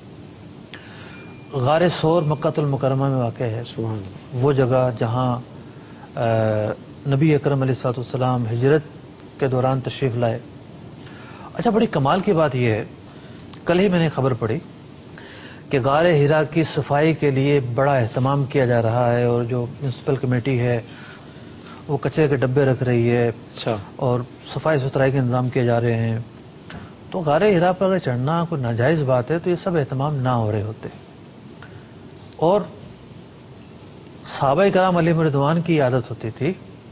غار ثور مکہ المکرمہ میں واقع ہے، سبحان اللہ، وہ جگہ جہاں نبی اکرم علیہ الصلوۃ والسلام ہجرت کے دوران تشریف لائے۔ اچھا، بڑی کمال کی بات یہ ہے، کل ہی میں نے خبر پڑھی کہ غار حرا کی صفائی کے لیے بڑا اہتمام کیا جا رہا ہے، اور جو میونسپل کمیٹی ہے وہ کچرے کے ڈبے رکھ رہی ہے، اچھا، اور صفائی ستھرائی کے انتظام کیے جا رہے ہیں۔ تو غار حرا پر اگر چڑھنا کوئی ناجائز بات ہے تو یہ سب اہتمام نہ ہو رہے ہوتے۔ اور صحابہ کرام علیہم رضوان کی عادت ہوتی تھی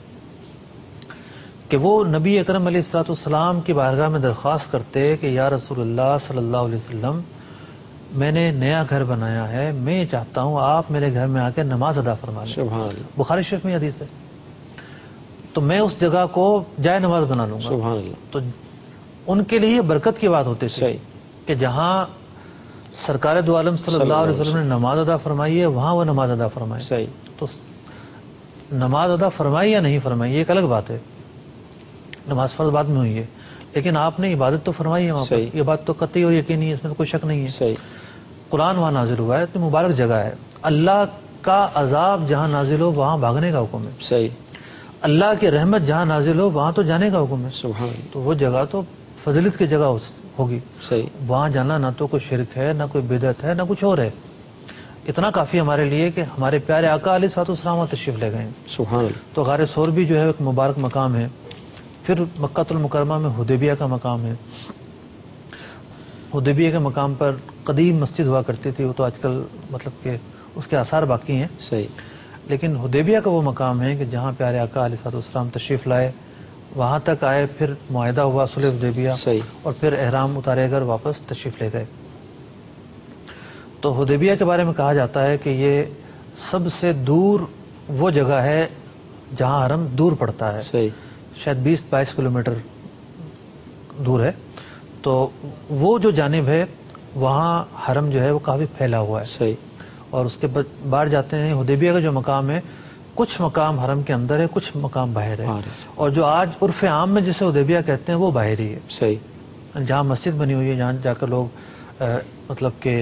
کہ وہ نبی اکرم علیہ الصلوۃ والسلام کی بارگاہ میں درخواست کرتے کہ یا رسول اللہ صلی اللہ علیہ وسلم، میں نے نیا گھر بنایا ہے، میں یہ چاہتا ہوں آپ میرے گھر میں آ کے نماز ادا فرما لیں۔ سبحان اللہ، بخاری شریف میں حدیث ہے، تو میں اس جگہ کو جائے نماز بنا لوں گا۔ سبحان اللہ، تو ان کے لیے برکت کی بات ہوتی تھی صحیح، کہ جہاں سرکار دو عالم صلی اللہ علیہ وسلم نے نماز ادا فرمائی ہے وہاں وہ نماز ادا فرمائے۔ صحیح، تو نماز ادا فرمائی یا نہیں فرمائی یہ ایک الگ بات ہے، نماز فرض بعد میں ہوئی ہے، لیکن آپ نے عبادت تو فرمائی ہے وہاں پر، صحیح، یہ بات تو قطعی اور یقینی ہے، اس میں تو کوئی شک نہیں ہے۔ صحیح، قرآن وہاں نازل ہوا ہے، اتنی مبارک جگہ ہے، اللہ کا عذاب جہاں نازل ہو وہاں بھاگنے کا حکم ہے، صحیح، اللہ کی رحمت جہاں نازل ہو وہاں تو جانے کا حکم ہے۔ سبحان اللہ، تو وہ جگہ تو فضیلت کی جگہ ہوگی، صحیح، وہاں جانا نہ تو کوئی شرک ہے، نہ کوئی بدعت ہے، نہ کچھ اور ہے۔ اتنا کافی ہمارے لیے کہ ہمارے پیارے آقا علیہ الصلوۃ والسلام وہاں تشریف لے گئے ہیں۔ سبحان اللہ، تو غار ثور بھی جو ہے ایک مبارک مقام ہے۔ پھر مکہ المکرمہ میں حدیبیہ کا مقام ہے۔ حدیبیہ کے مقام پر قدیم مسجد ہوا کرتی تھی، وہ تو آج کل مطلب کہ اس کے آثار باقی ہیں، صحیح، لیکن حدیبیہ کا وہ مقام ہے کہ جہاں پیارے آقا علیہ الصلوۃ والسلام تشریف لائے، وہاں تک آئے، پھر معاہدہ ہوا صلح حدیبیہ، صحیح، اور پھر احرام اتارے کر واپس تشریف لے گئے۔ تو حدیبیہ کے بارے میں کہا جاتا ہے کہ یہ سب سے دور وہ جگہ ہے جہاں حرم دور پڑتا ہے، صحیح، شاید 20-22 کلومیٹر دور ہے۔ تو وہ جو جانب ہے وہاں حرم جو ہے وہ کافی پھیلا ہوا ہے، صحیح، اور اس کے باہر جاتے ہیں حدیبیہ کا جو مقام ہے، کچھ مقام حرم کے اندر ہے، کچھ مقام باہر ہے، اور جو آج عرف عام میں جسے حدیبیہ کہتے ہیں وہ باہر ہی ہے، صحیح، جہاں مسجد بنی ہوئی ہے، جہاں جا کر لوگ مطلب کہ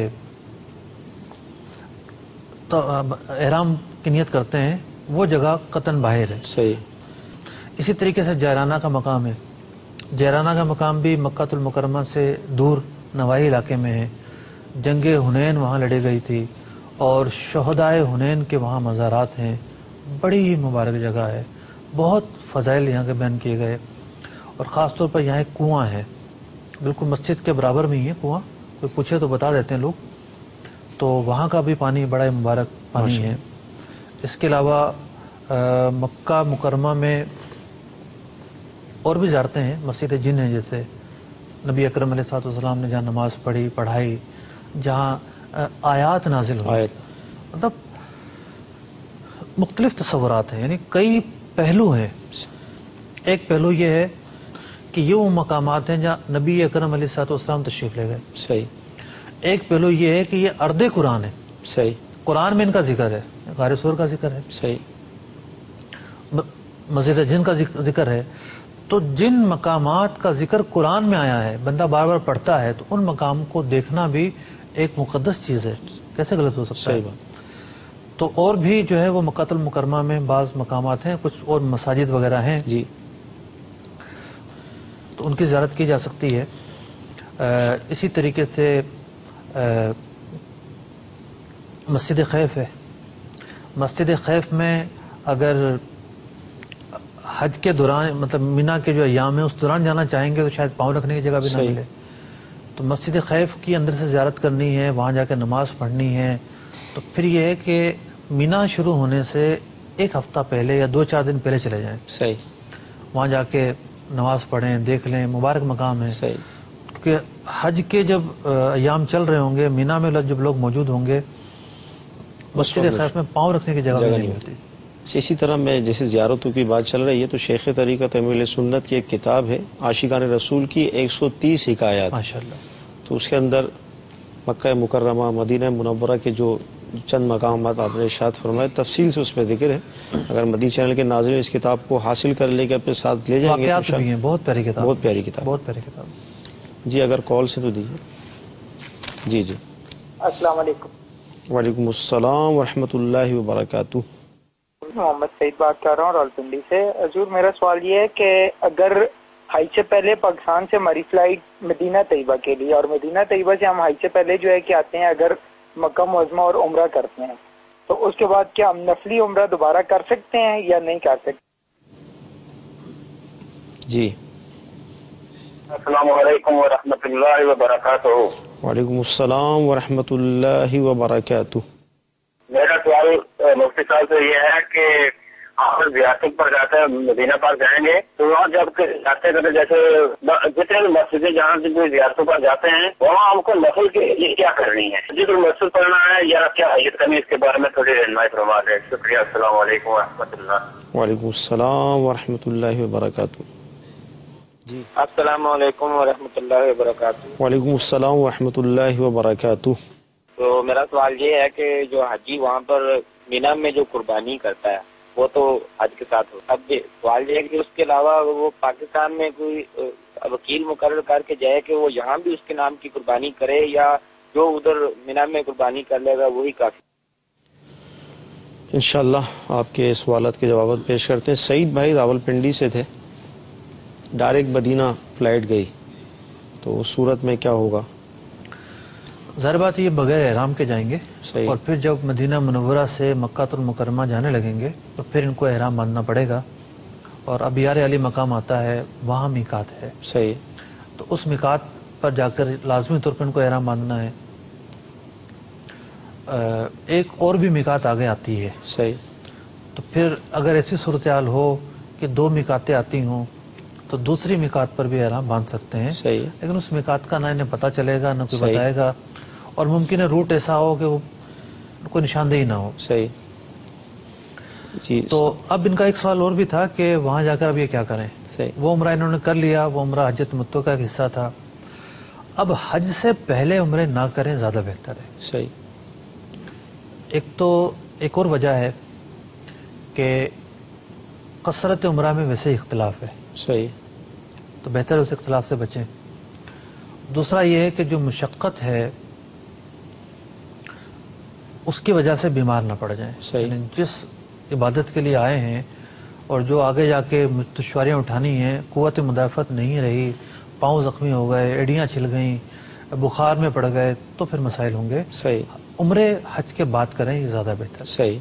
احرام کی نیت کرتے ہیں، وہ جگہ قطعاً باہر ہے۔ صحیح، اسی طریقے سے جیرانہ کا مقام ہے، جیرانہ کا مقام بھی مکہ المکرمہ سے دور نواحی علاقے میں ہے۔ جنگ حنین وہاں لڑی گئی تھی، اور شہدائے حنین کے وہاں مزارات ہیں، بڑی ہی مبارک جگہ ہے، بہت فضائل یہاں کے بیان کیے گئے، اور خاص طور پر یہاں ایک کنواں ہے، بالکل مسجد کے برابر میں ہی ہے کنواں، کوئی پوچھے تو بتا دیتے ہیں لوگ، تو وہاں کا بھی پانی بڑا ہی مبارک پانی ہے۔ اس کے علاوہ مکہ مکرمہ میں اور بھی زیارتیں ہیں، مسجد جن ہیں، جیسے نبی اکرم علیہ الصلوۃ والسلام نے جہاں نماز پڑھائی، جہاں آیات نازل ہوئی، مطلب مختلف تصورات ہیں، یعنی کئی پہلو ہیں۔ ایک پہلو یہ ہے کہ یہ وہ مقامات ہیں جہاں نبی اکرم علیہ الصلوۃ والسلام تشریف لے گئے۔ صحیح، ایک پہلو یہ ہے کہ یہ ارض قرآن ہے، صحیح، قرآن میں ان کا ذکر ہے، غار ثور کا ذکر ہے، صحیح، مسجد جن کا ذکر ہے۔ تو جن مقامات کا ذکر قرآن میں آیا ہے، بندہ بار بار پڑھتا ہے، تو ان مقام کو دیکھنا بھی ایک مقدس چیز ہے، کیسے غلط ہو سکتا ہے؟ تو اور بھی جو ہے وہ مکہ المکرمہ میں بعض مقامات ہیں، کچھ اور مساجد وغیرہ ہیں جی، تو ان کی زیارت کی جا سکتی ہے۔ اسی طریقے سے مسجد خیف ہے، مسجد خیف میں اگر حج کے دوران مطلب مینا کے جو ایام ہے اس دوران جانا چاہیں گے تو شاید پاؤں رکھنے کی جگہ بھی نہ ملے، تو مسجد خیف کی اندر سے زیارت کرنی ہے، وہاں جا کے نماز پڑھنی ہے۔ تو پھر یہ ہے کہ مینا شروع ہونے سے ایک ہفتہ پہلے یا 2-4 دن پہلے چلے جائیں، صحیح، وہاں جا کے نماز پڑھیں، دیکھ لیں، مبارک مقام ہے۔ صحیح، کیونکہ حج کے جب ایام چل رہے ہوں گے، مینا میں جب لوگ موجود ہوں گے، مسجد خیف میں پاؤں رکھنے کی جگہ نہیں ہوتی۔ اسی طرح میں جیسے زیارتوں کی بات چل رہی ہے تو شیخ طریقت امیل سنت کی ایک کتاب ہے عاشقان رسول کی 130 حکایات، ماشاءاللہ، تو اس کے اندر مکہ مکرمہ مدینہ منورہ کے جو چند مقامات آپ نے ارشاد فرمائے تفصیل سے اس میں ذکر ہے. اگر مدی چینل کے ناظرین اس کتاب کو حاصل کر لے کے اپنے ساتھ لے جائیں گے واقعات بھی ہیں، بہت پیاری کتاب، بہت پیاری کتاب، بہت پیاری کتاب. جی اگر کال سے تو دیجیے. جی جی السلام علیکم. وعلیکم السلام ورحمۃ اللہ وبرکاتہ. محمد سعید بات کر رہا ہوں راولپنڈی سے. حضور میرا سوال یہ ہے کہ اگر حج سے پہلے پاکستان سے ہماری فلائٹ مدینہ طیبہ کے لیے اور مدینہ طیبہ سے ہم حج سے پہلے جو ہے کہ آتے ہیں اگر مکہ معظمہ اور عمرہ کرتے ہیں تو اس کے بعد کیا ہم نفلی عمرہ دوبارہ کر سکتے ہیں یا نہیں کر سکتے؟ جی السلام علیکم ورحمۃ اللہ وبرکاتہ. وعلیکم السلام ورحمۃ اللہ وبرکاتہ. میرا سوال مفتی صاحب سے یہ ہے کہ آپ زیارتوں پر جاتے ہیں مدینہ پاک جائیں گے تو وہاں جب جاتے کرتے جیسے جتنے بھی مسجدیں جہاں سے کوئی زیارتوں پر جاتے ہیں وہاں ہم کو نفل کے لیے کیا کرنی ہے؟ جی تو مسجد پڑھنا ہے یا کیا حیت کرنی اس کے بارے میں تھوڑی رہنمائی فرما دیں. شکریہ. السلام علیکم ورحمۃ اللہ. وعلیکم السلام ورحمۃ اللہ وبرکاتہ. جی السلام علیکم ورحمۃ اللہ وبرکاتہ. وعلیکم السلام ورحمۃ اللہ وبرکاتہ. تو میرا سوال یہ ہے کہ جو حجی وہاں پر مینا میں جو قربانی کرتا ہے وہ تو حج کے ساتھ ہوتا ہے. اب سوال یہ ہے کہ اس کے علاوہ وہ پاکستان میں کوئی وکیل مقرر کر کے جائے کہ وہ یہاں بھی اس کے نام کی قربانی کرے یا جو ادھر مینا میں قربانی کر لے گا وہی کافی؟ انشاءاللہ آپ کے سوالات کے جوابات پیش کرتے ہیں. سعید بھائی راولپنڈی سے تھے، ڈائریکٹ مدینہ فلائٹ گئی تو اس صورت میں کیا ہوگا؟ ظاہر بات یہ بغیر احرام کے جائیں گے صحیح. اور پھر جب مدینہ منورہ سے مکہ المکرمہ جانے لگیں گے تو پھر ان کو احرام باندھنا پڑے گا. اور اب یار علی مقام آتا ہے، وہاں میقات ہے. صحیح. تو اس میقات پر جا کر لازمی طور پر ان کو احرام باندھنا ہے. ایک اور بھی میقات آگے آتی ہے. صحیح. تو پھر اگر ایسی صورتحال ہو کہ دو میقاتیں آتی ہوں تو دوسری میقات پر بھی احرام باندھ سکتے ہیں. صحیح. لیکن اس میقات کا نہ انہیں پتہ چلے گا نہ کوئی صحیح. بتائے گا اور ممکن ہے روٹ ایسا ہو کہ وہ کوئی نشاندہی نہ ہو. صحیح. جی تو اب ان کا ایک سوال اور بھی تھا کہ وہاں جا کر اب یہ کیا کریں. صحیح. وہ عمرہ انہوں نے کر لیا، وہ عمرہ حج تمتع کا ایک حصہ تھا. اب حج سے پہلے عمرے نہ کریں زیادہ بہتر ہے. صحیح. ایک تو ایک اور وجہ ہے کہ کثرت عمرہ میں ویسے اختلاف ہے. صحیح. تو بہتر ہے اس اختلاف سے بچیں. دوسرا یہ ہے کہ جو مشقت ہے اس کی وجہ سے بیمار نہ پڑ جائیں. صحیح. یعنی جس عبادت کے لیے آئے ہیں اور جو آگے جا کے دشواریاں اٹھانی ہیں، قوت مدافعت نہیں رہی، پاؤں زخمی ہو گئے، ایڑیاں چھل گئیں، بخار میں پڑ گئے تو پھر مسائل ہوں گے. صحیح. عمرے حج کے بعد کریں یہ زیادہ بہتر. صحیح.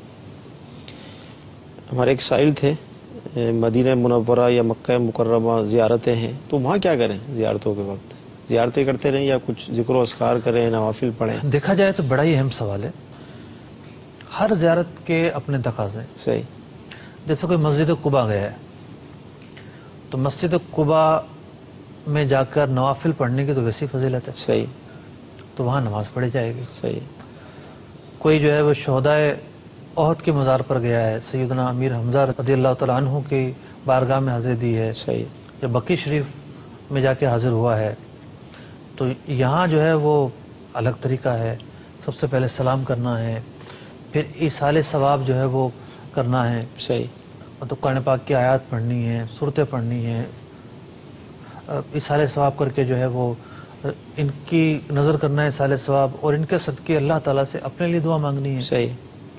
ہمارے ایک سائل تھے مدینہ منورہ یا مکہ مکرمہ زیارتیں ہیں تو وہاں کیا کریں؟ زیارتوں کے وقت زیارتیں کرتے رہیں یا کچھ ذکر و اذکار کریں، نوافل پڑھیں؟ دیکھا جائے تو بڑا ہی اہم سوال ہے. ہر زیارت کے اپنے تقاضے. صحیح. جیسے کوئی مسجد قباء گیا ہے تو مسجد قباء میں جا کر نوافل پڑھنے کی تو ویسی فضیلت ہے. صحیح. تو وہاں نماز پڑھی جائے گی. صحیح. کوئی جو ہے وہ شہدائے احد کے مزار پر گیا ہے، سیدنا امیر حمزہ رضی اللہ تعالیٰ عنہ کی بارگاہ میں حاضری دی ہے. صحیح. یا بقی شریف میں جا کے حاضر ہوا ہے تو یہاں جو ہے وہ الگ طریقہ ہے. سب سے پہلے سلام کرنا ہے، پھر ایصال ثواب جو ہے وہ کرنا ہے. صحیح. تو قرآن پاک کی آیات پڑھنی ہے، سورتیں پڑھنی ہیں، ایصال ثواب کر کے جو ہے وہ ان کی نظر کرنا ہے ایصال ثواب اور ان کے صدقے اللہ تعالیٰ سے اپنے لیے دعا مانگنی ہے. صحیح.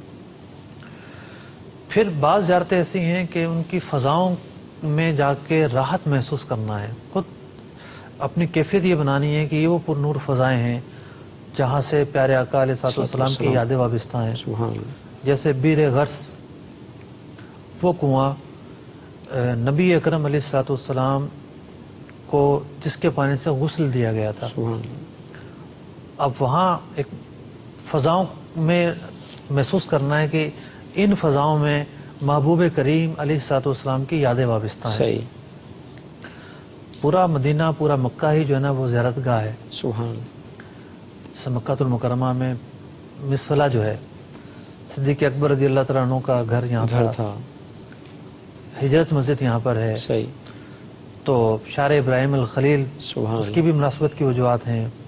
پھر بعض زیارتیں ایسی ہیں کہ ان کی فضاؤں میں جا کے راحت محسوس کرنا ہے. خود اپنی کیفیت یہ بنانی ہے کہ یہ وہ پر نور فضائیں ہیں جہاں سے پیارے آقا علیہ الصلوۃ والسلام کی یادیں وابستہ ہیں. سبحان اللہ. جیسے بیر غرس، وہ کنواں نبی اکرم علیہ الصلوۃ والسلام کو جس کے پانی سے غسل دیا گیا تھا. سبحان اللہ. اب وہاں ایک فضاؤں میں محسوس کرنا ہے کہ ان فضاؤں میں محبوب کریم علیہ الصلوۃ والسلام کی یادیں وابستہ ہیں. صحیح. پورا مدینہ، پورا مکہ ہی جو ہے نا وہ زیارت گاہ ہے. سبحان اللہ. مکہ المکرمہ میں مسفلہ جو ہے صدیق اکبر رضی اللہ تعالیٰ عنہ کا گھر یہاں تھا. ہجرت مسجد یہاں پر ہے. صحیح. تو شار ابراہیم الخلیل سبحان اس کی بھی مناسبت کی وجوہات ہیں.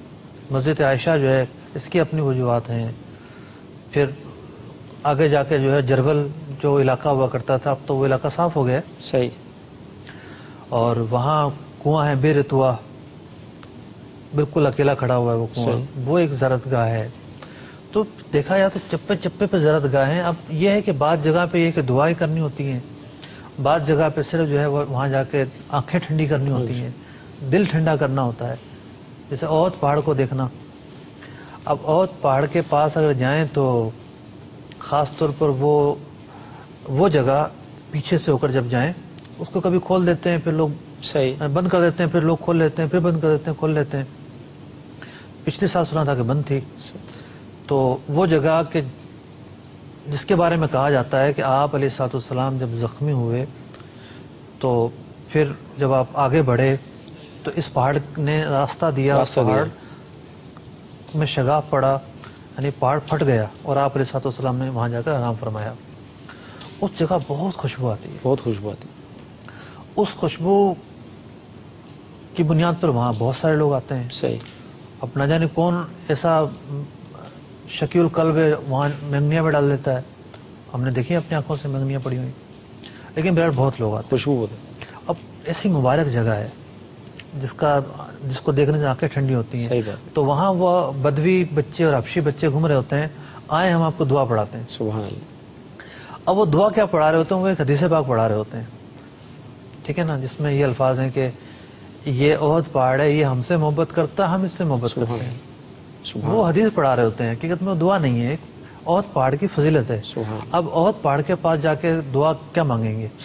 مسجد عائشہ جو ہے اس کی اپنی وجوہات ہیں. پھر آگے جا کے جو ہے جرول جو علاقہ ہوا کرتا تھا اب تو وہ علاقہ صاف ہو گیا. صحیح. اور وہاں کنواں ہے بے رتوا، بالکل اکیلا کھڑا ہوا ہے وہ کنواں، وہ ایک زیارت گاہ ہے. تو دیکھا جائے تو چپے چپے پہ زیارت گاہیں. اب یہ ہے کہ بعض جگہ پہ یہ کہ دعائیں کرنی ہوتی ہیں، بعض جگہ پہ صرف جو ہے وہاں جا کے آنکھیں ٹھنڈی کرنی ہوتی ہیں، دل ٹھنڈا کرنا ہوتا ہے. جیسے اودھ پہاڑ کو دیکھنا. اب اودھ پہاڑ کے پاس اگر جائیں تو خاص طور پر وہ جگہ پیچھے سے ہو کر جب جائیں، اس کو کبھی کھول دیتے ہیں پھر لوگ بند کر دیتے ہیں، پھر لوگ کھول لیتے ہیں، پھر بند کر دیتے ہیں، کھول لیتے ہیں. پچھلے سال سنا تھا کہ بند تھی. تو وہ جگہ کہ جس کے بارے میں کہا جاتا ہے کہ آپ علیہ الصلوۃ والسلام جب زخمی ہوئے تو پھر جب آپ آگے بڑھے تو اس پہاڑ نے راستہ دیا، پہاڑ میں شگاف پڑا، یعنی پہاڑ پھٹ گیا اور آپ علیہ الصلوۃ والسلام نے وہاں جا کر آرام فرمایا. اس جگہ بہت خوشبو آتی ہے، بہت خوشبو آتی ہے. اس خوشبو کی بنیاد پر وہاں بہت سارے لوگ آتے ہیں. صحیح. اب نہ جانے کون ایسا شکی القلب ہے وہاں مینگنیاں بھی ڈال دیتا ہے. ہم نے دیکھی اپنی آنکھوں سے مینگنیاں پڑی ہوئی، لیکن بہرحال بہت لوگ آتے ہیں. خوشبو ہوتی ہے. اب ایسی مبارک جگہ ہے جس کو دیکھنے سے آنکھیں ٹھنڈی ہوتی ہیں. تو وہاں وہ بدوی بچے اور حبشی بچے گھوم رہے ہوتے ہیں، آئے ہم آپ کو دعا پڑھاتے ہیں. سبحان اللہ. اب وہ دعا کیا پڑھا رہے ہوتے ہیں؟ وہ ایک حدیث پاک پڑھا رہے ہوتے ہیں، ٹھیک ہے نا، جس میں یہ الفاظ ہیں کہ یہ احد پہاڑ ہے، یہ ہم سے محبت کرتا ہے، ہم اس سے محبت کرتے ہیں. وہ حدیث پڑھا رہے ہوتے ہیں، حقیقت میں وہ دعا نہیں ہے، احد پہاڑ کی فضیلت ہے. اب احد پہاڑ کے پاس جا کے دعا کیا مانگیں گے؟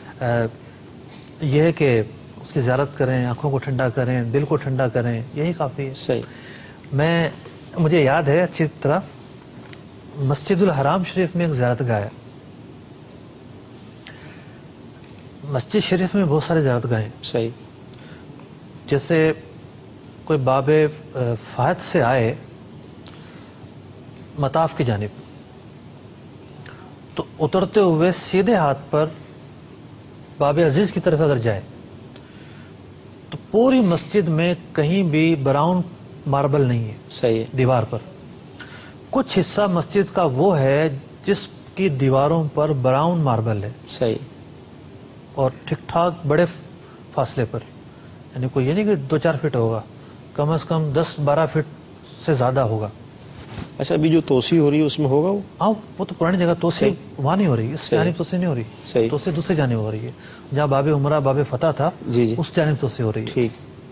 یہ ہے کہ اس کی زیارت کریں، آنکھوں کو ٹھنڈا کریں، دل کو ٹھنڈا کریں، یہی کافی ہے. صحیح. مجھے یاد ہے اچھی طرح مسجد الحرام شریف میں ایک زیارت گاہ ہے. مسجد شریف میں بہت سارے زیارت گاہیں. صحیح. جیسے کوئی باب فہد سے آئے مطاف کی جانب تو اترتے ہوئے سیدھے ہاتھ پر باب عزیز کی طرف اگر جائے تو پوری مسجد میں کہیں بھی براؤن ماربل نہیں ہے. صحیح. دیوار پر کچھ حصہ مسجد کا وہ ہے جس کی دیواروں پر براؤن ماربل ہے. صحیح. اور ٹھیک ٹھاک بڑے فاصلے پر، یعنی کوئی یہ نہیں کہ 2-4 فٹ ہوگا، کم از کم 10-12 فٹ سے زیادہ ہوگا. اچھا، ابھی جو توسیع ہو رہی ہے اس میں ہوگا وہ تو پرانی جگہ توسیع وہاں نہیں ہو رہی، اس جانب توسیع نہیں ہو رہی، توسیع دوسری جانب ہو رہی ہے. جہاں باب عمرہ باب فتح تھا اس جانب توسیع ہو رہی ہے.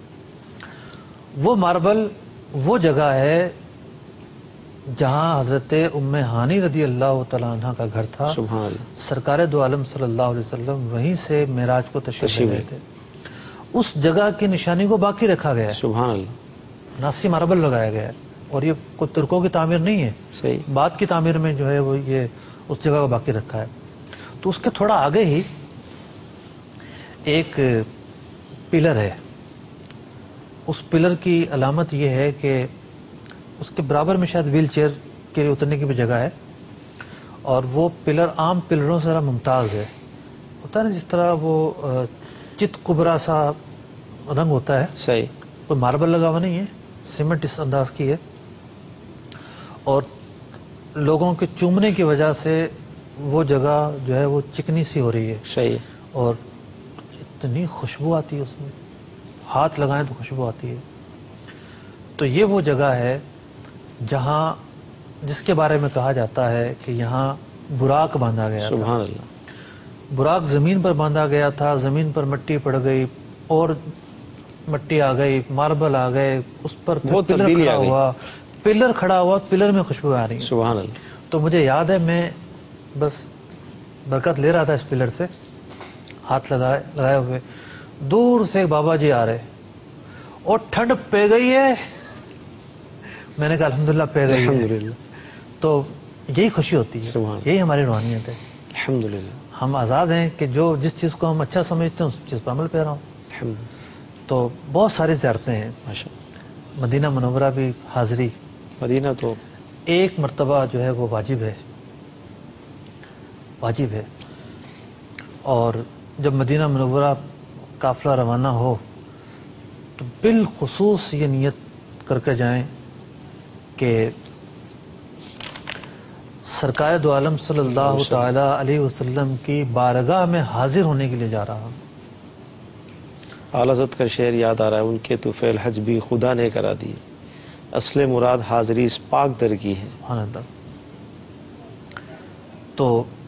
وہ ماربل وہ جگہ ہے جہاں حضرت ام ہانی رضی اللہ تعالیٰ عنہ کا گھر تھا. سبحان اللہ. سرکار دو عالم صلی اللہ علیہ وسلم وہیں سے معراج کو تشریف لے گئے تھے. اس جگہ کی نشانی کو باقی رکھا گیا ہے. سبحان اللہ. ناسی ماربل لگایا گیا ہے، اور یہ کوئی ترکوں کی تعمیر نہیں ہے. صحیح. بعد کی تعمیر میں جو ہے وہ یہ اس جگہ کو باقی رکھا ہے. تو اس کے تھوڑا آگے ہی ایک پلر ہے. اس پلر کی علامت یہ ہے کہ اس کے برابر میں شاید ویل چیئر کے لیے اترنے کی بھی جگہ ہے، اور وہ پلر عام پلروں سے ذرا ممتاز ہے. ہوتا ہے نا جس طرح وہ چت کبرا سا رنگ ہوتا ہے. صحیح. کوئی ماربل لگا ہوا نہیں ہے، سیمنٹ اس انداز کی ہے، اور لوگوں کے چومنے کی وجہ سے وہ جگہ جو ہے وہ چکنی سی ہو رہی ہے. صحیح. اور اتنی خوشبو آتی ہے اس میں، ہاتھ لگائیں تو خوشبو آتی ہے. تو یہ وہ جگہ ہے جہاں جس کے بارے میں کہا جاتا ہے کہ یہاں براق باندھا گیا تھا. سبحان اللہ. براق زمین پر باندھا گیا تھا، زمین پر مٹی پڑ گئی اور مٹی آ گئی، ماربل آ گئے، اس پر پلر کھڑا ہوا، پلر میں خوشبو آ رہی ہے. سبحان اللہ. تو مجھے یاد ہے میں بس برکت لے رہا تھا اس پلر سے، ہاتھ لگائے ہوئے، دور سے ایک بابا جی آ رہے اور ٹھنڈ پہ گئی ہے. میں نے کہا الحمدللہ پہ گئی ہے. تو یہی خوشی ہوتی ہے، یہی ہماری روحانیت ہے. الحمدللہ ہم آزاد ہیں کہ جس چیز کو ہم اچھا سمجھتے ہیں اس چیز پر عمل پیرا ہوں. تو بہت ساری زیارتیں ہیں. مدینہ منورہ بھی حاضری، مدینہ تو ایک مرتبہ جو ہے وہ واجب ہے. اور جب مدینہ منورہ قافلہ روانہ ہو تو بالخصوص یہ نیت کر کے جائیں کہ سرکار دو عالم صلی اللہ تعالی علیہ وسلم کی بارگاہ میں حاضر ہونے کے لیے جا رہا ہوں. اعلی حضرت کا شعر یاد آ رہا ہے، ان کے طفیل حج بھی خدا نے کرا دی، اصل مراد حاضری اس پاک در کی ہے. سبحان اللہ. تو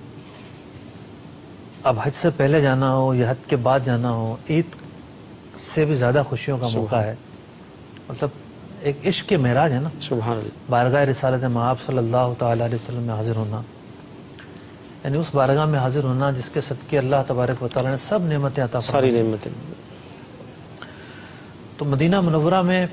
اب حج سے پہلے جانا ہو یا حج کے بعد جانا ہو، عید سے بھی زیادہ خوشیوں کا موقع ہے. مطلب ایک عشق کے معراج ہے نا. سبحان اللہ. بارگاہ رسالت مآب صلی اللہ تعالی علیہ وسلم میں حاضر ہونا، یعنی اس بارگاہ میں حاضر ہونا جس کے صدقے اللہ تبارک و تعالی نے سب نعمتیں عطا فرمائی. ساری نعمتیں. تو مدینہ منورہ میں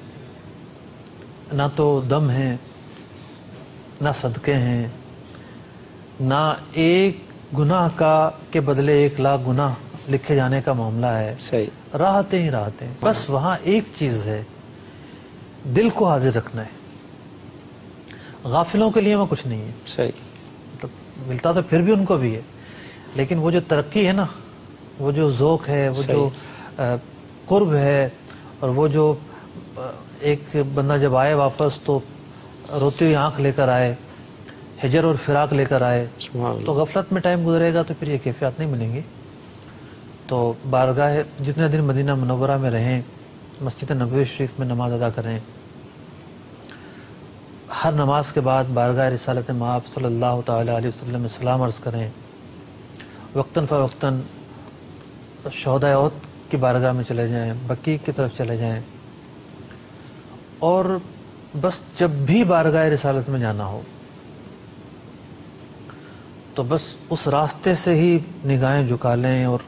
نہ تو دم ہے، نہ صدقے ہیں، نہ ایک گناہ کا کے بدلے 1,00,000 گناہ لکھے جانے کا معاملہ ہے. صحیح. راحتیں ہی راحتیں. بس وہاں ایک چیز ہے، دل کو حاضر رکھنا ہے. غافلوں کے لیے وہاں کچھ نہیں ہے. صحیح. مطلب ملتا تو پھر بھی ان کو بھی ہے، لیکن وہ جو ترقی ہے نا، وہ جو ذوق ہے، وہ جو قرب ہے، اور وہ جو ایک بندہ جب آئے واپس تو روتی ہوئی آنکھ لے کر آئے، ہجر اور فراق لے کر آئے، تو غفلت میں ٹائم گزرے گا تو پھر یہ کیفیات نہیں ملیں گی. تو بارگاہ جتنے دن مدینہ منورہ میں رہیں، مسجد نبوی شریف میں نماز ادا کریں، ہر نماز کے بعد بارگاہ رسالت مآب صلی اللہ تعالی علیہ وسلم میں سلام عرض کریں، وقتاً فوقتاً شہدائے احد کی بارگاہ میں چلے جائیں، بقیع کی طرف چلے جائیں، اور بس جب بھی بارگاہ رسالت میں جانا ہو تو بس اس راستے سے ہی نگاہیں جھکا لیں اور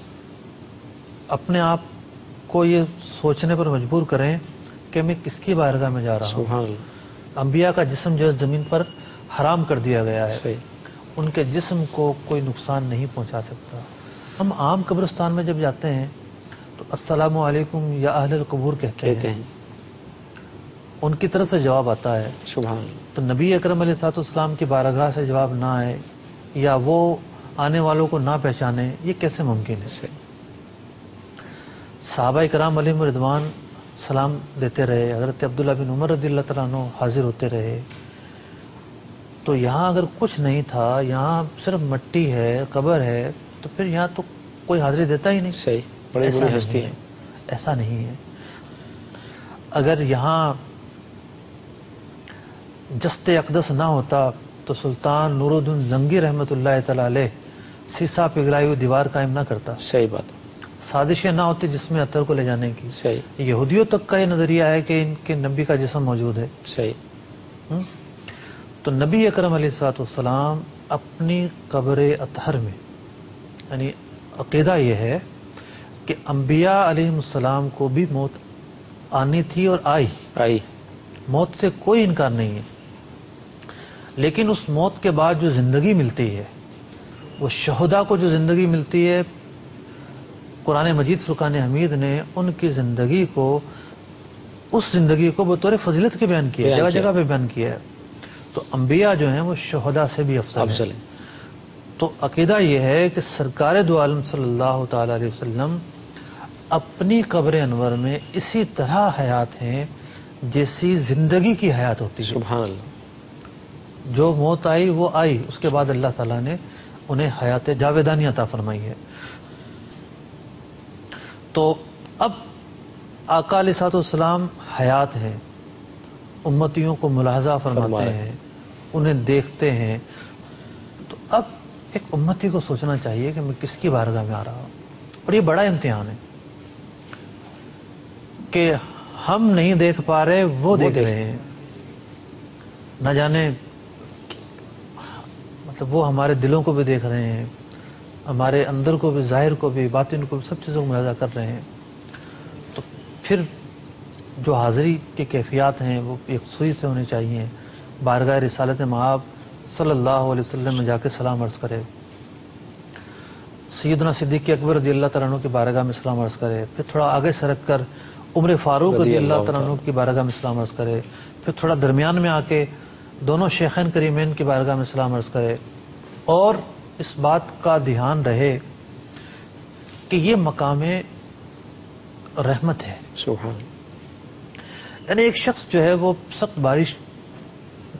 اپنے آپ کو یہ سوچنے پر مجبور کریں کہ میں کس کی بارگاہ میں جا رہا ہوں. سبحان اللہ. انبیاء کا جسم جو زمین پر حرام کر دیا گیا ہے، صحیح. ان کے جسم کو کوئی نقصان نہیں پہنچا سکتا. ہم عام قبرستان میں جب جاتے ہیں تو السلام علیکم یا اہل القبور کہتے ہیں. ان کی طرف سے جواب آتا ہے. سبحان اللہ. تو نبی اکرم علیہ الصلوۃ والسلام کی بارگاہ سے جواب نہ آئے یا وہ آنے والوں کو نہ پہچانے، یہ کیسے ممکن ہے؟ صحابہ کرام علیہم رضوان سلام دیتے رہے، حضرت عبداللہ بن عمر رضی اللہ تعالیٰ عنہ حاضر ہوتے رہے. تو یہاں اگر کچھ نہیں تھا، یہاں صرف مٹی ہے، قبر ہے، تو پھر یہاں تو کوئی حاضری دیتا ہی نہیں. صحیح. بڑی بڑی ہستی ہے. ایسا نہیں ہے. اگر یہاں جست اقدس نہ ہوتا تو سلطان نور الدین زنگی رحمۃ اللہ تعالی علیہ سیسا پگھلائی ہوئی دیوار قائم نہ کرتا. صحیح بات. سازشیں نہ ہوتی جس میں عطر کو لے جانے کی. صحیح. یہودیوں تک کا یہ نظریہ ہے کہ ان کے نبی کا جسم موجود ہے. صحیح. تو نبی اکرم علیہ الصلوۃ والسلام اپنی قبر اطہر میں، یعنی عقیدہ یہ ہے کہ انبیاء علیہ السلام کو بھی موت آنی تھی اور آئی. موت سے کوئی انکار نہیں ہے، لیکن اس موت کے بعد جو زندگی ملتی ہے، وہ شہداء کو جو زندگی ملتی ہے، قرآن مجید فرقان حمید نے ان کی زندگی کو، اس زندگی کو بطور فضیلت کے بیان کیا، جگہ جگہ پہ بیان کیا ہے. تو انبیاء جو ہیں وہ شہداء سے بھی افضل ہیں. تو عقیدہ یہ ہے کہ سرکار دو عالم صلی اللہ تعالی علیہ وسلم اپنی قبر انور میں اسی طرح حیات ہیں جیسی زندگی کی حیات ہوتی ہے. سبحان اللہ. جو موت آئی وہ آئی، اس کے بعد اللہ تعالیٰ نے انہیں حیات جاویدانی عطا فرمائی ہے. تو اب آقا علیہ الصلوۃ والسلام حیات ہیں، امتیوں کو ملاحظہ فرماتے ہیں، انہیں دیکھتے ہیں. تو اب ایک امتی کو سوچنا چاہیے کہ میں کس کی بارگاہ میں آ رہا ہوں. اور یہ بڑا امتحان ہے کہ ہم نہیں دیکھ پا رہے، وہ دیکھ رہے ہیں. نہ جانے مطلب وہ ہمارے دلوں کو بھی دیکھ رہے ہیں، ہمارے اندر کو بھی، ظاہر کو بھی، باطن کو بھی، سب چیزوں کو ملاحظہ کر رہے ہیں. تو پھر جو حاضری کی کیفیات ہیں وہ یکسوئی سے ہونی چاہیے. بارگاہ رسالت مآب صلی اللہ علیہ وسلم میں جا کے سلام عرض کرے، سیدنا صدیق اکبر رضی اللہ تعالیٰ عنہ کی بارگاہ میں سلام عرض کرے، پھر تھوڑا آگے سرک کر عمر فاروق رضی اللہ تعالیٰ عنہ کی بارگاہ میں سلام عرض کرے، پھر تھوڑا درمیان میں آ کے دونوں شیخین کریمین کی بارگاہ میں سلام عرض کرے. اور اس بات کا دھیان رہے کہ یہ مقام رحمت ہے. سبحان. یعنی ایک شخص جو ہے وہ سخت بارش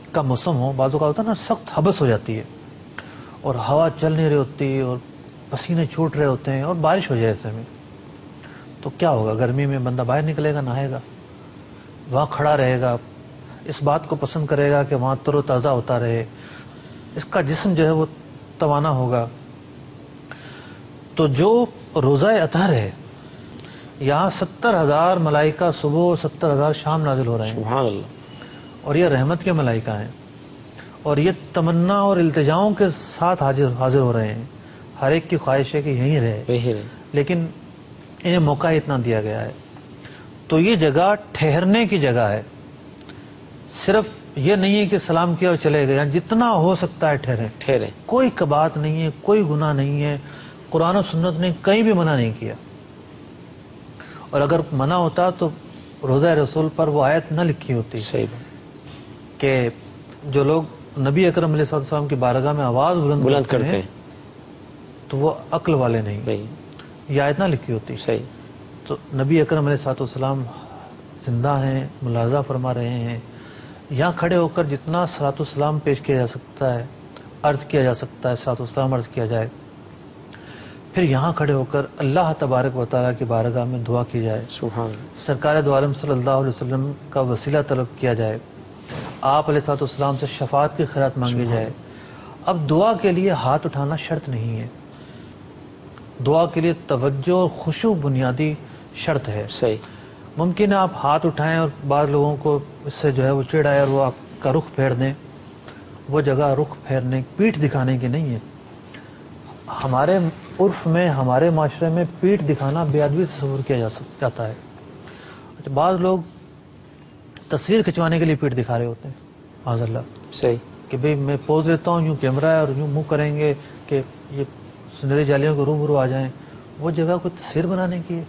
کا موسم ہو، بعض اوقات ہوتا ہے نا سخت حبس ہو جاتی ہے اور ہوا چل نہیں رہی ہوتی اور پسینے چھوٹ رہے ہوتے ہیں اور بارش ہو جائے ایسے میں، تو کیا ہوگا؟ گرمی میں بندہ باہر نکلے گا، نہائے گا، وہاں کھڑا رہے گا، اس بات کو پسند کرے گا کہ وہاں تر و تازہ ہوتا رہے، اس کا جسم جو ہے وہ توانا ہوگا. تو جو روزہ اطہر ہے، یہاں 70,000 ملائکہ صبح اور 70,000 شام نازل ہو رہے ہیں. سبحان اللہ. اور یہ رحمت کے ملائکہ ہیں اور یہ تمنا اور التجاؤں کے ساتھ حاضر ہو رہے ہیں. ہر ایک کی خواہش ہے کہ یہیں رہے، لیکن انہیں موقع اتنا دیا گیا ہے. تو یہ جگہ ٹھہرنے کی جگہ ہے، صرف یہ نہیں ہے کہ سلام کیا اور چلے گئے. جتنا ہو سکتا ہے ٹھہریں. کوئی کبات نہیں ہے، کوئی گناہ نہیں ہے. قرآن و سنت نے کہیں بھی منع نہیں کیا، اور اگر منع ہوتا تو روزہ رسول پر وہ آیت نہ لکھی ہوتی. صحیح کہ جو لوگ نبی اکرم علیہ السلام کی بارگاہ میں آواز بلند کرتے ہیں تو وہ عقل والے نہیں، یہ آیت نہ لکھی ہوتی. صحیح. تو نبی اکرم علیہ السلام زندہ ہیں، ملاحظہ فرما رہے ہیں. یہاں کھڑے ہو کر جتنا صلاۃ السلام پیش کیا جا سکتا ہے، عرض کیا جا سکتا ہے، صلاۃ السلام عرض کیا جائے. پھر یہاں کھڑے ہو کر اللہ تبارک و تعالیٰ کی بارگاہ میں دعا کی جائے. سبحان. سرکار دو عالم صلی اللہ علیہ وسلم کا وسیلہ طلب کیا جائے. آپ علیہ الصلوۃ والسلام سے شفاعت کی خیرات مانگی جائے. اب دعا کے لیے ہاتھ اٹھانا شرط نہیں ہے، دعا کے لیے توجہ اور خشوع بنیادی شرط ہے. صحیح. ممکن ہے آپ ہاتھ اٹھائیں اور بعض لوگوں کو اس سے جو ہے وہ چڑ آئے اور وہ آپ کا رخ پھیر دیں. وہ جگہ رخ پھیرنے، پیٹھ دکھانے کی نہیں ہے. ہمارے عرف میں، ہمارے معاشرے میں پیٹھ دکھانا بے ادبی تصور کیا جاتا ہے. بعض لوگ تصویر کھنچوانے کے لیے پیٹھ دکھا رہے ہوتے ہیں، معاذ اللہ. صحیح. کہ بھئی میں پوز لیتا ہوں، یوں کیمرہ ہے اور یوں منہ کریں گے کہ یہ سنہری جالیوں کو روبرو آ جائیں. وہ جگہ کوئی تصویر بنانے کی ہے؟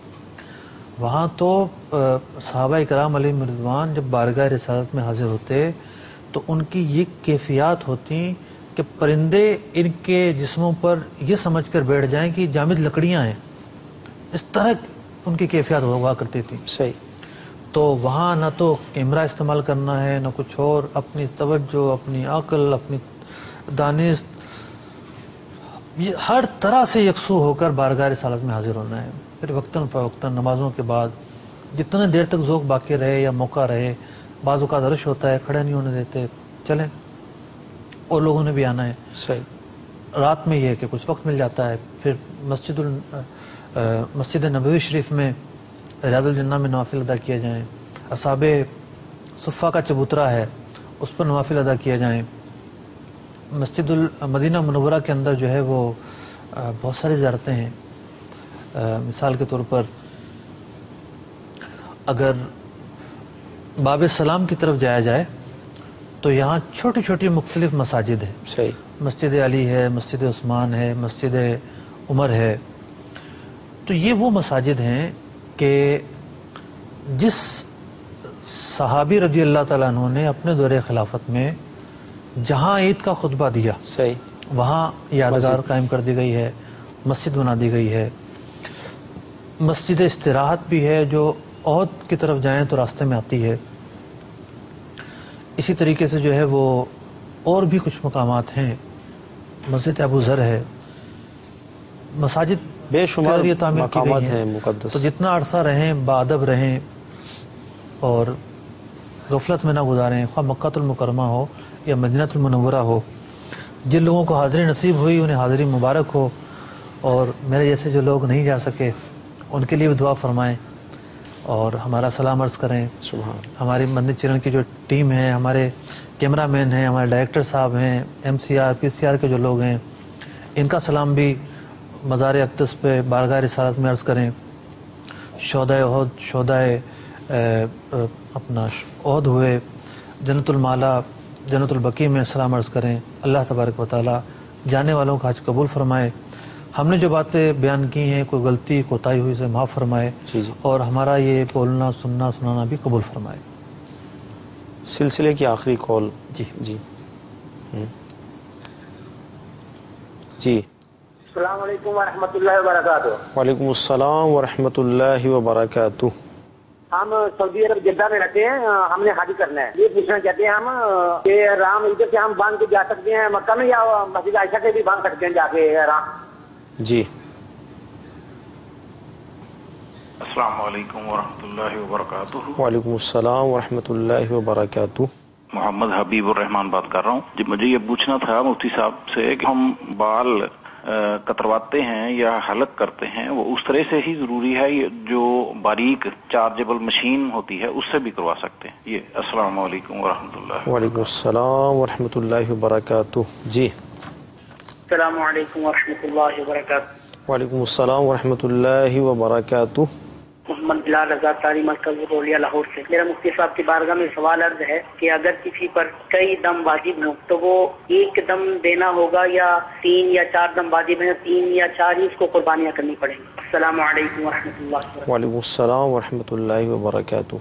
وہاں تو صحابہ کرام علیہم رضوان جب بارگاہ رسالت میں حاضر ہوتے تو ان کی یہ کیفیات ہوتی کہ پرندے ان کے جسموں پر یہ سمجھ کر بیٹھ جائیں کہ جامد لکڑیاں ہیں. اس طرح ان کی کیفیات ہوا کرتی تھی. صحیح. تو وہاں نہ تو کیمرہ استعمال کرنا ہے، نہ کچھ اور. اپنی توجہ، اپنی عقل، اپنی دانش، ہر طرح سے یکسو ہو کر بارگاہ رسالت میں حاضر ہونا ہے. پھر وقتاً فوقتاً نمازوں کے بعد جتنے دیر تک ذوق باقی رہے یا موقع رہے، بعض اوقات رش ہوتا ہے، کھڑے نہیں ہونے دیتے، چلیں. اور لوگوں نے بھی آنا ہے. صحیح. رات میں یہ کہ کچھ وقت مل جاتا ہے، پھر مسجد نبوی شریف میں ریاض الجنہ میں نوافل ادا کیے جائیں. اصحاب صفہ کا چبوترا ہے، اس پر نوافل ادا کیے جائیں. مسجد المدینہ منورہ کے اندر جو ہے وہ بہت ساری زیارتیں ہیں. مثال کے طور پر اگر باب السلام کی طرف جایا جائے تو یہاں چھوٹی چھوٹی مختلف مساجد ہیں. صحیح. مسجد علی ہے، مسجد عثمان ہے، مسجد عمر ہے. تو یہ وہ مساجد ہیں کہ جس صحابی رضی اللہ تعالیٰ عنہ نے اپنے دور خلافت میں جہاں عید کا خطبہ دیا، صحیح، وہاں یادگار قائم کر دی گئی ہے، مسجد بنا دی گئی ہے. مسجد استراحت بھی ہے جو عہد کی طرف جائیں تو راستے میں آتی ہے. اسی طریقے سے جو ہے وہ اور بھی کچھ مقامات ہیں. مسجد ابو ذر ہے. مساجد بے شمار یہ تعمیر مقامات کی گئی ہیں مقدس. تو جتنا عرصہ رہیں باادب رہیں اور غفلت میں نہ گزاریں، خواہ مکہ المکرمہ ہو یا مدینہ المنورہ ہو. جن لوگوں کو حاضری نصیب ہوئی انہیں حاضری مبارک ہو، اور میرے جیسے جو لوگ نہیں جا سکے ان کے لیے بھی دعا فرمائیں اور ہمارا سلام عرض کریں. سبحان. ہماری مدنی چینل کی جو ٹیم ہے، ہمارے کیمرہ مین ہیں، ہمارے ڈائریکٹر صاحب ہیں، MC R PCR کے جو لوگ ہیں، ان کا سلام بھی مزار اقدس پہ بارگاہ رسالت میں عرض کریں. شہدائے احد، شہدائے اپنا احد ہوئے، جنت المالا، جنت البقیع میں سلام عرض کریں. اللہ تبارک و تعالی جانے والوں کا حج قبول فرمائے. ہم نے جو باتیں بیان کی ہیں کوئی غلطی کوتاہی ہوئی سے معاف فرمائے، اور ہمارا یہ بولنا سننا سنانا بھی قبول فرمائے. سلسلے کی آخری کال. جی جی جی. السلام علیکم ورحمۃ اللہ وبرکاتہ. وعلیکم السلام ورحمۃ اللہ وبرکاتہ. ہم سعودی عرب جدہ میں رہتے ہیں, ہم نے حاجی کرنا ہے. یہ پوچھنا چاہتے ہیں ہم کہ احرام ادھر سے ہم باندھ کے جا سکتے ہیں مکہ میں, یا مسجد عائشہ سے بھی باندھ سکتے ہیں جا کے احرام؟ جی. السلام علیکم ورحمۃ اللہ وبرکاتہ. وعلیکم السلام ورحمۃ اللہ وبرکاتہ. محمد حبیب الرحمان بات کر رہا ہوں. جی مجھے یہ پوچھنا تھا مفتی صاحب سے کہ ہم بال کترواتے ہیں یا حلق کرتے ہیں, وہ اس طرح سے ہی ضروری ہے جو باریک چارجبل مشین ہوتی ہے اس سے بھی کروا سکتے ہیں؟ یہ السلام علیکم ورحمۃ اللہ. وعلیکم السلام ورحمۃ اللہ وبرکاتہ. جی. السلام علیکم ورحمۃ اللہ وبرکاتہ. وعلیکم السلام ورحمۃ اللہ وبرکاتہ. محمد بلال رضا تاری مرکز رولیا لاہور سے. میرا مفتی صاحب کی بارگاہ میں سوال عرض ہے کہ اگر کسی پر کئی دم واجب ہوں تو وہ ایک دم دینا ہوگا یا 3 یا 4 دم واجب ہیں, 3 یا 4 ہی اس کو قربانیاں کرنی پڑیں گی؟ السلام علیکم ورحمۃ اللہ وبرکاتہ. وعلیکم السلام ورحمۃ اللہ وبرکاتہ.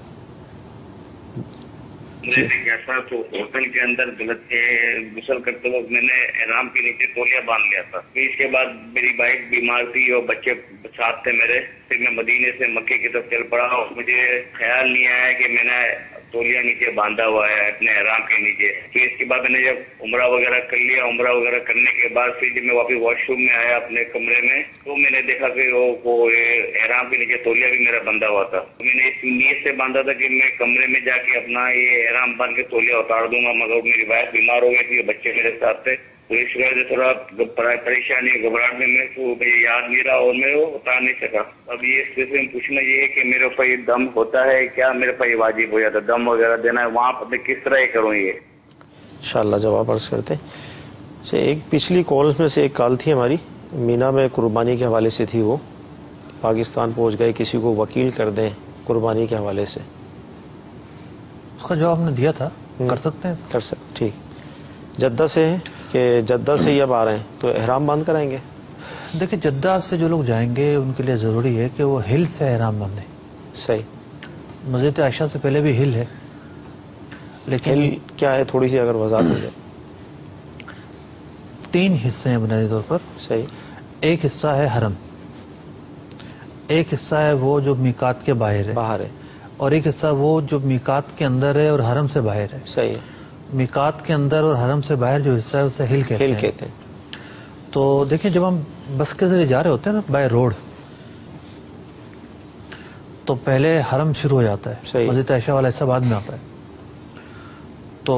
ایسا تو ہوٹل کے اندر غسل کرتے وقت میں نے احرام کے نیچے تولیہ باندھ لیا تھا. پھر اس کے بعد میری وائف بیمار تھی اور بچے ساتھ تھے میرے. پھر میں مدینے سے مکے کی طرف چل پڑا اور مجھے خیال نہیں آیا کہ میں نے تولیہ نیچے باندھا ہوا ہے اپنے احرام کے نیچے. پھر اس کے بعد میں نے جب عمرہ وغیرہ کر لیا, عمرہ وغیرہ کرنے کے بعد پھر جب میں واپس واش روم میں آیا اپنے کمرے میں تو میں نے دیکھا کہ وہ احرام کے نیچے تولیہ بھی میرا بندھا ہوا تھا. میں نے اس نیت سے باندھا تھا کہ میں کمرے میں جا کے اپنا یہ احرام باندھ کے تولیہ اتار دوں گا, مگر میری وائف بیمار ہو گئی تھی, بچے میرے ساتھ تھے, تو اس وجہ سے تھوڑا پریشانی گھبراہٹ میں مجھے یاد نہیں رہا اور میں وہ اتار نہیں سکا. اب یہ اس سے پوچھنا یہ ہے کہ میرے اوپر یہ دم ہوتا ہے کیا, میرے اوپر یہ واجب ہو جاتا ہے دم وغیرہ دینا ہے, وہاں پر میں کس طرح یہ کروں؟ یہ انشاءاللہ جواب عرض کرتے ہیں. ایک پچھلی کالز میں سے ایک کال تھی ہماری, مینا میں قربانی کے حوالے سے تھی, وہ پاکستان پہنچ گئے, کسی کو وکیل کر دیں قربانی کے حوالے سے. اس کا جواب ہم نے دیا تھا, کر سکتے ہیں, کر سکتے. ٹھیک. جدہ سے ہے کہ جدہ سے ہی اب آ رہے ہیں تو احرام باندھ کرائیں گے؟ دیکھیں جدہ سے جو لوگ جائیں گے ان کے لیے ضروری ہے کہ وہ ہل سے احرام باندھیں. صحیح. مسجد عائشہ سے پہلے بھی ہل ہے, لیکن ہل کیا ہے تھوڑی سی اگر وضاحت ہو جائے. 3 حصے ہیں بنیادی طور پر. صحیح. ایک حصہ ہے حرم, ایک حصہ ہے وہ جو میقات کے باہر ہے, اور ایک حصہ وہ جو میقات کے اندر ہے اور حرم سے باہر ہے. صحیح. میقات کے اندر اور حرم سے باہر جو حصہ ہے اسے ہل کہتے ہیں. تو دیکھیں جب ہم بس کے ذریعے جا رہے ہوتے ہیں نا بائی روڈ, تو پہلے حرم شروع ہو جاتا ہے, مسجد عائشہ والا حصہ بعد میں آتا ہے. تو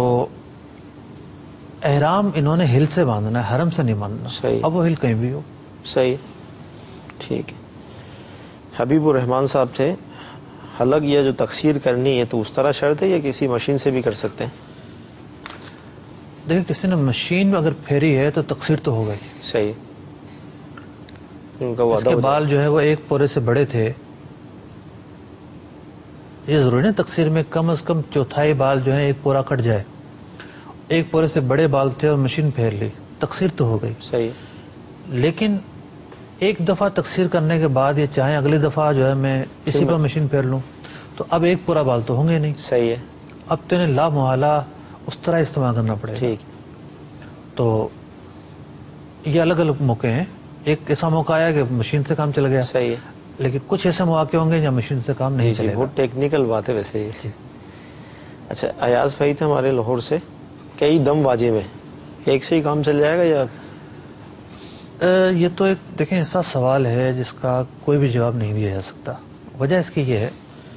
احرام انہوں نے ہل سے باندھنا ہے, حرم سے نہیں باندھنا. اب وہ ہل کہیں بھی ہو. صحیح. ٹھیک ہے. حبیب الرحمان صاحب تھے, حلق یا جو تقصیر کرنی ہے تو اس طرح شرط ہے یا کسی مشین سے بھی کر سکتے ہیں؟ دیکھیں کسی نے مشین میں اگر پھیری ہے تو تقصیر تو ہو گئی. صحیح. اس کے بال جو ہے وہ ایک پورے سے بڑے تھے, یہ ضروری نہیں تقصیر میں کم از کم چوتھائی بال جو ہے ایک پورا کٹ جائے. ایک پورے سے بڑے بال تھے اور مشین پھیر لی, تقصیر تو ہو گئی. صحیح. لیکن ایک دفعہ تقصیر کرنے کے بعد یہ چاہیں اگلی دفعہ جو ہے میں اسی پر مشین پھیر لوں تو اب ایک پورا بال تو ہوں گے نہیں. صحیح ہے. اب تو انہیں لا محالہ اس طرح استعمال کرنا پڑے گا. ٹھیک. تو یہ الگ الگ موقع ہیں. ایک ایسا موقع آیا کہ مشین سے کام چل گیا. صحیح ہے. لیکن کچھ ایسے مواقع ہوں گے جہاں مشین سے کام نہیں چلے گا. بہت ٹیکنیکل بات ہے ویسے یہ. اچھا, ایاز بھائی تھے ہمارے لاہور سے, کئی دم واجب ہے, ایک سے ہی کام چل جائے گا یا؟ یہ تو ایک دیکھیں ایسا سوال ہے جس کا کوئی بھی جواب نہیں دیا جا سکتا. وجہ اس کی یہ ہے,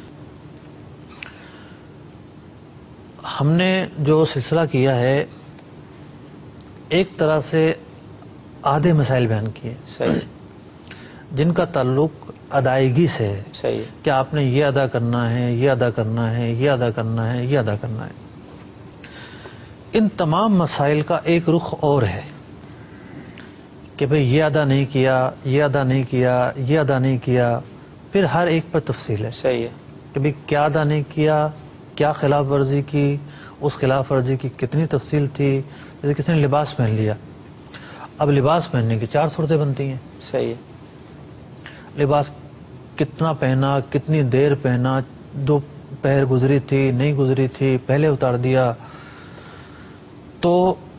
ہم نے جو سلسلہ کیا ہے ایک طرح سے آدھے مسائل بیان کیے. صحیح. جن کا تعلق ادائیگی سے ہے. صحیح. کہ آپ نے یہ ادا کرنا ہے, یہ ادا کرنا ہے, یہ ادا کرنا ہے, یہ ادا کرنا ہے. ان تمام مسائل کا ایک رخ اور ہے کہ بھئی یہ ادا نہیں کیا, یہ ادا نہیں کیا, یہ ادا نہیں کیا. پھر ہر ایک پر تفصیل ہے. صحیح ہے. کہ بھئی کیا ادا نہیں کیا, کیا خلاف ورزی کی, اس خلاف ورزی کی کتنی تفصیل تھی. جیسے کسی نے لباس پہن لیا, اب لباس پہننے کی 4 صورتیں بنتی ہیں. صحیح ہے. لباس کتنا پہنا, کتنی دیر پہنا, 2 پہر گزری تھی, نہیں گزری تھی, پہلے اتار دیا. تو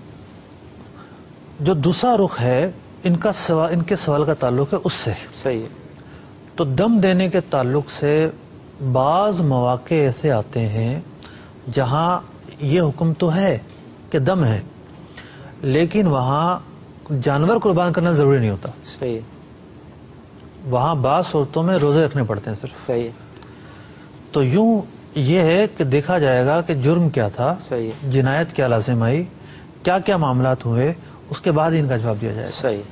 جو دوسرا رخ ہے ان کے سوال کا تعلق ہے اس سے. صحیح ہے. تو دم دینے کے تعلق سے بعض مواقع ایسے آتے ہیں جہاں یہ حکم تو ہے کہ دم ہے، لیکن وہاں جانور قربان کرنا ضروری نہیں ہوتا. صحیح. وہاں بعض صورتوں میں روزے رکھنے پڑتے ہیں صرف. صحیح. تو یوں یہ ہے کہ دیکھا جائے گا کہ جرم کیا تھا، صحیح. جنایت کیا لازم آئی، کیا کیا معاملات ہوئے، اس کے بعد ان کا جواب دیا جائے گا. صحیح.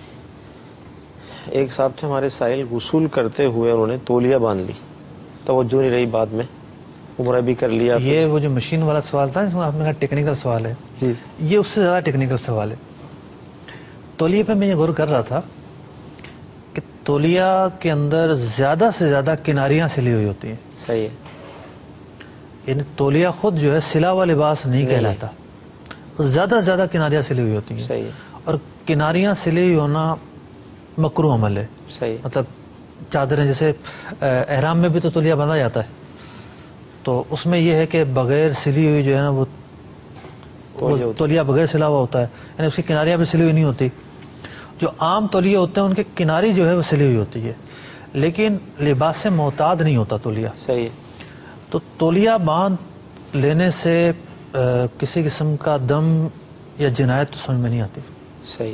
ایک صاحب تھے ہمارے سائل، غسل کرتے ہوئے انہوں نے تولیہ باندھ لی، توجہ نہیں رہی، بعد میں عمرہ بھی کر لیا. یہ وہ جو مشین والا سوال تھا، اس میں آپ نے کہا ٹیکنیکل سوال ہے، جی یہ اس سے زیادہ ٹیکنیکل سوال ہے. تولیہ پہ میں یہ غور کر رہا تھا کہ تولیہ کے اندر زیادہ سے زیادہ کناریاں سلی ہوئی ہوتی ہیں. صحیح. یعنی تولیہ خود جو ہے سلا ہوا لباس نہیں کہلاتا، زیادہ سے زیادہ کناریاں سلی ہوئی ہوتی ہیں. صحیح. اور کناریاں سلی ہوئی ہونا مکروہ عمل ہے. صحیح. مطلب چادریں جیسے احرام میں بھی تو تولیہ باندھا جاتا ہے، تو اس میں یہ ہے کہ بغیر سلی ہوئی جو ہے نا وہ تولیہ بغیر سلا ہوا ہوتا ہے، یعنی اس کی کناریاں بھی سلی ہوئی نہیں ہوتی. جو عام تولیے ہوتے ہیں ان کی کناری جو ہے وہ سلی ہوئی ہوتی ہے، لیکن لباس سے معتاد نہیں ہوتا تولیہ. صحیح. تو تولیہ باندھ لینے سے کسی قسم کا دم یا جنایت تو سمجھ میں نہیں آتی. صحیح.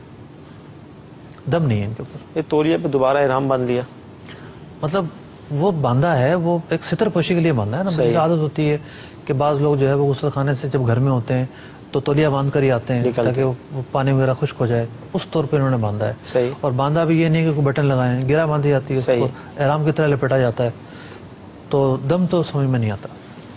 دم نہیں ہے ان کے اوپر. یہ تولیہ پہ دوبارہ احرام باندھ لیا، مطلب وہ باندھا ہے، وہ ایک ستر پوشی کے لیے باندھا ہے نا. مجھے عادت ہوتی ہے کہ بعض لوگ جو ہے وہ غسل خانے سے جب گھر میں ہوتے ہیں تو تولیہ باندھ کر ہی آتے ہیں تاکہ وہ پانی وغیرہ خشک ہو جائے، اس طور پہ انہوں نے باندھا ہے. صحیح. اور باندھا بھی یہ نہیں کہ کوئی بٹن لگائیں، گرا باندھی جاتی ہے، اس کو احرام کی طرح لپٹا جاتا ہے. تو دم تو سمجھ میں نہیں آتا.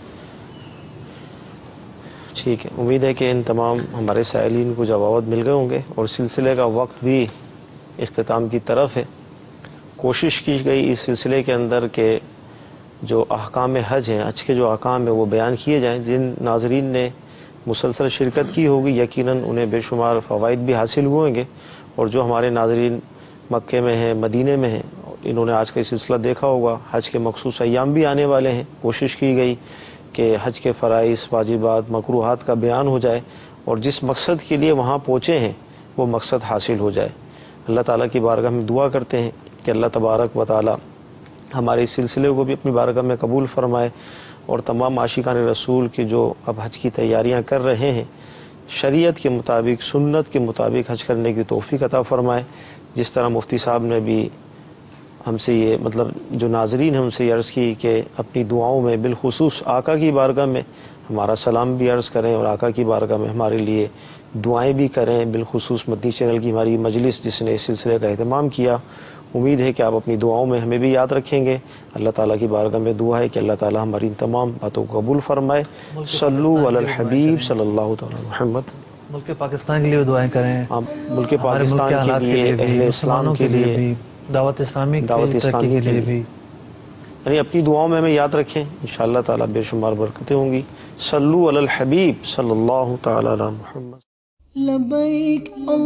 ٹھیک ہے، امید ہے کہ ان تمام ہمارے سائلین کو جوابات مل گئے ہوں گے، اور سلسلے کا وقت بھی اختتام کی طرف ہے. کوشش کی گئی اس سلسلے کے اندر کہ جو احکام حج ہیں، حج کے جو احکام ہیں وہ بیان کیے جائیں. جن ناظرین نے مسلسل شرکت کی ہوگی یقیناً انہیں بے شمار فوائد بھی حاصل ہوئیں گے، اور جو ہمارے ناظرین مکے میں ہیں، مدینے میں ہیں، انہوں نے آج کا سلسلہ دیکھا ہوگا. حج کے مخصوص ایام بھی آنے والے ہیں. کوشش کی گئی کہ حج کے فرائض، واجبات، مکروہات کا بیان ہو جائے، اور جس مقصد کے لیے وہاں پہنچے ہیں وہ مقصد حاصل ہو جائے. اللہ تعالیٰ کی بارگاہ میں دعا کرتے ہیں کہ اللہ تبارک و تعالیٰ ہمارے اس سلسلے کو بھی اپنی بارگاہ میں قبول فرمائے، اور تمام عاشقان رسول کی جو اب حج کی تیاریاں کر رہے ہیں شریعت کے مطابق، سنت کے مطابق حج کرنے کی توفیق عطا فرمائے. جس طرح مفتی صاحب نے بھی ہم سے یہ مطلب جو ناظرین ہم سے یہ عرض کی کہ اپنی دعاؤں میں بالخصوص آقا کی بارگاہ میں ہمارا سلام بھی عرض کریں، اور آقا کی بارگاہ میں ہمارے لیے دعائیں بھی کریں، بالخصوص مدنی چینل کی ہماری مجلس جس نے اس سلسلے کا اہتمام کیا. امید ہے کہ آپ اپنی دعاؤں میں ہمیں بھی یاد رکھیں گے. اللہ تعالیٰ کی بارگاہ میں دعا ہے کہ اللہ تعالیٰ ہماری ان تمام باتوں کو قبول فرمائے. صلو علی الحبیب صلی اللہ تعالی محمد. ملک پاکستان کے لیے دعائیں کریں، ملک پاکستان کے لیے، اہل اسلام کے لیے بھی، دعوت اسلامی کی ترقی کے لیے بھی، یعنی اپنی دعاؤں میں ہمیں یاد رکھیں. انشاءاللہ تعالیٰ بے شمار برکتیں ہوں گی. صلو علی الحبیب صلی اللہ تعالی علی محمد. لبیک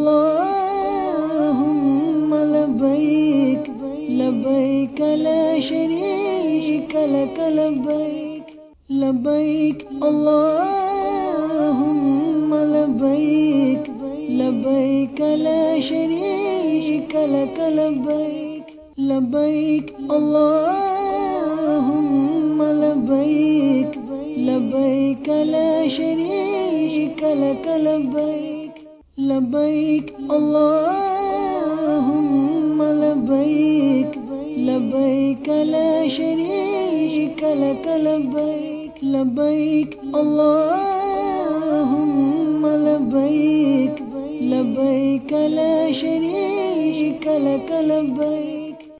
اللہم لبیک لبیک لا شریک لک لبیک لبیک اللہم لبیک لبیک لا شریک لک لبیک لبیک اللہم لبیک لبیک لا شریک لک لبیک لبیک اللہم لبیک لبیک لا شریک لک لبیک لبیک اللہم لبیک لبیک لا شریک لک لبیک